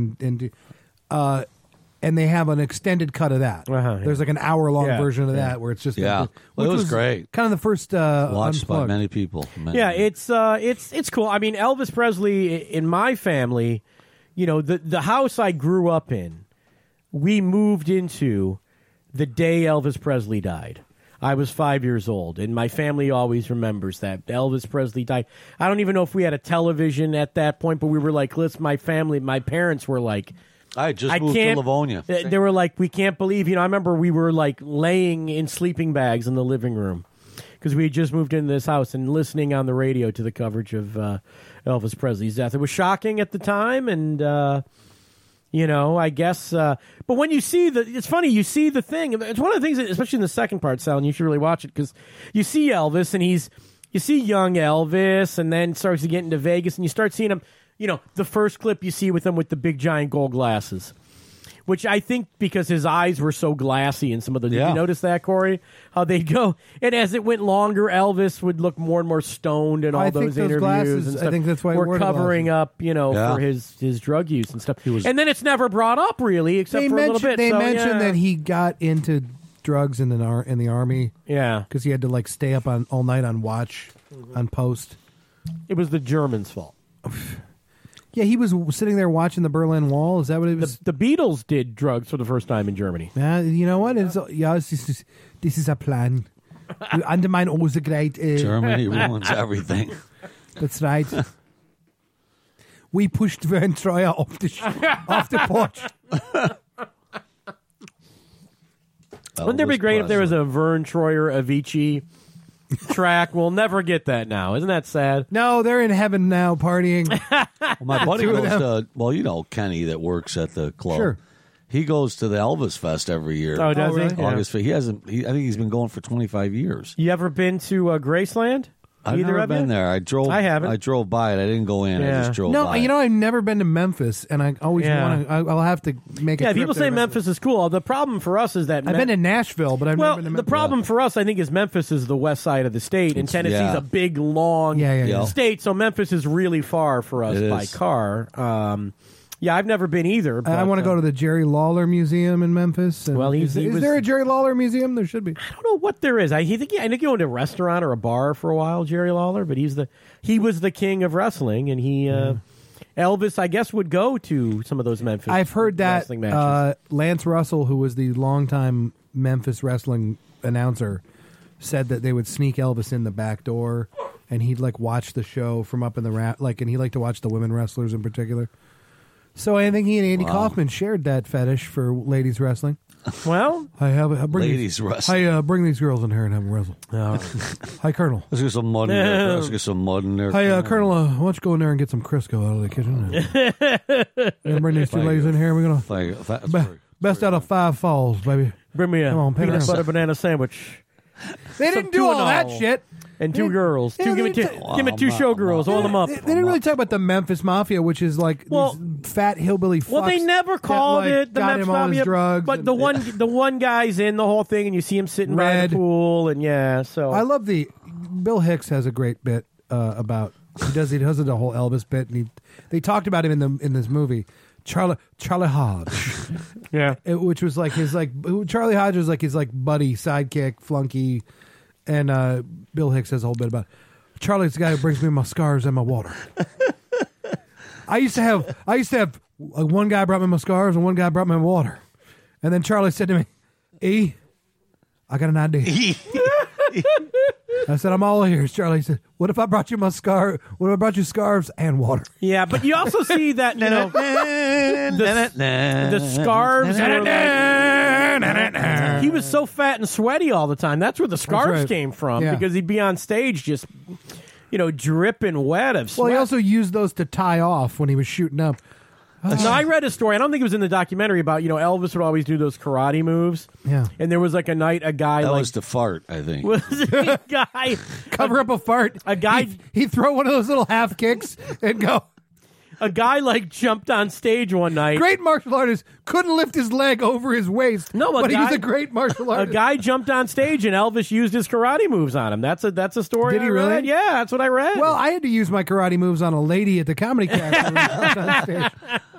and they have an extended cut of that. Uh-huh, yeah. There's like an hour-long Yeah, version of yeah. that where it's just Yeah. like, Well, it which was great. Kind of the first Watched by Unplugged. many people. Yeah, it's cool. I mean, Elvis Presley in my family, the house I grew up in, we moved into the day Elvis Presley died. I was 5 years old, and my family always remembers that Elvis Presley died. I don't even know if we had a television at that point, but we were like, my parents were like, I just I moved to can't. Livonia. They were like, we can't believe. I remember we were like laying in sleeping bags in the living room because we had just moved into this house and listening on the radio to the coverage of Elvis Presley's death. It was shocking at the time, and I guess. But when you see it's funny. You see the thing. It's one of the things, especially in the second part, Sal, and you should really watch it because you see Elvis and you see young Elvis, and then starts to get into Vegas, and you start seeing him. The first clip you see with him with the big giant gold glasses, which I think because his eyes were so glassy in some of the. Did Yeah. you notice that, Corey? How they'd go, and as it went longer, Elvis would look more and more stoned in all I think those those interviews. glasses- and I stuff. think that's why he we're wore the covering up, Yeah. for his drug use and stuff. was- And then it's never brought up really, except for a little bit. They So, mentioned yeah. that he got into drugs in the army Yeah, because he had to like stay up all night on watch, on post. it was the Germans' fault. Yeah, he was sitting there watching the Berlin Wall. Is that what it was? The Beatles did drugs for the first time in Germany. You know what? This is a plan. We undermine all the great. Germany ruins everything. That's right. We pushed Vern Troyer off the porch. Wouldn't there be great if there was a Vern Troyer Avicii track? We'll never get that now. Isn't that sad? No, they're in heaven now partying. Well, my buddy Two of goes to, Kenny that works at the club. Sure. He goes to the Elvis Fest every year. Oh, does really? he? Yeah. August. I think he's been going for 25 years. You ever been to Graceland? I've Either never of been you? there. I haven't. I drove by it. I didn't go in. I Yeah. just drove No, by. you know, I've never been to Memphis, and I always Yeah. want to. I'll have to make a Yeah, trip people there say eventually. Memphis is cool. The problem for us is that I've been to Nashville, but I've well, never been to Memphis. the problem for us, I think, is Memphis is the west side of the state, and Tennessee's yeah. a big, long Yeah. state, so Memphis is really far for us It by is. car. Yeah, I've never been either. But, I want to go to the Jerry Lawler Museum in Memphis. And Well, he is was- there a Jerry Lawler Museum? There should be. I don't know what there is. I think he owned a restaurant or a bar for a while, Jerry Lawler, but he was the king of wrestling, and Elvis, I guess, would go to some of those Memphis. I've heard that wrestling matches. Lance Russell, who was the longtime Memphis wrestling announcer, said that they would sneak Elvis in the back door, and he'd like watch the show from up in the and he liked to watch the women wrestlers in particular. So I think he and Andy Kaufman shared that fetish for ladies wrestling. Well, I bring Ladies wrestling. bring these girls in here and have them wrestle. Hi, Colonel. Let's get some mud in there. Let's get some mud in there. Hey, Colonel, why don't you go in there and get some Crisco out of the kitchen? We're gonna bring these two ladies in here. We're gonna best out of 5 falls, baby. bring me a Come on, pay peanut around. butter banana sandwich They Some didn't do all that Tuinol. shit. and 2 girls. Yeah, Give me they- 2 showgirls. Oil them up. They didn't really talk about the Memphis Mafia, which is like Well- these fat hillbilly fucks. Well, they never called that, like, it the got Memphis him on his Mafia, drugs. but and- the one guy's in the whole thing, and you see him sitting by Red. the pool, and so I love Bill Hicks has a great bit about he does the whole Elvis bit, and they talked about him in this movie, Charlie Hodge, yeah. which was like his Charlie Hodge was like his buddy, sidekick, flunky, and Bill Hicks has a whole bit about Charlie's the guy who brings me my scars and my water. I used to have one guy brought me my scars and one guy brought me my water, and then Charlie said to me, "E, I got an idea." I said, "I'm all ears." Charlie said, "What if I brought you my scar? What if I brought you scarves and water?" Yeah, but you also see that, the scarves were like, he was so fat and sweaty all the time. That's where the scarves right. came from, Yeah. because he'd be on stage just, dripping wet of sweat. Well, he also used those to tie off when he was shooting up. No, I read a story. I don't think it was in the documentary about, Elvis would always do those karate moves. Yeah. And there was like a night a guy That like was to fart, I think. was a guy Cover up a fart. a guy He'd throw one of those little half kicks and go. like jumped on stage one night. Great martial artist couldn't lift his leg over his waist. No, but he was guy- a great martial A artist. guy jumped on stage and Elvis used his karate moves on him. That's a story. Did he I really? read. Yeah, that's what I read. Well, I had to use my karate moves on a lady at the Comedy Cast. On stage.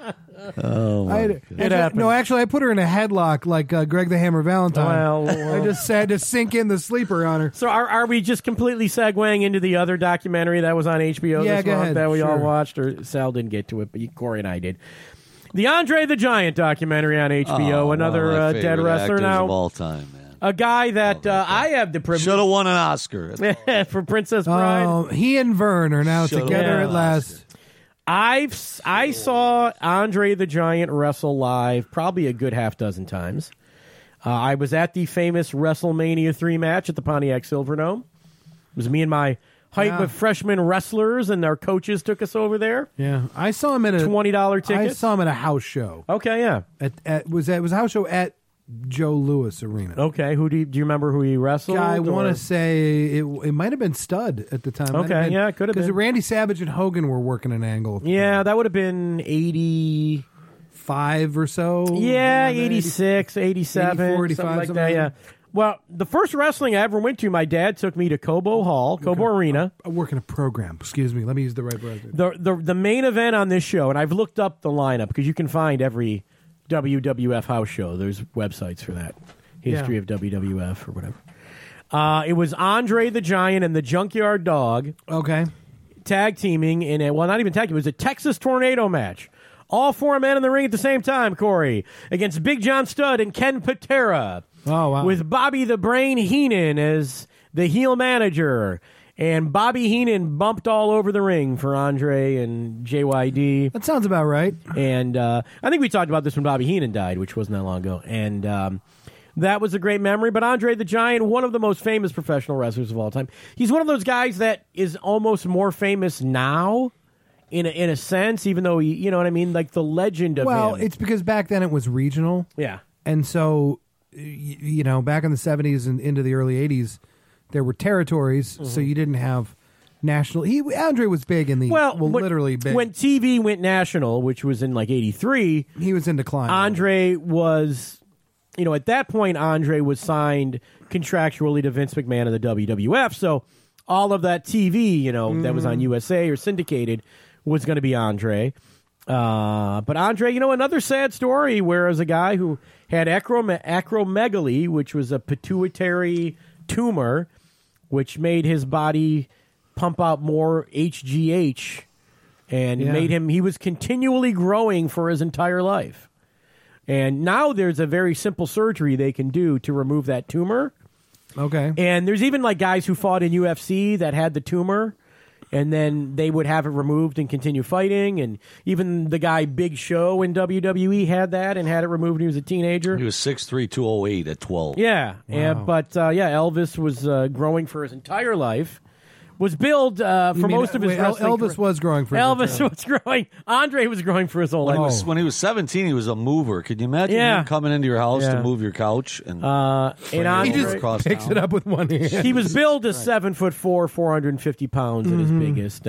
Oh, my God. It happened. No, actually, I put her in a headlock like Greg the Hammer Valentine. Well. I just had to sink in the sleeper on her. So are we just completely segueing into the other documentary that was on HBO Yeah, this go month ahead. that we all Sure. watched? Or Sal didn't get to it, but Corey and I did. The Andre the Giant documentary on HBO, Oh, another one of my dead favorite wrestler actors now. of all time, man. A guy that I have the Should privilege have won an Oscar. for Princess Bride. He and Vern are now Shut up. together Yeah. at last. I saw Andre the Giant wrestle live probably a good half dozen times. I was at the famous WrestleMania 3 match at the Pontiac Silverdome. It was me and my hype of freshman wrestlers, and their coaches took us over there. Yeah, I saw him at a $20 I tickets. saw him at a house show. Okay, yeah. It was a house show at Joe Louis Arena. Okay, do you remember who he wrestled? I want or- to say it might have been Stud at the time. Might Okay, have been, yeah, it could have because been. Randy Savage and Hogan were working an angle. Yeah, that would have been 80. 5 or so. Yeah, around there, 86, 87, 84, 85, something like something that. like Yeah. that. Well, the first wrestling I ever went to, my dad took me to Cobo Hall, Cobo Arena. I'm working a program. Excuse me. Let me use the right word. The main event on this show, and I've looked up the lineup because you can find every WWF house show. There's websites for that. History of WWF or whatever. It was Andre the Giant and the Junkyard Dog Okay. tag teaming in not even tag team, it was a Texas Tornado match. All 4 men in the ring at the same time, Corey, against Big John Studd and Ken Patera. Oh, wow. With Bobby the Brain Heenan as the heel manager. And Bobby Heenan bumped all over the ring for Andre and JYD. That sounds about right. And I think we talked about this when Bobby Heenan died, which wasn't that long ago. And that was a great memory. But Andre the Giant, one of the most famous professional wrestlers of all time. He's one of those guys that is almost more famous now, in a sense, even though he, you know what I mean? Like the legend of Well, him. it's because back then it was regional. Yeah. And so, back in the 70s and into the early 80s, there were territories, so you didn't have national. Andre was big in the literally big. When TV went national, which was in like '83, he was in decline. Andre was, at that point, Andre was signed contractually to Vince McMahon of the WWF. So all of that TV, that was on USA or syndicated, was going to be Andre. But Andre, another sad story, whereas a guy who had acromegaly, which was a pituitary tumor, which made his body pump out more HGH and he was continually growing for his entire life. And now there's a very simple surgery they can do to remove that tumor. Okay. And there's even like guys who fought in UFC that had the tumor, and then they would have it removed and continue fighting. And even the guy Big Show in WWE had that and had it removed when he was a teenager. He was 6'3", 208 at 12. Yeah. Wow. Elvis was growing for his entire life. Was billed for most of his wrestling Elvis was growing for Elvis was growing. Andre was growing for his whole life. When he was 17, he was a mover. Could you imagine him coming into your house to move your couch? And Andre he just picks it up with one hand. He was billed as 7'4", 450 pounds at his biggest.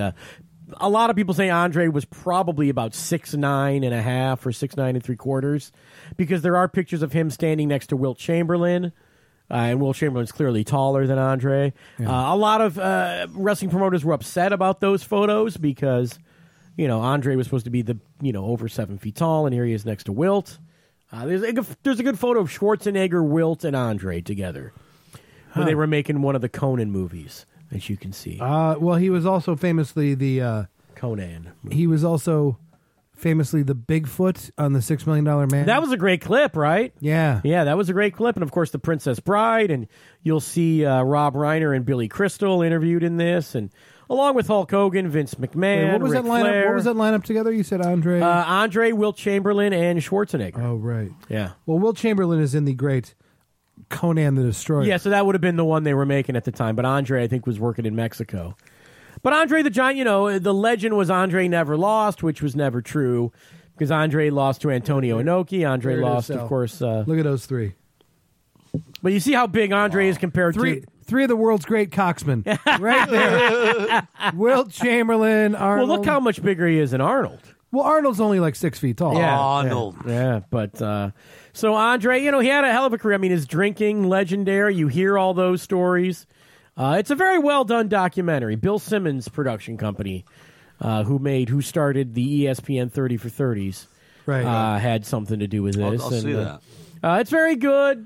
A lot of people say Andre was probably about 6'9" and a half or 6'9" and 3/4, because there are pictures of him standing next to Wilt Chamberlain. And Wilt Chamberlain's clearly taller than Andre. Yeah. A lot of wrestling promoters were upset about those photos because, Andre was supposed to be over 7 feet tall, and here he is next to Wilt. There's a good photo of Schwarzenegger, Wilt, and Andre together when they were making one of the Conan movies, as you can see. Well, he was also famously the Conan movie. He was also famously the Bigfoot on the $6 Million Man. That was a great clip, right? Yeah. Yeah, that was a great clip. And, of course, The Princess Bride. And you'll see Rob Reiner and Billy Crystal interviewed in this. And along with Hulk Hogan, Vince McMahon, what was Ric that lineup? Flair. What was that lineup together? You said Andre? Andre, Wilt Chamberlain, and Schwarzenegger. Oh, right. Yeah. Well, Wilt Chamberlain is in the great Conan the Destroyer. Yeah, so that would have been the one they were making at the time. But Andre, I think, was working in Mexico. But Andre the Giant, the legend was Andre never lost, which was never true. Because Andre lost to Antonio Inoki. Andre lost, of course. Look at those three. But you see how big Andre is compared to... Three of the world's great coxmen. Right there. Wilt Chamberlain, Arnold. Well, look how much bigger he is than Arnold. Well, Arnold's only like 6 feet tall. Yeah, Arnold. Yeah, but... so Andre, he had a hell of a career. I mean, his drinking, legendary. You hear all those stories. It's a very well-done documentary. Bill Simmons' production company... who started the ESPN 30 for 30s, right? Had something to do with this. I'll see that. It's very good.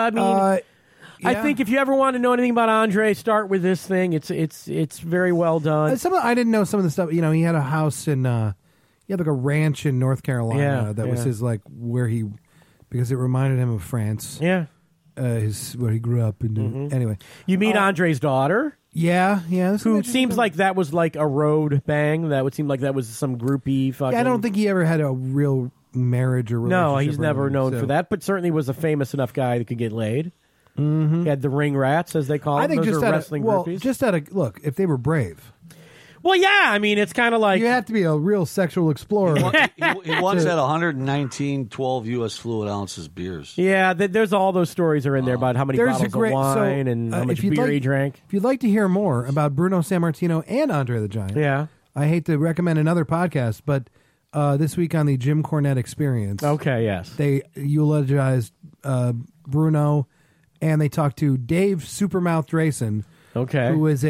I think if you ever want to know anything about Andre, start with this thing. It's very well done. I didn't know some of the stuff. He had a house in, he had like a ranch in North Carolina that was his because it reminded him of France. Yeah, where he grew up. And anyway, you meet Andre's daughter. Yeah. Who seems like that was like a road bang. That would seem like that was some groupie fucking... Yeah, I don't think he ever had a real marriage or relationship. No, he's never known for that, but certainly was a famous enough guy that could get laid. Mm-hmm. He had the ring rats, as they call them. I think Those just are wrestling groupies. Look, if they were brave... Well, yeah, I mean, it's kind of like... You have to be a real sexual explorer. He once had 119 12 U.S. fluid ounces beers. Yeah, there's all those stories are in there about how many bottles of wine and how much beer he drank. If you'd like to hear more about Bruno Sammartino and Andre the Giant, I hate to recommend another podcast, but this week on the Jim Cornette Experience... Okay, yes. They eulogized Bruno, and they talked to Dave Supermouth Drayson, who was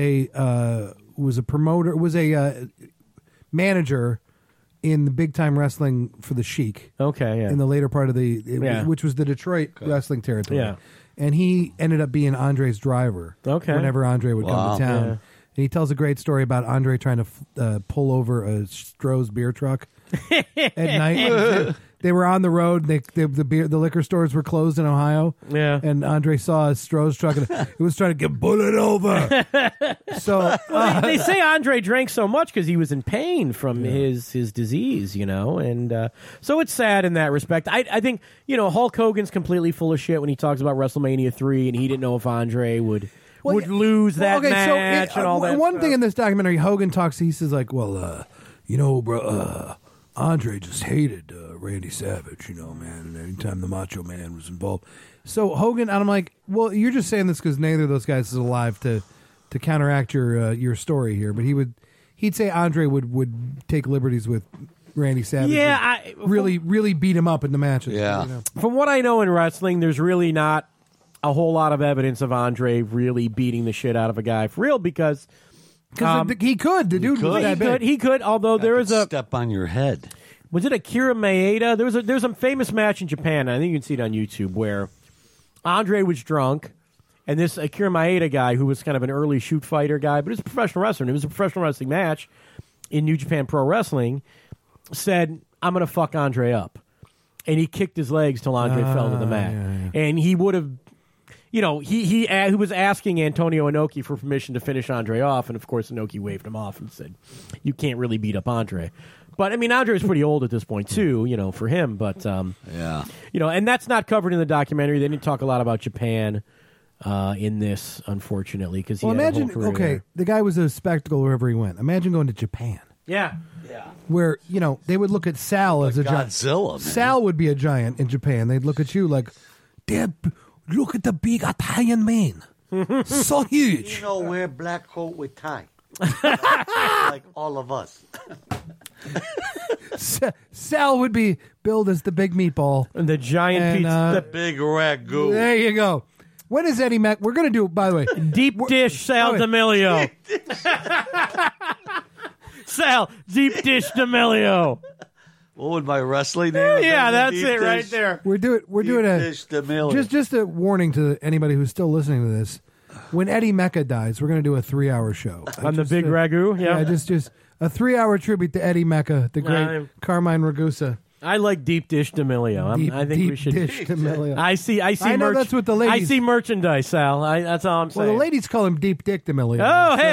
a promoter, was a manager in the big time wrestling for the Sheik. Okay, yeah. In the later part of which was the Detroit wrestling territory. Yeah. And he ended up being Andre's driver. Okay. Whenever Andre would come to town. Yeah. And he tells a great story about Andre trying to pull over a Stroh's beer truck at night. They were on the road. The liquor stores were closed in Ohio. Yeah, and Andre saw a Stroh's truck, and he was trying to get bullet over. So they say Andre drank so much because he was in pain from his disease, and so it's sad in that respect. I think Hulk Hogan's completely full of shit when he talks about WrestleMania 3, and he didn't know if Andre would lose that match and all that. One thing in this documentary, Hogan talks. He says bro. Andre just hated Randy Savage, man, and anytime the Macho Man was involved. So Hogan, and I'm like, well, you're just saying this because neither of those guys is alive to to counteract your story here, but he'd say Andre would take liberties with Randy Savage. Yeah, really beat him up in the matches. Yeah. You know? From what I know in wrestling, there's really not a whole lot of evidence of Andre really beating the shit out of a guy for real because he could. The dude was that big. He could. Although there is a step on your head. Was it Akira Maeda? There's a famous match in Japan. I think you can see it on YouTube where Andre was drunk, and this Akira Maeda guy, who was kind of an early shoot fighter guy, but he was a professional wrestler. And it was a professional wrestling match in New Japan Pro Wrestling. Said, "I'm going to fuck Andre up," and he kicked his legs till Andre fell to the mat. Yeah. And he would have, he was asking Antonio Inoki for permission to finish Andre off, and of course Inoki waved him off and said, "You can't really beat up Andre." But I mean, Andre was pretty old at this point too, for him. But Yeah. and that's not covered in the documentary. They didn't talk a lot about Japan in this, unfortunately, because imagine the guy was a spectacle wherever he went. Imagine going to Japan. Yeah. Where, they would look at Sal as a giant. Godzilla, man. Sal would be a giant in Japan. They'd look at you like, look at the big Italian man. So huge. Wear black coat with tie. Like all of us. Sal would be billed as the big meatball. And the giant pizza. Big ragu. There you go. When is Eddie Mac? We're going to do, by the way. Deep dish Sal D'Amelio. Sal, deep dish D'Amelio. What would my wrestling name? Yeah, that's Deep it right dish- there. We're doing a Dish D'Amelio. just a warning to anybody who's still listening to this. When Eddie Mecca dies, we're going to do a 3-hour show On the big ragu, yeah. just a 3-hour tribute to Eddie Mecca, the great Carmine Ragusa. I like deep dish D'Amelio. I think we should. Dish D'Amelio. I see. I know that's what the ladies. I see merchandise, Sal. That's all I'm saying. Well, the ladies call him Deep Dick D'Amelio. Oh, hey.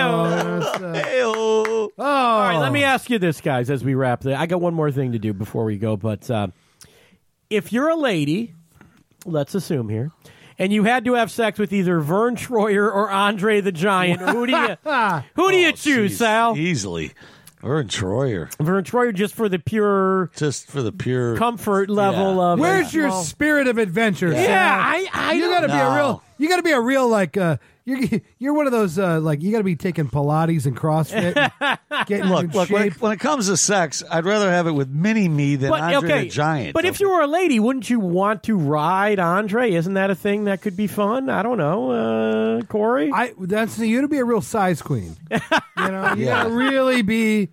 Hey-oh. All right, let me ask you this, guys, as we wrap this. I got one more thing to do before we go, but if you're a lady, let's assume here, and you had to have sex with either Vern Troyer or Andre the Giant, who do you choose, Geez, Sal? Easily. Vern Troyer. Vern Troyer, just for the pure comfort level of. Where's your spirit of adventure? Yeah, Sal? You gotta be a real. You gotta be a real like. You're one of those like you got to be taking Pilates and CrossFit. And getting in Look, shape. when it comes to sex, I'd rather have it with Mini-Me than Andre the Giant. But if you were a lady, wouldn't you want to ride Andre? Isn't that a thing that could be fun? I don't know, Corey. That's you to be a real size queen. You gotta really be.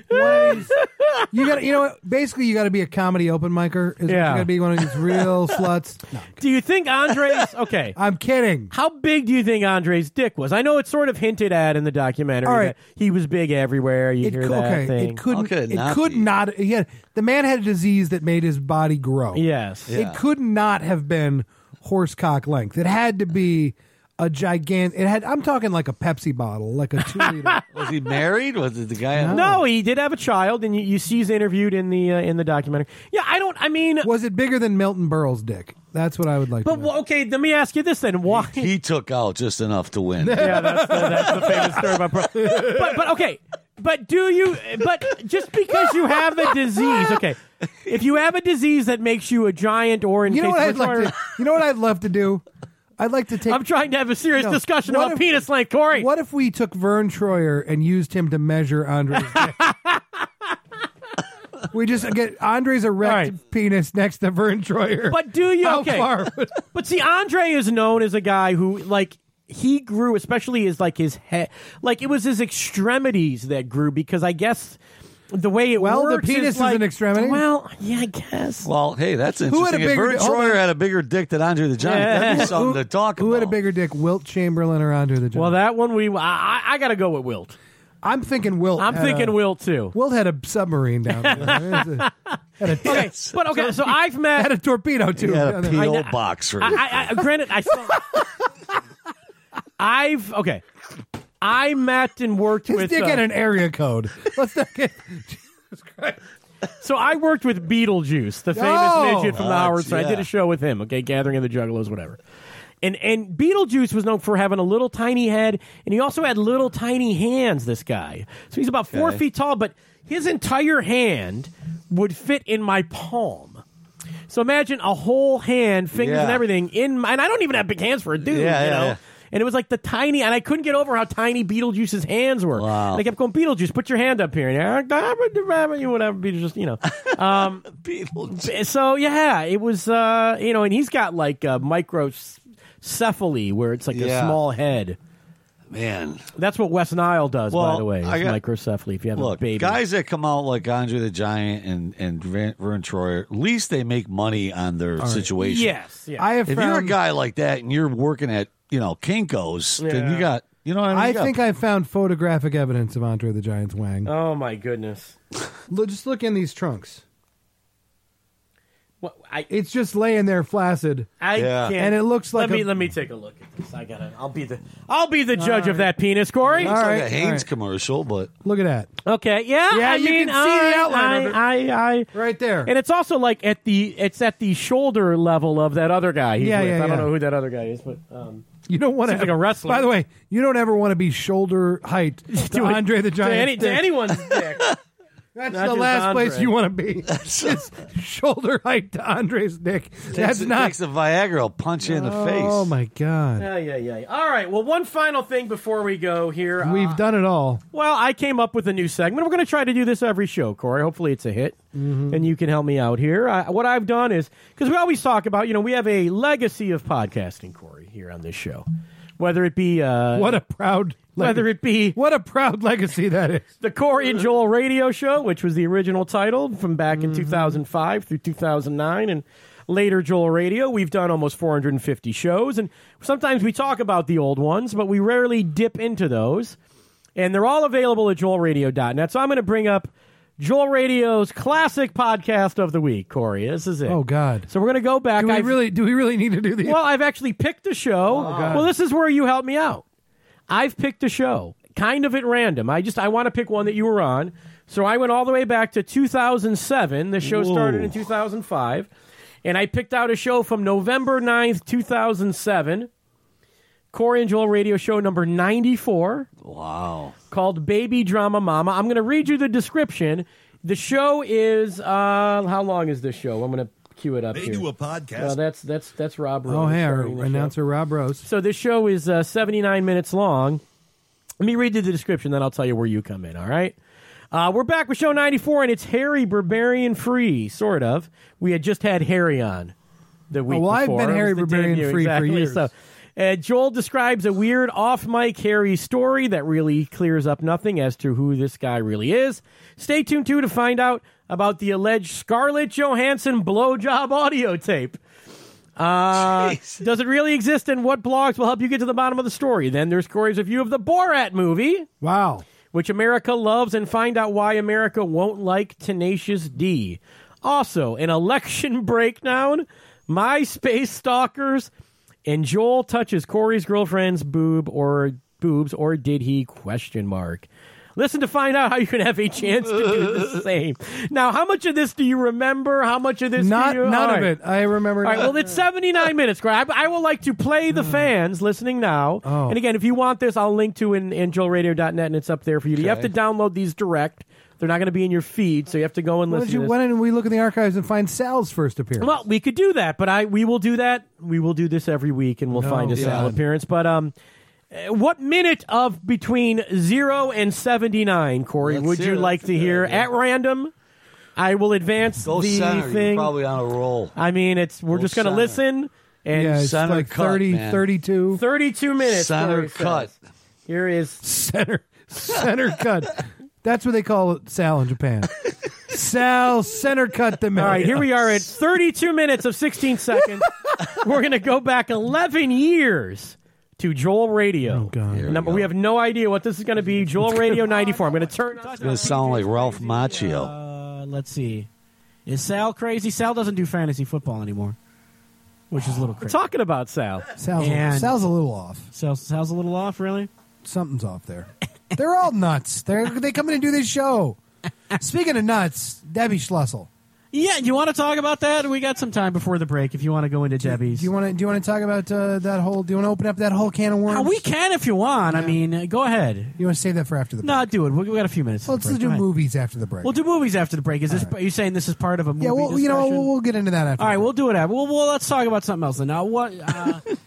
You got basically you got to be a comedy open micer. You got to be one of these real sluts. No. Do you think Andre's okay? I'm kidding. How big do you think Andre's dick was? I know it's sort of hinted at in the documentary that he was big everywhere. You hear that thing? It could not. The man had a disease that made his body grow. Yes, it could not have been horsecock length. It had to be a gigantic. I'm talking like a Pepsi bottle, like a 2-liter. Was he married? Was it the guy? No, he did have a child, and you see he's interviewed in the documentary. Yeah, I mean, was it bigger than Milton Berle's dick? That's what I would like. But to know. okay, let me ask you this then: why he took out just enough to win? Yeah, that's the famous story about. But okay. But just because you have a disease, okay, if you have a disease that makes you a giant, or you know what I'd love to do. I'd like to take. I'm trying to have a serious discussion about penis length, Corey. What if we took Vern Troyer and used him to measure Andre's dick? We just get Andre's erect penis next to Vern Troyer. But do you? How okay. far? But see, Andre is known as a guy who, like, he grew, especially as like his head, like it was his extremities that grew because I guess. The way it works the penis is an extremity? Well, yeah, I guess. Well, hey, that's interesting. If Vern Troyer had a bigger dick than Andre the Giant, that'd be something to talk about. Who had a bigger dick, Wilt Chamberlain or Andre the Giant? Well, that one I got to go with Wilt. I'm thinking Wilt. I'm thinking Wilt too. Wilt had a submarine down there. So I've met had a torpedo too. He had a P.O. box. Granted, I met and worked His with. His dick had an area code. Let's not get. Jesus Christ. So I worked with Beetlejuice, the famous midget from the Howard Stern. I did a show with him. Okay, Gathering of the Juggalos, whatever. And Beetlejuice was known for having a little tiny head, and he also had little tiny hands. This guy, so he's about 4 feet tall, but his entire hand would fit in my palm. So imagine a whole hand, fingers and everything and I don't even have big hands for a dude. And it was like the tiny, and I couldn't get over how tiny Beetlejuice's hands were. Wow. And I kept going, Beetlejuice, put your hand up here. And whatever, Beetlejuice, you know. Beetlejuice. So, yeah, it was, and he's got like microcephaly, where it's like a small head. Man. That's what Wes Nile does, by the way, is microcephaly if you have a baby. Guys that come out like Andre the Giant and Vern Troyer, at least they make money on their situation. Yes. If you're a guy like that and you're working at, Kinko's, then you got, you know what I mean? I think I found photographic evidence of Andre the Giant's wang. Oh, my goodness. Just look in these trunks. Well, it's just laying there flaccid. I can't. And it looks like let me take a look at this. I'll be the judge of that penis, Corey. It's like a Hanes commercial, but look at that. Okay, yeah. I you mean, can see the outline of it. I right there. And it's also like at the shoulder level of that other guy. He's with. I don't know who that other guy is, but you don't want to like a wrestler. By the way, you don't ever want to be shoulder height to Andre the Giant. To anyone's dick. That's the last place you want to be. It's shoulder height to Andre's dick. Takes the Viagra, will punch you in the face. Oh, my God. Yeah. All right, well, one final thing before we go here. We've done it all. Well, I came up with a new segment. We're going to try to do this every show, Corey. Hopefully it's a hit, and you can help me out here. What I've done is, because we always talk about, we have a legacy of podcasting, Corey, here on this show. Whether it be... what a proud legacy that is. The Corey and Joel radio show, which was the original title from back in 2005 through 2009, and later Joel Radio. We've done almost 450 shows, and sometimes we talk about the old ones, but we rarely dip into those. And they're all available at joelradio.net. So I'm going to bring up Joel Radio's classic podcast of the week, Corey. This is it. Oh, God. So we're going to go back. Do we really need to do these? Well, I've actually picked a show. Oh, God. Well, this is where you help me out. I've picked a show, kind of at random. I want to pick one that you were on. So I went all the way back to 2007. The show started in 2005. And I picked out a show from November 9th, 2007. Corey and Joel Radio show number 94. Wow. Called Baby Drama Mama. I'm going to read you the description. The show is, how long is this show? I'm going to cue it up here. They do a podcast. That's Rob Rose. Oh, hey, our announcer Rob Rose. So this show is 79 minutes long. Let me read you the description, then I'll tell you where you come in, all right? We're back with show 94, and it's Harry Berberian free, sort of. We had just had Harry on the week before. I've been Harry Berberian free for years. So, Joel describes a weird off-mic Harry story that really clears up nothing as to who this guy really is. Stay tuned, too, to find out about the alleged Scarlett Johansson blowjob audio tape. Does it really exist, and what blogs will help you get to the bottom of the story? Then there's Corey's review of the Borat movie. Wow. Which America loves, and find out why America won't like Tenacious D. Also, an election breakdown, MySpace stalkers, and Joel touches Corey's girlfriend's boobs, or did he ? Listen to find out how you can have a chance to do the same. Now, how much of this do you remember? How much of this none do you... of it. I remember. All right, well, it's 79 minutes, Greg. I will like to play the fans listening now. Oh. And again, if you want this, I'll link to in joelradio.net, and it's up there for you. Okay. You have to download these direct. They're not going to be in your feed, so you have to go and listen to this. Why didn't we look in the archives and find Sal's first appearance? Well, we could do that, but we will do that. We will do this every week, and we'll find a Sal appearance. But what minute of between 0 and 79, Corey, would you like to hear at random? I will advance the center. thing. You're probably on a roll. I mean, we're just going to listen. And it's center like cut, 30, man. 32. 32 minutes. Center cut. Here is center cut. That's what they call Sal in Japan. Sal center cut the middle. All right, here we are at 32 minutes of 16 seconds. We're going to go back 11 years to Joel Radio. Oh, God. We have no idea what this is going to be. Joel Radio 94. I'm going to turn on. It's going to sound like Ralph Macchio. Let's see. Is Sal crazy? Sal doesn't do fantasy football anymore, which is a little We're crazy. talking about Sal. Sal's a little off. Sal's a little off, really? Something's off there. They're all nuts. They come in and do this show. Speaking of nuts, Debbie Schlussel. Yeah, you want to talk about that? We got some time before the break if you want to go into Debbie's. Do you want to talk about that whole? Do you want to open up that whole can of worms? We can if you want. Yeah. I mean, go ahead. You want to save that for after the break? No, do it. We got a few minutes. Let's do movies after the break. We'll do movies after the break. Is this? Are you saying this is part of a movie? Yeah, well, we'll get into that after. All right, we'll do it after. Well, let's talk about something else then. Now, what?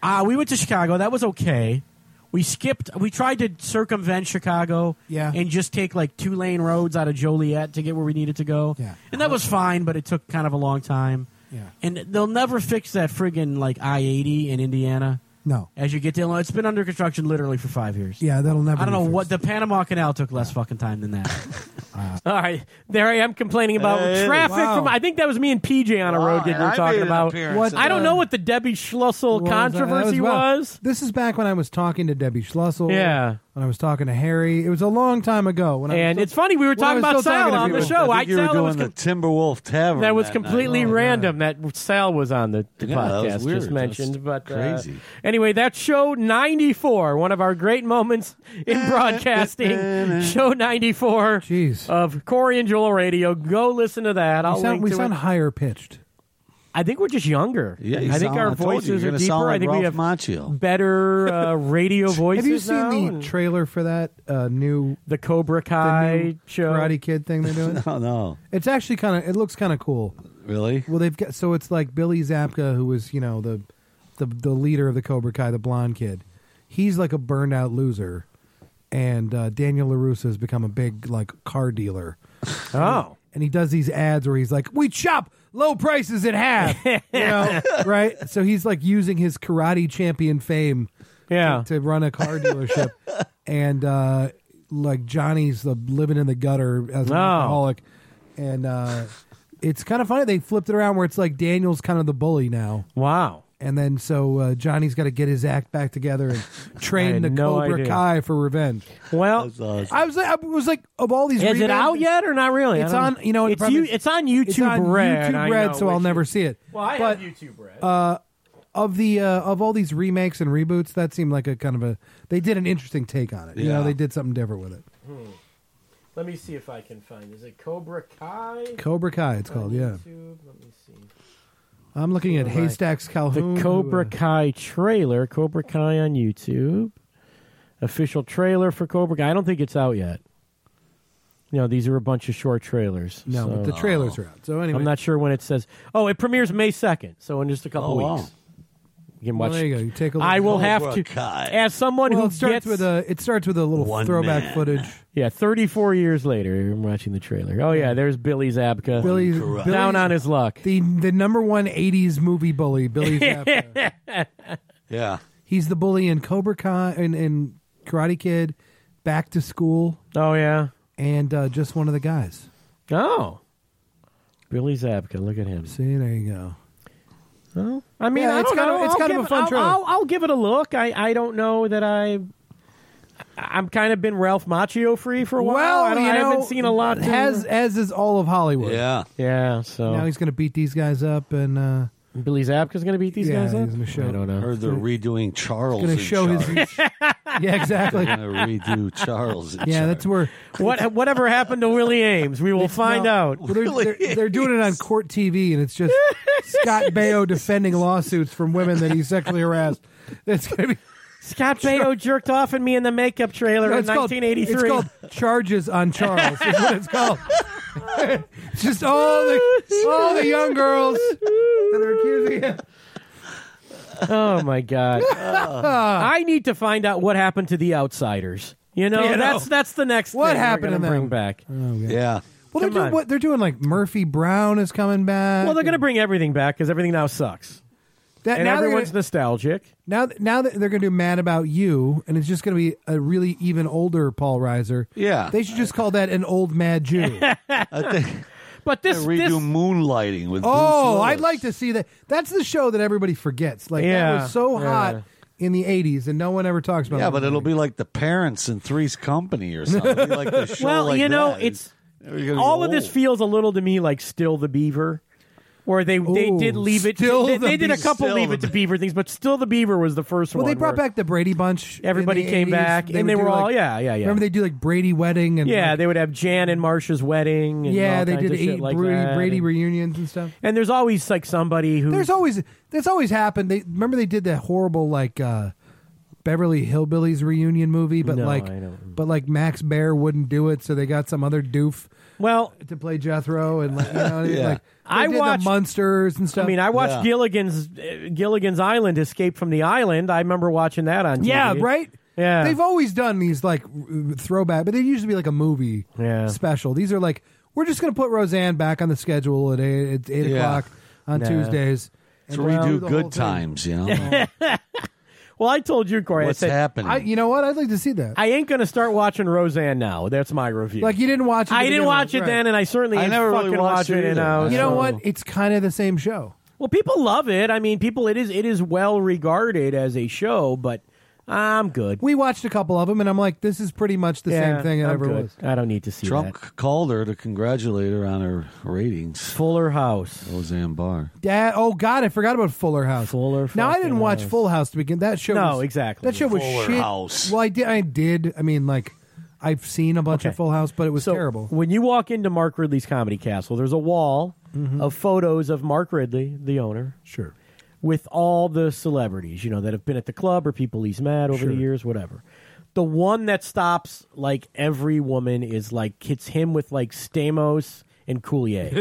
We went to Chicago. That was okay. We tried to circumvent Chicago and just take like 2-lane roads out of Joliet to get where we needed to go. Yeah. And that was fine, but it took kind of a long time. Yeah. And they'll never fix that friggin' like I-80 in Indiana. No. As you get to Illinois, it's been under construction literally for 5 years. Yeah, that'll never. I don't be know fixed. what the Panama Canal took less fucking time than that. All right, there I am complaining about traffic. Wow. From I think that was me and PJ on a road that we were talking about. What- I don't know what the Debbie Schlussel controversy was. This is back when I was talking to Debbie Schlussel. Yeah. When I was talking to Harry. It was a long time ago. When And it's funny, we were when I talking was about still talking Sal to on the people. show. I think you were Sal doing was the Timberwolf Tavern. that was night. completely random that Sal was on the Yeah, that was podcast weird. just mentioned. That's But crazy. Anyway, that's show 94, one of our great moments in broadcasting. Show 94 Jeez. of Corey and Joel Radio. Go listen to that. I'll link we to sound it. higher pitched. I think we're just younger. Yeah, you I think sound- our I told you, voices you're are gonna deeper. sound like I think we Ralph have Macchio. better radio voices Have you seen now, the and trailer for that new the Cobra the Kai new show? Karate Kid thing they're doing? Oh, no. It's actually kind of. It looks kind of cool. Really? Well, they've got so it's like Billy Zabka, who was the leader of the Cobra Kai, the blonde kid. He's like a burned out loser, and Daniel LaRusso has become a big like car dealer. Oh. And he does these ads where he's like, "We chop low prices in half," right? So he's like using his karate champion fame, to run a car dealership, and like Johnny's living in the gutter as an alcoholic, and it's kind of funny. They flipped it around where it's like Daniel's kind of the bully now. Wow. And then so Johnny's got to get his act back together and train the no Cobra idea. Kai for revenge. Well, I was like, of all these, is it revamped- out yet or not really? It's I on, don't- you know, it's on YouTube It's on Red. YouTube I Red, know, so I'll which never is- see it. Well, I But, have YouTube Red. of all these remakes and reboots, that seemed like a kind of a. They did an interesting take on it. You know, Yeah. they did something different with it. Let me see if I can find. Is it Cobra Kai? Cobra Kai, it's called. Yeah, YouTube? Let me see. I'm looking at Haystacks Calhoun. The Cobra Kai trailer. Cobra Kai on YouTube. Official trailer for Cobra Kai. I don't think it's out yet. No, these are a bunch of short trailers. No, so but the trailers are out. So anyway, I'm not sure when it says. Oh, it premieres May 2nd, so in just a couple Oh, weeks. wow. You can Well, watch. there you go. You take a look. I will have Cobra to, Kai. as someone Well, who it starts gets with a. It starts with a little One throwback man. footage. 34 years later, I'm watching the trailer. Oh yeah, there's Billy Zabka Billy down on his luck. the number one '80s movie bully, Billy Zabka. Yeah. He's the bully in Cobra Kai and Karate Kid, Back to School, Oh yeah. and just one of the guys. Oh, Billy Zabka. Look at him. See, there you go. Well, I mean, Yeah, I it's don't kind know. of- it's I'll kind of give a fun it- trailer. I'll give it a look. I don't know that I'm kind of been Ralph Macchio free for a while. Well, I you know, haven't seen a lot. as is all of Hollywood. Yeah. Yeah, so Now he's going to beat these guys up, and Billy Zabka's going to beat these yeah, gues up. he's gonna show- I don't know. Heard they're redoing Charles. going to in show charge. his. Yeah, exactly. They're going to redo Charles. in Yeah, charge. that's where Whatever happened to Willie Ames? We will find out. well, they're doing it on court TV, and it's just Scott Baio defending lawsuits from women that he sexually harassed. It's going to be. Scott Baio jerked off at me in the makeup trailer in It's called 1983. Charges on Charles. Is what it's called. It's just all the young girls that are accusing him. Oh my God! I need to find out what happened to the Outsiders. You know, You know. that's the next. What thing happened we're to gonna them? bring back? Yeah. Well, Come on. they're doing like Murphy Brown is coming back. Well, they're going to bring everything back because everything now sucks, and now everyone's nostalgic. now that they're going to do Mad About You, and it's just going to be a really even older Paul Reiser. Yeah. They should just call that an old mad Jew. I think But they this, redo Moonlighting with Bruce Oh, Willis. I'd like to see that. That's the show that everybody forgets. Like Yeah, that was so yeah. hot in the '80s, and no one ever talks about. Yeah, it. but it'll be like The Parents in Three's Company or something. It'll be like the show well, like you know, that. it's You're gonna be all of this old. feels a little to me like Still the Beaver. Where they did leave it. Still They the did a couple Still Leave the It to Beaver things, but Still the Beaver was the first Well, one. they brought where back the Brady Bunch. in Everybody the came 80s. back, and they would were do, all like, Remember they do like Brady Wedding and Yeah, like, they would have Jan and Marsha's wedding. And yeah, all they kinds did of shit like that. Brady and, reunions and stuff. and there's always like somebody who That's always happened. They did that horrible like Beverly Hillbillies reunion movie, but No, like I don't. but like Max Baer wouldn't do it, so they got some other doof Well, to play Jethro and like, Yeah. like I they did watched- the Munsters and stuff. I mean, I watched Yeah. Gilligan's Island, Escape from the Island. I remember watching that on TV. yeah, right. Yeah. They've always done these like throwback, but they usually be like a movie Yeah. special. These are like we're just going to put Roseanne back on the schedule at 8 Yeah. o'clock on Nah. Tuesdays. To and we'll do redo the whole Good thing. Times, you know. Well, I told you, Corey. What's I said, happening? You know what? I'd like to see that. I ain't going to start watching Roseanne now. That's my review. Like you didn't watch it. to I begin didn't with, watch it right. then, and I certainly I ain't never really fucking watched watching it it either. now. You know so- what? It's kind of the same show. Well, people love it. I mean, it is well regarded as a show, but I'm good. We watched a couple of them, and I'm like, this is pretty much the Yeah, same thing it I'm ever good. was. I don't need to see Trump that. called her to congratulate her on her ratings. Fuller House. Roseanne Barr. Oh God, I forgot about Fuller House. Fuller Now I fucking didn't watch House. Full House to begin. That show. No, was, exactly. That show was Fuller shit. House. Well, I did. I mean, like, I've seen a bunch Okay. of Full House, but it was So terrible. when you walk into Mark Ridley's Comedy Castle, there's a wall of photos of Mark Ridley, the owner, Sure. with all the celebrities, that have been at the club or people he's met over the years, whatever. The one that stops like every woman is like hits him with like Stamos and Coulier.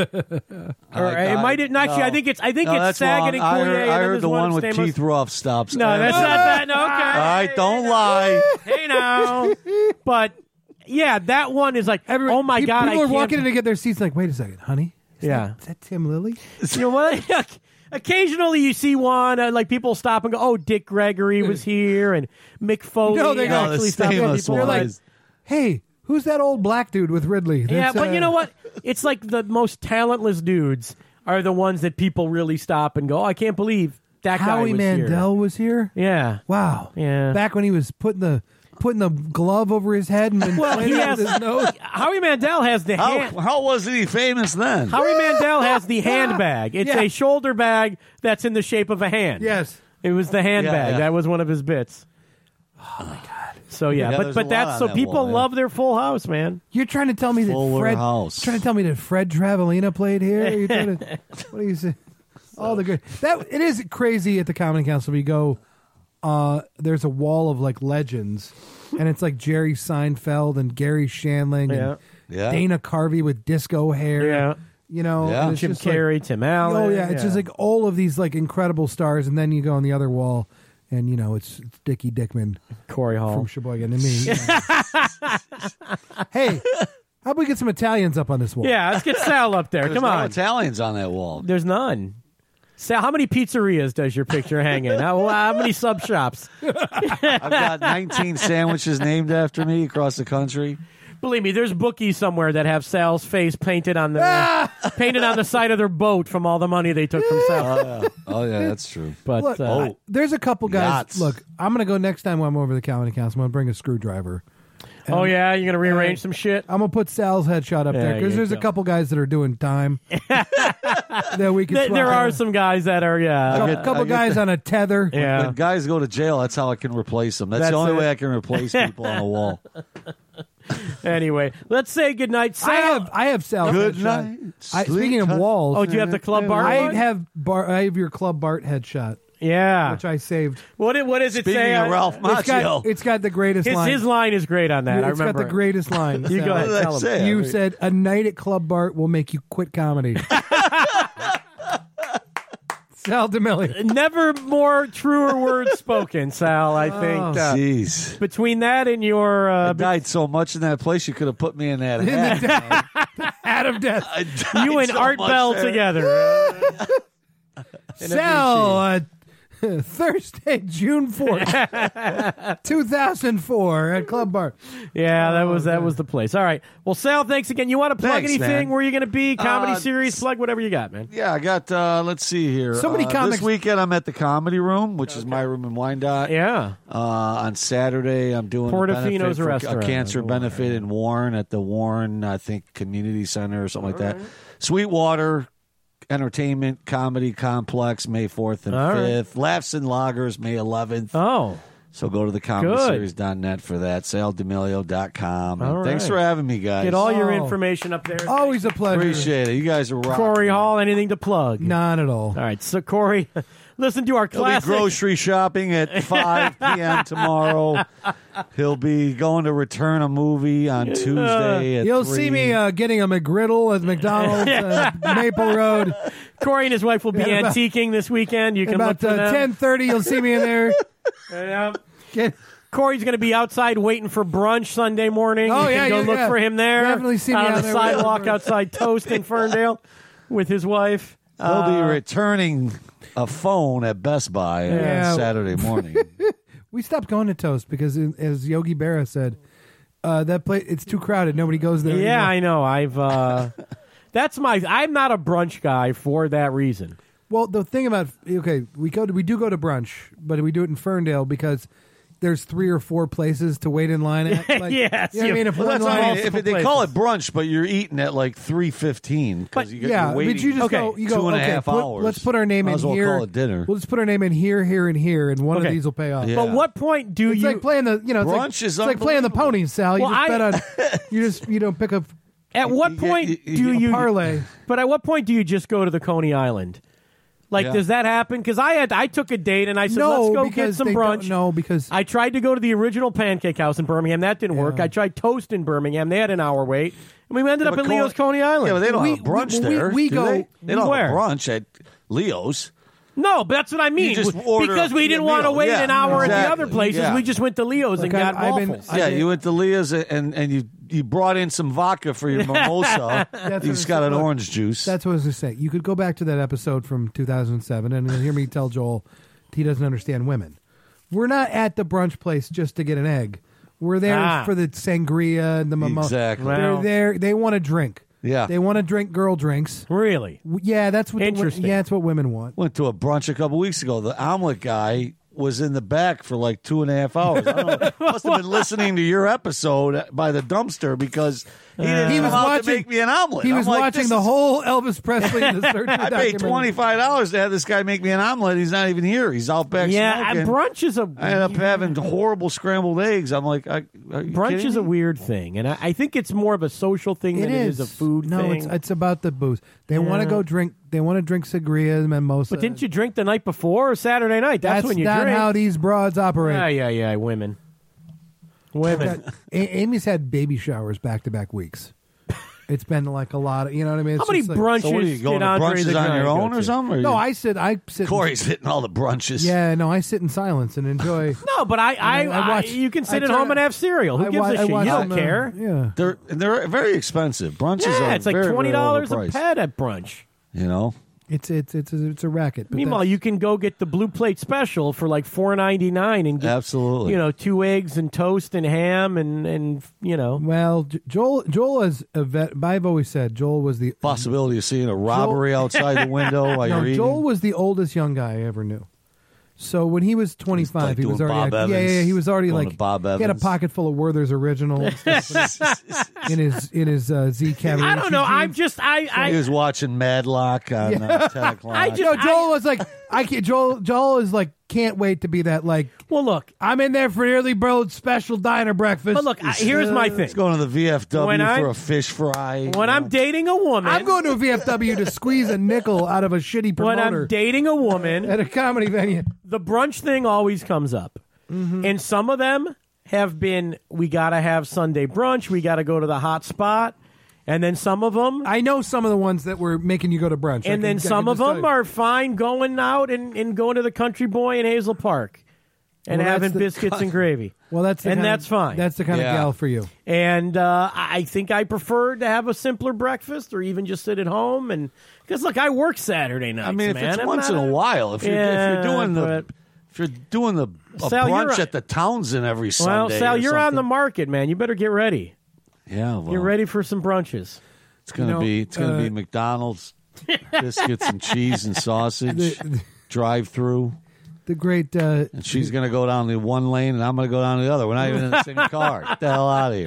Or it might actually. I think it's that's Saget wrong. and I Coulier. heard, and I then heard there's the one with Stamos. teeth rough stops. No, that's not that. No, okay. All right, don't lie. Hey now, but yeah, that one is like, oh my god, People I are can't. walking in to get their seats. Like, wait a second, honey. Yeah. Is that Tim Lilly? You know what? Occasionally you see one, like people stop and go, oh, Dick Gregory was here, and Mick Foley No, they go, actually the stopped. Stamos People They're are like, like, hey, who's that old black dude with Ridley? yeah, That's, but you know what? It's like the most talentless dudes are the ones that people really stop and go, oh, I can't believe that guy Howie was Mandel was here. here. Wow. Yeah. Back when he was putting the glove over his head and Well, he inflating has with his nose. Howie Mandel has the hand. How wasn't he famous then? Howie Mandel has the handbag. It's Yeah. a shoulder bag that's in the shape of a hand. Yes. It was the handbag. Yeah. That was one of his bits. Oh my god! So yeah, Yeah, but there's a lot that's on so that people wall, yeah. love their Full House, man. You're trying to tell me that Fuller Fred House. Trying to tell me that Fred Travelina played here? You're trying to, what do you say? All the good. It is crazy at the Comedy Council. We go. There's a wall of like legends, and it's like Jerry Seinfeld and Gary Shandling Yeah. and Yeah. Dana Carvey with disco hair. Yeah. You know, Yeah. and it's Jim just like- Carrey, Tim Allen. oh yeah, it's just like all of these like incredible stars, and then you go on the other wall, and it's Dickie Dickman Corey Hall. from Sheboygan and me. Hey, how about we get some Italians up on this wall? Yeah, let's get Sal up there. There's Come no on. Italians on that wall. There's none. Sal, how many pizzerias does your picture hang in? How many sub shops? I've got 19 sandwiches named after me across the country. Believe me, there's bookies somewhere that have Sal's face painted on the side of their boat from all the money they took from Sal. Oh yeah, that's true. But Look, there's a couple guys. Yachts. Look, I'm going to go next time when I'm over the Comedy Council. I'm going to bring a screwdriver. oh yeah, you're gonna rearrange some shit. I'm going to put Sal's headshot up there There because you there's a go. couple guys that are doing time that we can. There swap are out. some guys that are A couple guys on a tether. yeah. When guys go to jail, that's how I can replace them. That's That's the only it. way I can replace people on the wall. Anyway, let's say goodnight, Sal. I have Sal's Good headshot. night. Speaking of walls, Oh, do you have the Club Bart I one? have your Club Bart headshot, Yeah. which I saved. What does it Speaking say? of Ralph Macchio, It's got the greatest line. His line is great on that. I It's got remember. the greatest line. You Sal. go ahead. What did I Tell him. say? You said a night at Club Bart will make you quit comedy. Sal D'Amelio. Never more truer words spoken, Sal. I think jeez. between that and your I died so much in that place, you could have put me in that hat. Hat of death. I died you and so Art much Bell there. together. Sal, Thursday, June 4th, 2004 at Club Bart. Yeah, that was the place. All right. Well, Sal, thanks again. You want to plug Thanks, anything? man. Where you going to be? Comedy series? Plug whatever you got, man. Yeah, I got, let's see here. So many comics- This weekend, I'm at the Comedy Room, which is my room in Wyandotte. Yeah. On Saturday, I'm doing Portofino's a benefit for restaurant. a cancer benefit in Warren at the Warren, I think, Community Center or something like that. Sweetwater Entertainment Comedy Complex, May 4th and All right. 5th. Laughs and Loggers, May 11th. Oh. So go to the Good. comedyseries.net for that. SalDemilio.com. All And thanks right. for having me, guys. Get all your Oh. information up there. Always a pleasure. Appreciate it. You guys are rocking. Corey Hall, anything to plug? Not at all. All right. So, Corey, listen to our He'll be classic. grocery shopping at 5 p.m. tomorrow. He'll be going to return a movie on Tuesday at You'll 3. see me getting a McGriddle at McDonald's, Maple Road. Corey and his wife will be Yeah, about- antiquing this weekend. You can About look for them. 10:30, you'll see me in there. Yeah. Get- Corey's going to be outside waiting for brunch Sunday morning. Oh, you yeah, can go yeah, look yeah. for him there. Definitely see me on out the there sidewalk waiting for- outside Toast in Ferndale with his wife. He'll be returning a phone at Best Buy Yeah. on Saturday morning. We stopped going to Toast because, as Yogi Berra said, that place it's too crowded. Nobody goes there. Yeah, anymore. I know. I'm not a brunch guy for that reason. Well, the thing about we do go to brunch, but we do it in Ferndale because there's 3 or 4 places to wait in line at. Like, Yes, you know what I mean? If Well, one that's what I line, mean. If they call it brunch, but you're eating at like 3:15 because yeah, you're waiting but you just Okay. go. You go. 2.5 okay, hours. let's put our name Might in as well here. call it dinner. We'll just put our name in here, here, and here, and one Okay. of these will pay off. Yeah. But what point do It's you like playing the it's Brunch like, is it's like playing the unbelievable. ponies, Sal. You Well, just bet on you don't pick up at what you- point you- do you- you parlay. But at what point do you just go to the Coney Island? Like, Yeah. does that happen? Because I took a date and I said, No, let's go get because some they brunch. don't- no, because I tried to go to the original Pancake House in Birmingham. That didn't work. I tried Toast in Birmingham. They had an hour wait. And we ended up But at Leo's Coney Island. Yeah, but they don't We- have brunch we- there. we do go- They, they don't Where? have brunch at Leo's. No, but that's what I mean. just order Because we a didn't want to meal. wait Yeah, an hour at the exactly. other places. Yeah. We just went to Leo's and Look, got I've been- waffles. I Yeah, did- you went to Leah's and you brought in some vodka for your mimosa. what You I'm just got an saying. Look, orange juice. That's what I was going to say. You could go back to that episode from 2007 and you'll hear me tell Joel he doesn't understand women. We're not at the brunch place just to get an egg. We're there for the sangria and the mimosa. Exactly. Well- They're there. They want to drink. Yeah. They want to drink girl drinks. Really? Yeah, that's what. Interesting. Yeah, that's what women want. Went to a brunch a couple weeks ago. The omelet guy was in the back for like 2.5 hours. I don't know. Must have been listening to your episode by the dumpster because he didn't He come was out watching- to make me an omelet. He I'm was like, watching this the is- whole Elvis Presley and the Search I paid documentary. $25 to have this guy make me an omelet. He's not even here. He's out back Yeah, smoking. brunch is a I ended up having horrible scrambled eggs. I'm like, are you brunch kidding is a me? weird thing, and I think it's more of a social thing than it is a food no, thing. it's about the booze. They want to go drink. They want to drink sangria and mimosa. But didn't you drink the night before or Saturday night? That's when you not drink. how these broads operate. Yeah, women. Amy's had baby showers back to back weeks. It's been like a lot of, you know what I mean? It's How many just like- brunches So what are you going did to Andre the brunches on Giant your go own to? or something? Or No, you- I sit. Corey's hitting all the brunches. Yeah, no, I sit in silence and enjoy. No, but I watch- you can sit I at turn- home and have cereal. Who I gives wa- a I shit? You watch don't them, care. Yeah, They're very expensive. Brunches are Yeah, it's like very, very $20 a overpriced, pet at brunch. You know? it's a racket. But Meanwhile, you can go get the blue plate special for like $4.99 and get Absolutely. 2 eggs and toast and ham and well, Joel is a vet. I've always said Joel was the Possibility of seeing a robbery outside the window while No, you're eating. Joel was the oldest young guy I ever knew. So when he was 25, like he was doing already Bob yeah, Evans, he was already going like to Bob he had a Evans. pocket full of Werther's originals in his Z Cavalier. I don't know. I'm jeans. just he I was watching Madlock on 10 o'clock. I just- You know, Joel was like, I can't. Joel is like, can't wait to be that. Like, well, look. I'm in there for the early bird special diner breakfast. But look, here's my thing. He's going to the VFW When for I'm- a fish fry. When I'm dating a woman, I'm going to a VFW to squeeze a nickel out of a shitty when promoter I'm dating a woman, at a comedy venue. the brunch thing always comes up. And some of them have been, we got to have Sunday brunch. We got to go to the hot spot. And then some of them, I know some of the ones that were making you go to brunch. and then some of them are fine going out and going to the Country Boy in Hazel Park and Well, that's having the- biscuits and gravy. Well, that's the and kind that's fine. That's the kind Yeah. of gal for you. And I think I prefer to have a simpler breakfast or even just sit at home. And because look, I work Saturday nights. I mean, if man. it's I'm once in not a while, if you're doing but- a Sal, you're brunch on- at the Townsend every well, Sunday. Sal, or you're on the something. market, man. You better get ready. Yeah, well, You're ready for some brunches. It's gonna You know, be McDonald's biscuits and cheese and sausage drive through, The great. and she's gonna go down the one lane, and I'm gonna go down the other. We're not even in the same car. Get the hell out of here.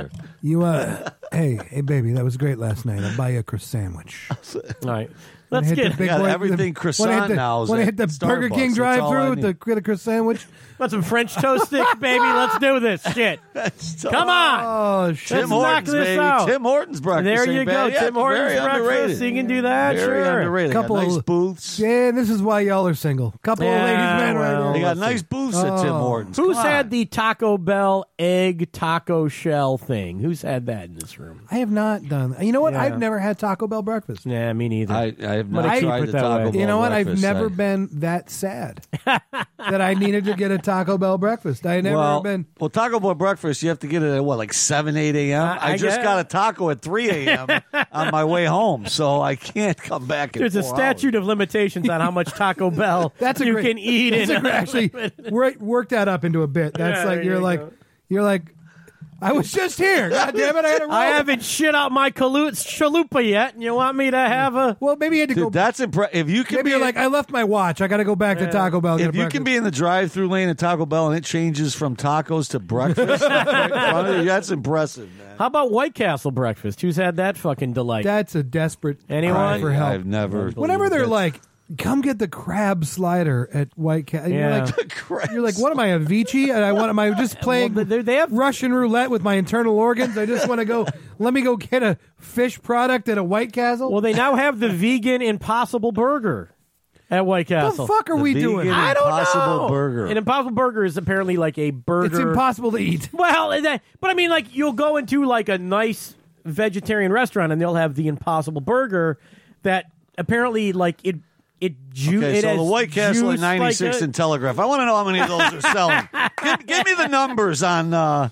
Hey, baby, that was great last night. I'll buy you a croissant sandwich. All right. Let's Hit the get big got boy- everything croissant now is When I at hit the Burger Starbucks. King That's all I drive-through with need. get a croissant sandwich. want some French toast sticks, baby. Let's do this shit. Come on. Oh shit! Let's Tim knock Hortons, this baby. out. Tim Hortons breakfast. There ain't you go. bad. Yeah, Tim Hortons very breakfast. underrated. You can do that. Very Sure. underrated. Couple Got nice of- booths. Yeah, this is why y'all are single. Couple of Yeah, ladies, man, right well. here. They got nice booths at Tim Hortons. Who's Come had on. the Taco Bell egg taco shell thing? Who's had that in this room? I have not done. You know what? Yeah. I've never had Taco Bell breakfast. Nah, me neither. I have gonna not keep tried it the that Taco way. Bell You know what? I've breakfast. never been that sad that I needed to get a Taco Bell breakfast. I never been. Well, Taco Bell breakfast, you have to get it at, like 7, 8 a.m.? I I just guess. got a taco at 3 a.m. on my way home, so I can't come back in There's a 4 statute of limitations on how much Taco Bell you can eat in. Actually, work that up into a bit. That's Yeah, like there you're you like go. you're like. I was just here. God damn it! I had to roll. I haven't shit out my chalupa yet, and you want me to have a... Well, maybe you had to go. Dude, that's impressive. If you can Maybe be you're like, I left my watch. I got to go back to Taco Bell. and get if you breakfast. can be in the drive-through lane at Taco Bell and it changes from tacos to breakfast, right in front of you, that's impressive, man. How about White Castle breakfast? Who's had that fucking delight? That's a desperate Anyone? cry for help. I've never. Whenever they're like, come get the crab slider at White Castle. Yeah. You're like, what am I, Avicii? And am I just playing Well, they have... Russian roulette with my internal organs? I just want to go, let me go get a fish product at a White Castle? Well, they now have the vegan Impossible Burger at White the Castle. fuck are we doing? vegan I don't Impossible know. Burger. An Impossible Burger is apparently like a burger. It's impossible to eat. Well, but I mean, like, you'll go into like a nice vegetarian restaurant and they'll have the Impossible Burger that apparently like it Okay, so has the White Castle at juice 96 like and Telegraph. I want to know how many of those are selling. Give me the numbers on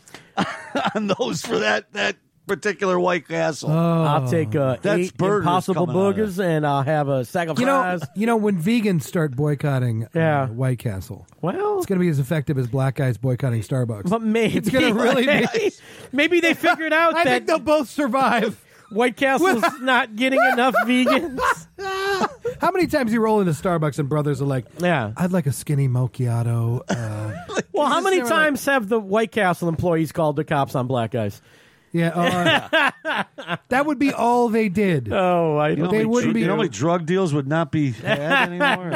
those for that particular White Castle. I'll take That's 8 burgers Impossible coming out of Burgers and I'll have a sack of fries. You know, when vegans start boycotting White Castle, Well, it's going to be as effective as black guys boycotting Starbucks. but maybe It's gonna really be- maybe they figured out I that think they'll both survive. White Castle's not getting enough vegans. How many times you roll into Starbucks and brothers are like, Yeah. I'd like a skinny macchiato. Well, how many never times have the White Castle employees called the cops on black guys? Yeah, that would be all they did. Oh, I You know don't. they how many wouldn't dr- be- You know how many drug deals would not be had anymore?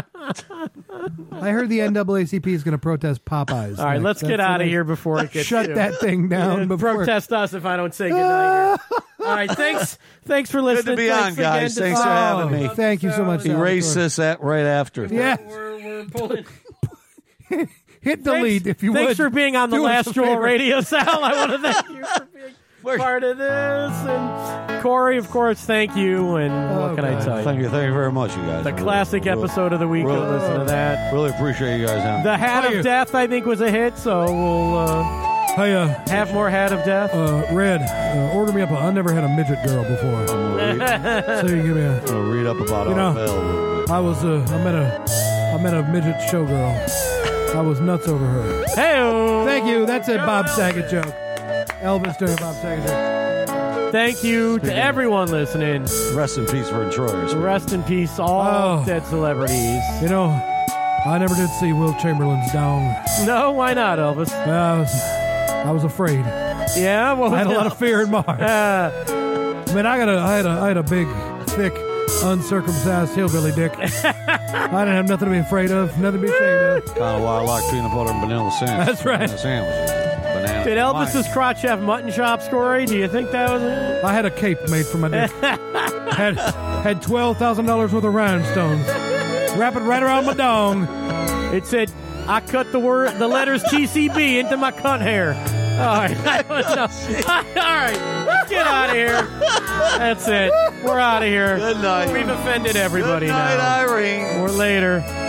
I heard the NAACP is going to protest Popeyes. All right, next. let's get That's out what of I- here before it gets Shut that thing down before. Protest us if I don't say goodnight. Here. All right, thanks for listening. Good to be on, Thanks guys. again to Thanks for Sal. having me. Thank you so much. Erase Salvatore. this right after. Yeah, We're pulling. hit delete if you Thanks would. for being on the Do us Last a Jewel favor. Radio, Sal. I want to thank you for being part of this. And Corey, of course, thank you. And what can I God. tell you? Thank you very much, you guys. The classic episode of the week. Go listen to that. Really appreciate you guys having me. The Hat Hiya. of Death, I think, was a hit, so we'll Hey, have more Hat of Death. Red, order me up. I never had a midget girl before, so you give me a. I'm gonna read up about You know, our bill. I was I met a midget showgirl. I was nuts over her. Hey, Thank you. That's a Bob Saget joke. Elvis doing a Bob Saget joke. thank you to everyone listening. Rest in peace, Vern Troyer. Rest in peace, all Oh. dead celebrities. You know, I never did see Will Chamberlain's down. No, why not, Elvis? I was afraid. Yeah, well, I had a lot of fear in my heart. I mean, I had a big, thick, uncircumcised hillbilly dick. I didn't have nothing to be afraid of, nothing to be ashamed of. Kind of why I like peanut butter and vanilla sandwiches. That's right. Banana sandwiches. Banana Did wine. Elvis's crotch have mutton chops, Corey? Do you think that was it? I had a cape made for my dick. had $12,000 worth of rhinestones. Wrap it right around my dong. It said, I cut the letters TCB into my cunt hair. All right. I don't know. All right. Let's get out of here. That's it. We're out of here. Good night. We've offended everybody Good night, now. Irene. Or later.